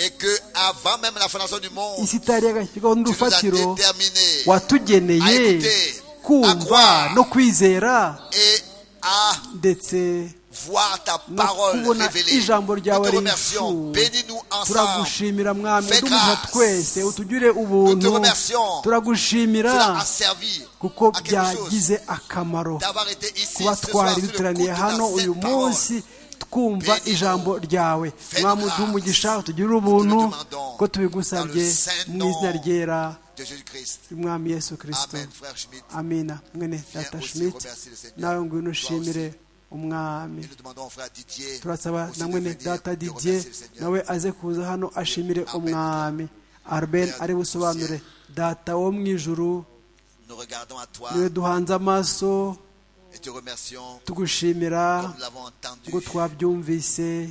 Isi itari yagashyirwaho n'urufatiro, watugeneye kumva no kwizera ndetse no kubona ijambo ryawe rinshu. Turagushimira mwami, udumuha twese, utugire ubuntu. Turagushimira kuko byagize akamaro kuba twari duteraniye hano uyu munsi twumva ijambo ryawe. Mwami uduhe umugisha, utugire ubuntu ko tubigusabye mu izina ryera umwami Yesu Kristo. Amina. Mwene data Schmidt, nawe ngwino ushimire umwami. Turasaba na mwene data Didier nawe aze kuza hano ashimire umwami. Arben ari busobanure. Data wo mu ijuru, niwe duhanze amaso, tugushimira ngo twabyumvise.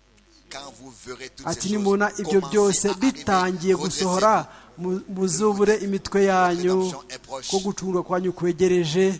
Ati nimubona ibyo byose bitangiye gusohora, muzubure imitwe yanyu ko gucungurwa kwanyu kwegereje.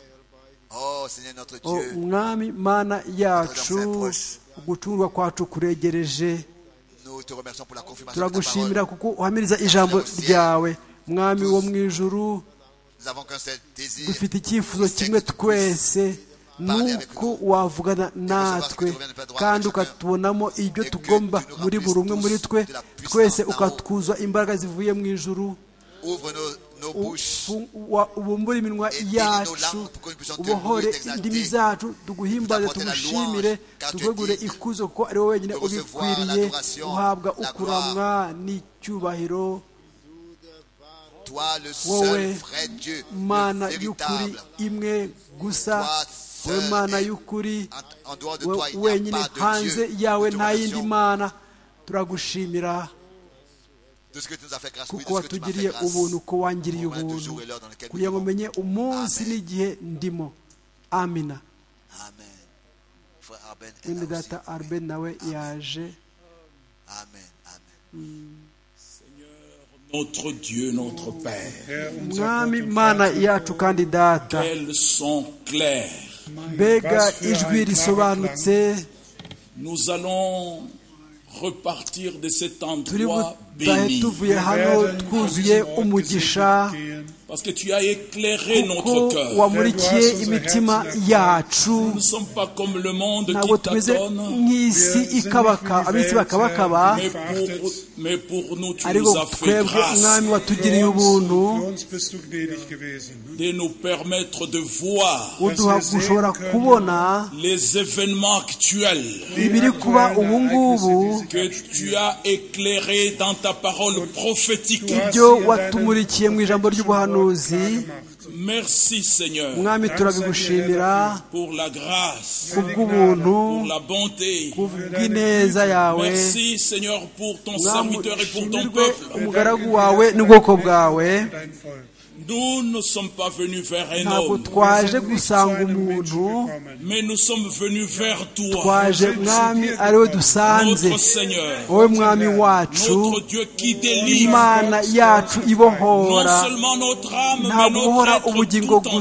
Mwami Mana yacu, gucungurwa kwacu kuregereje. Turagushimira kuko uhamiriza ijambo ryawe. Mwami wo mu ijuru, dufite icyifuzo kimwe twese, nuko wavugana natwe kandi ukatubonamo ibyo tugomba muri buri umwe muri twe twese, ukatwuza imbaraga zivuye mu ijuru. Ubumbure iminwa yacu, ubohore indimi zacu, tuguhimbaze, tugushimire, tugwegure ikuzo kuko ari wowe wenyine ubikwiriye uhabwa ukuramwa n'icyubahiro. Wowe Mana y'ukuri imwe gusa, wowe Mana y'ukuri wenyine, hanze yawe nta yindi Mana. Turagushimira kuko watugiriye ubuntu, ko wangiriye ubuntu kugira ngo umenye umunsi n'igihe ndimo. Amina. Mwene data Arben nawe yaje. Notre Dieu, notre Père, Mwami Mana yacu kandi Data, quels sont clairs. Mbega ijwi risobanutse. Nous allons repartir de cet endroit béni. Tuvuye hano twuzuye umugisha, parce que tu as éclairé notre cœur. Wamurikiye imitima yacu. Nous ne sommes pas comme le monde qui t'adonne, mais pour nous tu nous as fait grâce de nous permettre de voir les événements actuels que tu as éclairés dans ta parole prophétique. Merci Seigneur pour la grâce, pour la bonté. Merci Seigneur pour ton serviteur et pour ton peuple. Nous ne sommes pas venus vers un homme, mais nous sommes venus vers toi, notre Seigneur, notre Dieu qui délivre non seulement notre âme, mais notre être tout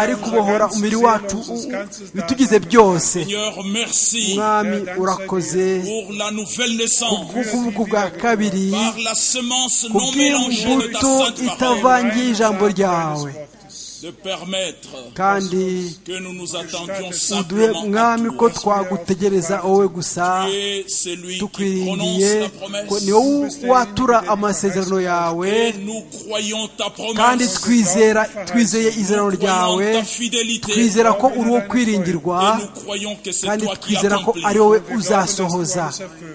entier. Seigneur, merci pour la nouvelle naissance, par la semence non mélangée de ta sainte parole. kandi uduhe mwami ko twagutegereza wowe gusa tukwiringiye ko ni wowe watura amasezerano yawe kandi twizeye izerano ryawe twizera ko uri uwo kwiringirwa kandi twizera ko ari wowe uzasohoza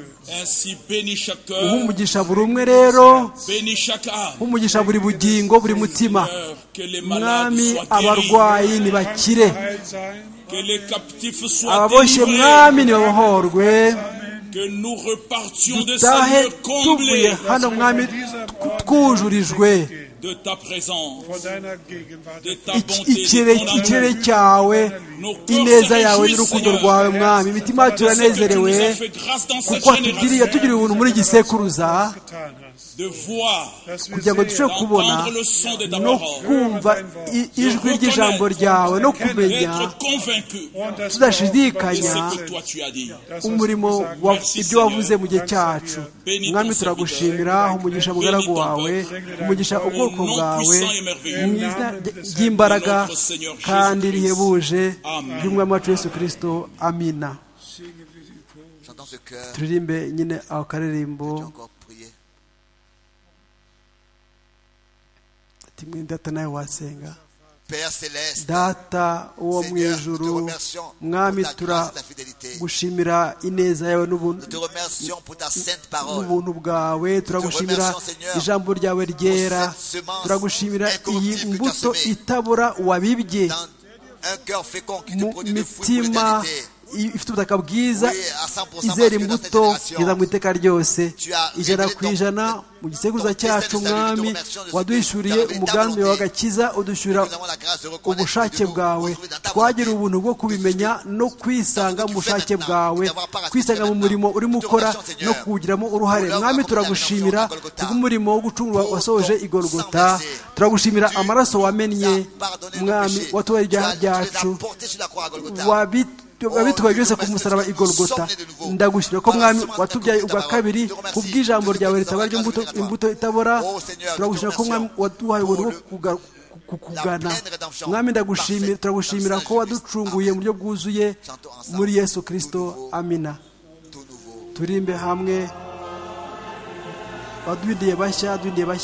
umugisha buri umwe rero umugisha buri bugingo buri mutima mwami abarwayi nibakire ababoshye mwami nibabohorwe dutahe tuvuye hano mwami twujurijwe ikirere cyawe ineza yawe n'urukundo rwawe mwami imitima yacu iranezerewe kuko watugiriye ubuntu muri gisekuruza kugira ngo dushobore kubona no kumva ijwi ry'ijambo ryawe no kumenya tudashidikanya umurimo ibyo wavuze mu gihe cyacu mwami turagushimira umugisha mugaragu wawe umugisha ubwoko bwawe mu izina ry'imbaraga kandi rihebuje ry'umwami wacu Yesu Kristo amina turirimbe nyine ako karirimbo data nawe wasenga data uwo mu ijuru mwami turagushimira ineza yawe n'ubuntu bwawe turagushimira ijambo ryawe ryera turagushimira iyi mbuto itabura wabibye mu mitima ifite ubutaka bwiza izera imbuto igeza mu iteka ryose 100% mu gisekuruza cyacu mwami waduhishuriye umugambi w'agakiza udushyura ubushake bwawe twagira ubuntu bwo kubimenya no kwisanga mu bushake bwawe kwisanga mu murimo urimo ukora no kuwugiramo uruhare mwami turagushimira kubw'umurimo wo gucungura wasohoje i Golgota turagushimira amaraso wamennye mwami watubaye ibyaha byacu wabitwaye byose ku musaraba i Golgota ndagushimira ko mwami watubyaye ubwa kabiri kubw'ijambo ryawe ritaba imbuto itabora turagushimira ko mwami waduhaye ubuntu bwo kukugana mwami ndagushimira turagushimira ko waducunguye mu buryo bwuzuye muri Yesu Kristo amina turimbe hamwe waduhindiye bashya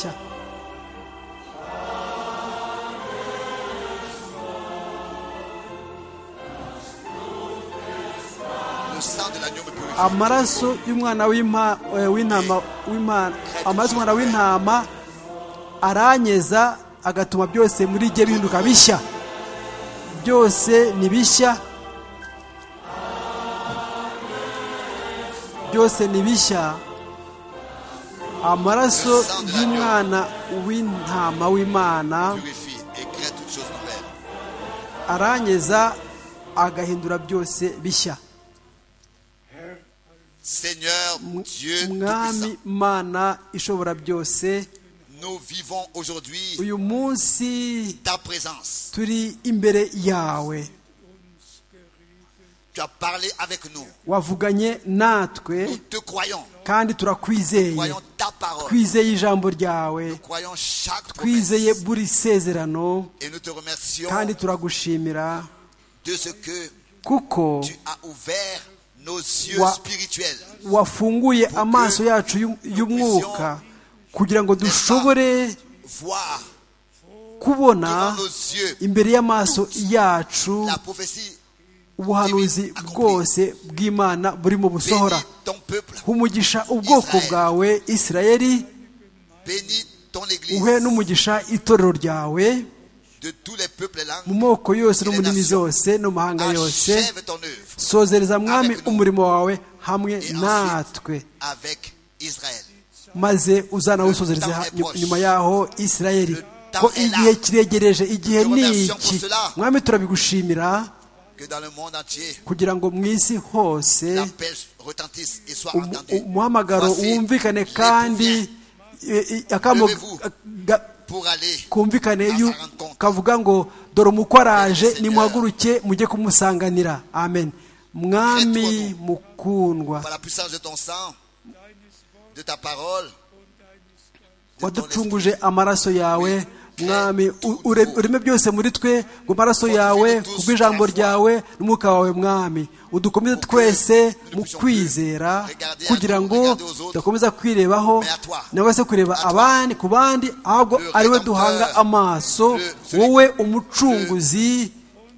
amaraso y'umwana w'intama aranyeza agatuma byose muri jye bihinduka bishya byose ni bishya amaraso y'umwana w'intama w'Imana aranyeza agahindura byose bishya mwami Mana ishobora byose uyu munsi turi imbere yawe wavuganye natwe kandi turakwizeye twizeye ijambo ryawe twizeye buri sezerano kandi turagushimira kuko wafunguye amaso yacu y'umwuka kugira ngo dushobore kubona imbere y'amaso yacu ubuhanuzi bwose bw'Imana burimo busohora umugisha ubwoko bwawe Isirayeli uhe n'umugisha itorero ryawe mu moko yose no mu ndimi zose no mu mahanga yose sozereza mwami umurimo wawe hamwe natwe maze uzanawusozereze nyuma yaho Isirayeli ko igihe kiregereje igihe niki mwami turabigushimira kugira ngo mu isi hose umuhamagaro wumvikane kandi kumvikane kavuga ngo dore umukwaraje nimuhaguruke mujye kumusanganira amen mwami mukundwa waducunguje amaraso yawe mwami ureme byose muri twe ngo amaraso yawe kubw'ijambo ryawe n'umwuka wawe mwami udukomeze twese mu kwizera kugira ngo tudakomeza kwirebaho nawe se kureba abandi ku bandi ahubwo ariwe duhanga amaso wowe umucunguzi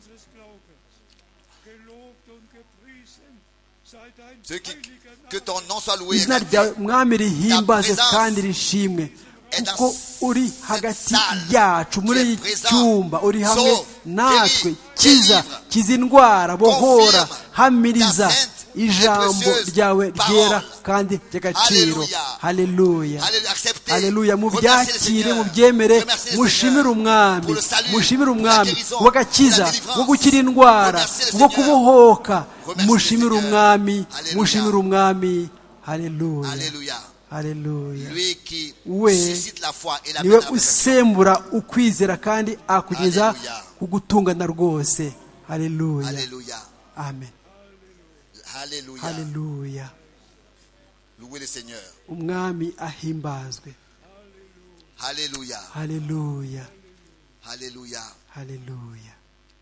izina ryawe mwami rihimbaze kandi rishimwe kuko uri hagati yacu muri iyi cyumba uri hamwe natwe kiza indwara bohora hamiriza ijambo ryawe ryera kandi ry'agaciro haleluya haleluya mubyakire mubyemere mushimire umwami w'agakiza wo gukira indwara wo kubohoka mushimire umwami haleluya haleluya we niwe usembura ukwizera kandi akugeza ku gutungana rwose haleluya amen haleluya umwami ahimbazwe haleluya haleluya haleluya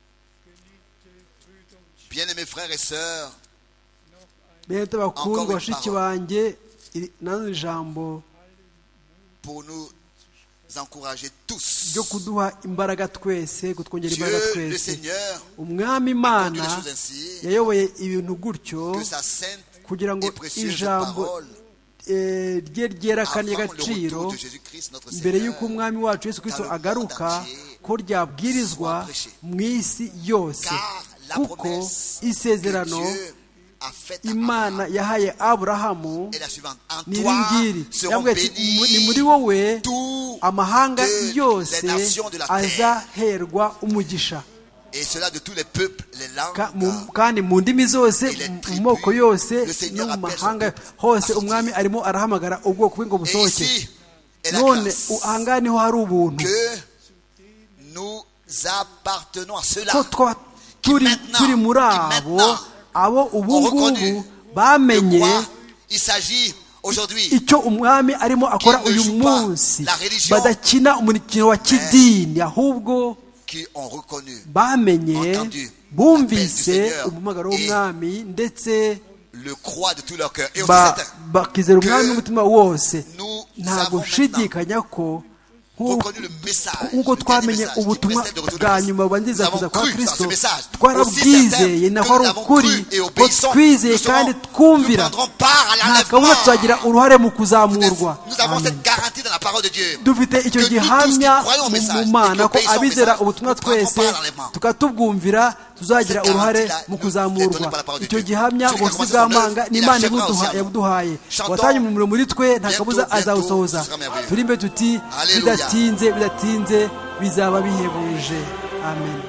bien-aimés frères et sœurs, bene bakundwa bashiki banjye nano ijambo pour nous encourager tous. ryo kuduha imbaraga twese kutwongera imbaraga Dieu, le twese Seigneur, umwami a conduit imana les choses ainsi yayoboye ibintu gutyo que sa sainte kugira ngo et précieuse ijambo parole, rye ryera kandi avant le ry'agaciro retour de Jésus-Christ, notre mbere Seigneur, y'uko umwami wacu Yesu Kristo dans le agaruka monde entier, ko ryabwirizwa soit prêché. mu isi yose car la kuko promesse que isezerano Dieu a faite à imana Abraham yahaye aburahamu est la suivante. En ni toi iringiri seront yambwiye ati ni muri bénis wowe tous amahanga de yose les nations de la terre, azaherwa umugisha et cela de tous les peuples, les Ka- langues. kandi mu ndimi zose Et les mu tribus, moko yose le Seigneur no mu appelle son mahanga peuple hose à sortir. umwami arimo arahamagara ubwoko bwe ngo Et busohoke ici est la none grâce ahangaha niho hari ubuntu que nous appartenons à cela. ko turi muri abo ubu ngubu bamenye De quoi il s'agit aujourd'hui. icyo umwami arimo akora Qui ne uyu joue pas munsi la religion, badakina umukino wa kidini ahubwo Qui ont reconnu bamenye entendu bumvise l'appel du Seigneur umuhamagaro et w'umwami ndetse le croix de tout leur cœur. Et aussi certain bakizera umwami que n'umutima wose nous ntabwo avons nshidikanya ko reconnu le message, nk'uko le dernier twamenye message qui ubutumwa précède le retour de bwa Christ. nyuma Nous bubanziriza avons kuza kwa cru dans ce kristo message. twarabwizeye Aussi naho ari certain que ukuri nous l'avons cru et ko obéissons, twizeye nous kandi serons- twumvira nous prendrons part à nta kabuza l'enlèvement. tuzagira uruhare mu kuzamurwa Nous avons Amen. cette garantie dans la parole de Dieu. dufite icyo Que nous gihamya tous qui croyons au message mu mana et qui ko obéissons au abizera message, ubutumwa nous prendrons twese part à l'enlèvement. tukatubwumvira tuzagira Cette uruhare garantie-là mu nous est kuzamurwa donnée par la parole de icyo Dieu. gihamya Celui qui a ubusizi commencé son bw'amanga œuvre, ni il imana achèvera aussi en nous. yabuduhaye Chantons. watanye umuriro muri twe nta Bientôt, kabuza bientôt, azawusohoza ce sera merveilleux. turimbe tuti Alléluia. bidatinze bizaba bihebuje amen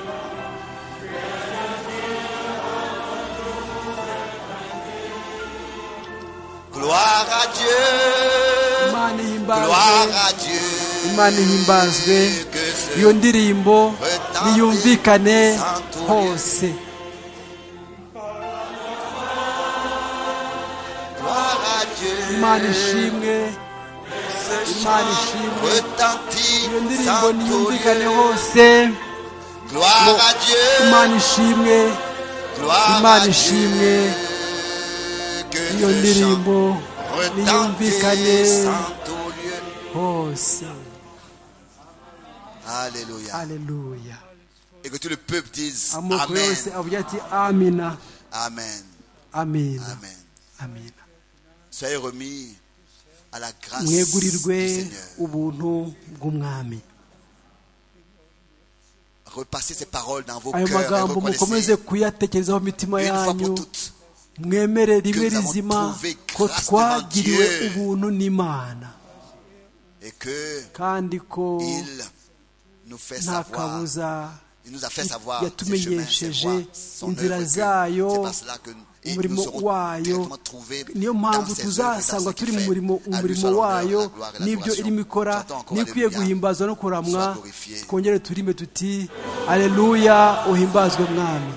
Gloire à Dieu. imana ihimbazwe Gloire à Dieu. imana ihimbazwe Que ce iyo ndirimbo niyumvikane hose gloire à Dieu. imana ishimwe imana ishimwe Retentit iyo ndirimbo sans tout niyumvikane lieu. hose Gloire à Dieu. imana ishimwe Gloire à imana Dieu. ishimwe Que iyo ce chant ndirimbo niyumvikane retentit sans tout lieu. hose Alléluia. aleluya Et que tout le peuple dise amoko Amen. yose avuga ati amina Amen. amina Amen. amina Soyez remis à la grâce du mwegurirwe Seigneur. ubuntu bw'umwami Repassez ces paroles dans vos ayo cœurs et magambo mukomeze reconnaissez kuyatekerezaho mu mitima une fois yanyu pour toutes mwemere rimwe que nous avons rizima trouvé ko grâce twagiriwe devant Dieu. ubuntu n'imana et que kandi ko il nous fait nta savoir, kabuza il nous a fait savoir ses chemins, ses yatumenyesheje voies, son inzira œuvre, et que zayo c'est par cela que et umurimo nous serons wayo directement trouvés niyo dans mpamvu ses œuvres, dans tuzasangwa ce qu'il turi mu fait. murimo À lui soit wayo l'honneur, la gloire et n'ibyo l'adoration. irimo ikora Chantons encore n'ikwiye Alléluia. guhimbazwa no kuramwa Sois glorifié. twongere turime tuti aleluya uhimbazwe mwami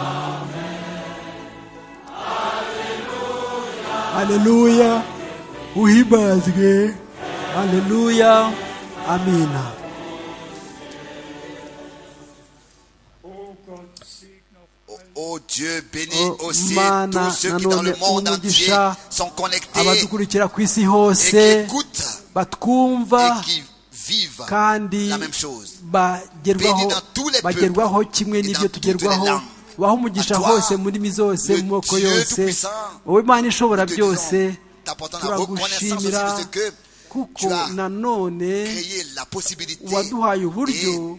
aleluya uhimbazwe. Haleluya. Amina. Oh Dieu, bénis aussi tous ceux qui dans le monde entier sont connectés abadukurikira ku isi et hose qui écoutent batwumva et qui vivent kandi la même chose. bagerwaho kimwe n'ibyo tugerwaho, baho umugisha hose muri mi zose, mu moko yose. Wowe Imana ishobora byose, turagushimira kuko nanone waduhaye uburyo,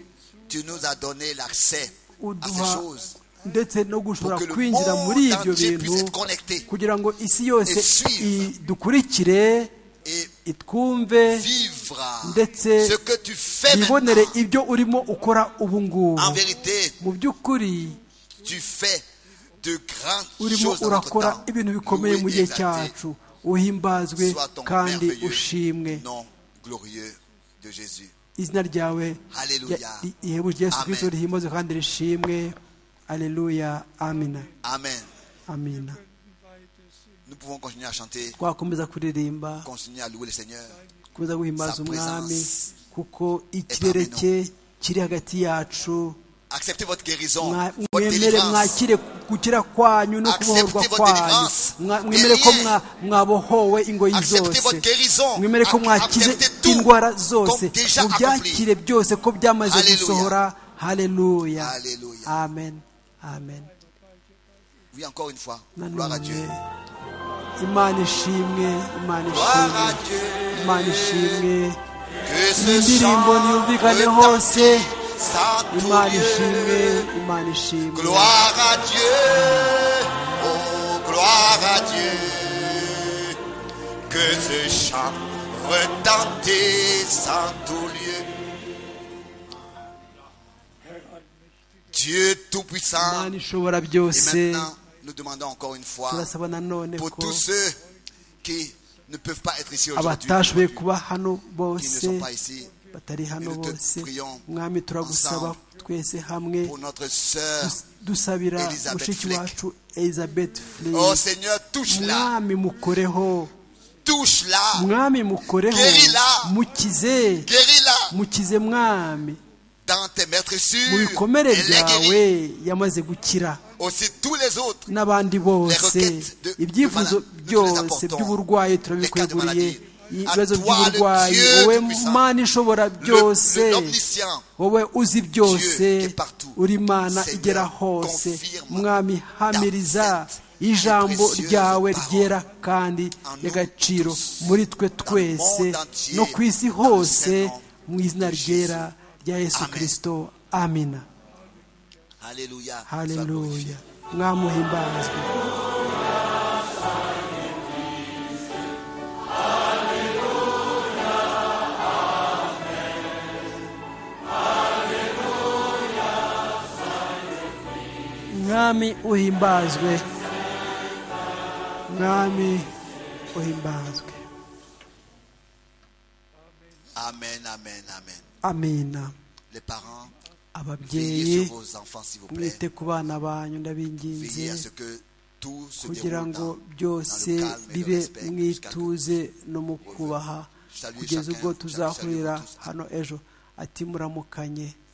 uduha ndetse no gushobora kwinjira muri ibyo bintu kugira ngo isi yose idukurikire, itwumve ndetse ibonere ibyo urimo ukora ubu ngubu. Mu by'ukuri urimo urakora ibintu bikomeye mu gihe cyacu. Uhimbazwe kandi ushimwe. Izina ryawe ihebuje Yesu Kristo rihimbazwe kandi rishimwe. Alléluia. Amina. Amen. Amina. Nous pouvons continuer à chanter, twakomeza kuririmba, continuer à louer le Seigneur. kuza guhimbaza umwami kuko ikirere cye kiri hagati yacu. Acceptez votre guérison, votre Mwemere délivrance. mwakire gukira kwanyu no kubohorwa kwanyu. Mwemere ko mwabohowe ingoyi Acceptez votre zose. guérison. Mwemere ko mwakize Acceptez tout indwara zose. comme déjà Mubyakire byose ko byamaze Alléluia. gusohora. Haleluya. Alléluia. Amen. Amen. Oui, encore une fois. Gloire à Dieu. Imana ishimwe, Imana Gloire ishimwe, à Dieu. Imana ishimwe. Que ce Indirimbo chant niyumvikane hose. retentit sans Imana tout ishimwe, lieu. Imana ishimwe. Gloire à Dieu. Oh, gloire à Dieu. Que ce chant retentisse en tout lieu. Dieu Tout-Puissant. Imana ishobora Et byose. maintenant, nous demandons encore une fois Turasaba nanone pour ko tous ceux qui ne peuvent pas être ici aujourd'hui, abatashoboye kuba hano qui ne bose, sont pas ici, batari hano nous te bose, prions mwami turagusaba ensemble twese hamwe pour notre sœur. dusabira Elizabeth mushiki Fleck. wacu Elizabeth Fleck. Oh Seigneur, touche-la, Mwami mukoreho, touche-la, mwami mukoreho, Guéris-la. mukize, guéris-la mukize mwami, dans tes mu meurtrissures. bikomere Elle est guérie. byawe yamaze gukira. Aussi tous les autres. N'abandi bose, ibyifuzo byose by'uburwayi turabikweguriye, ibibazo by'uburwayi, wowe Mana ishobora byose, L'omniscient. wowe uzi byose, uri Imana igera hose. Mwami hamiriza ijambo ryawe ryera kandi ry'agaciro muri twe twese no ku isi hose, mu izina ryera rya Yesu Kristo. Amina. Alléluia. Sois Haleluya. glorifié. Mwamuhimbazwe. Mwami uhimbazwe. Mwami uhimbazwe. Amen, amen, amen. Amina. Les parents, veillez Ababyeyi sur vos enfants, s'il vous plaît. mwite ku bana banyu Veillez ndabinginze à ce que tout se kugira déroule ngo dans byose le calme et le bibe respect mu jusqu'à ce que ituze no mu kubaha Salut kugeza chacun, ubwo chacun, tuzahurira salut vous tous. hano ejo. Ati muramukanye.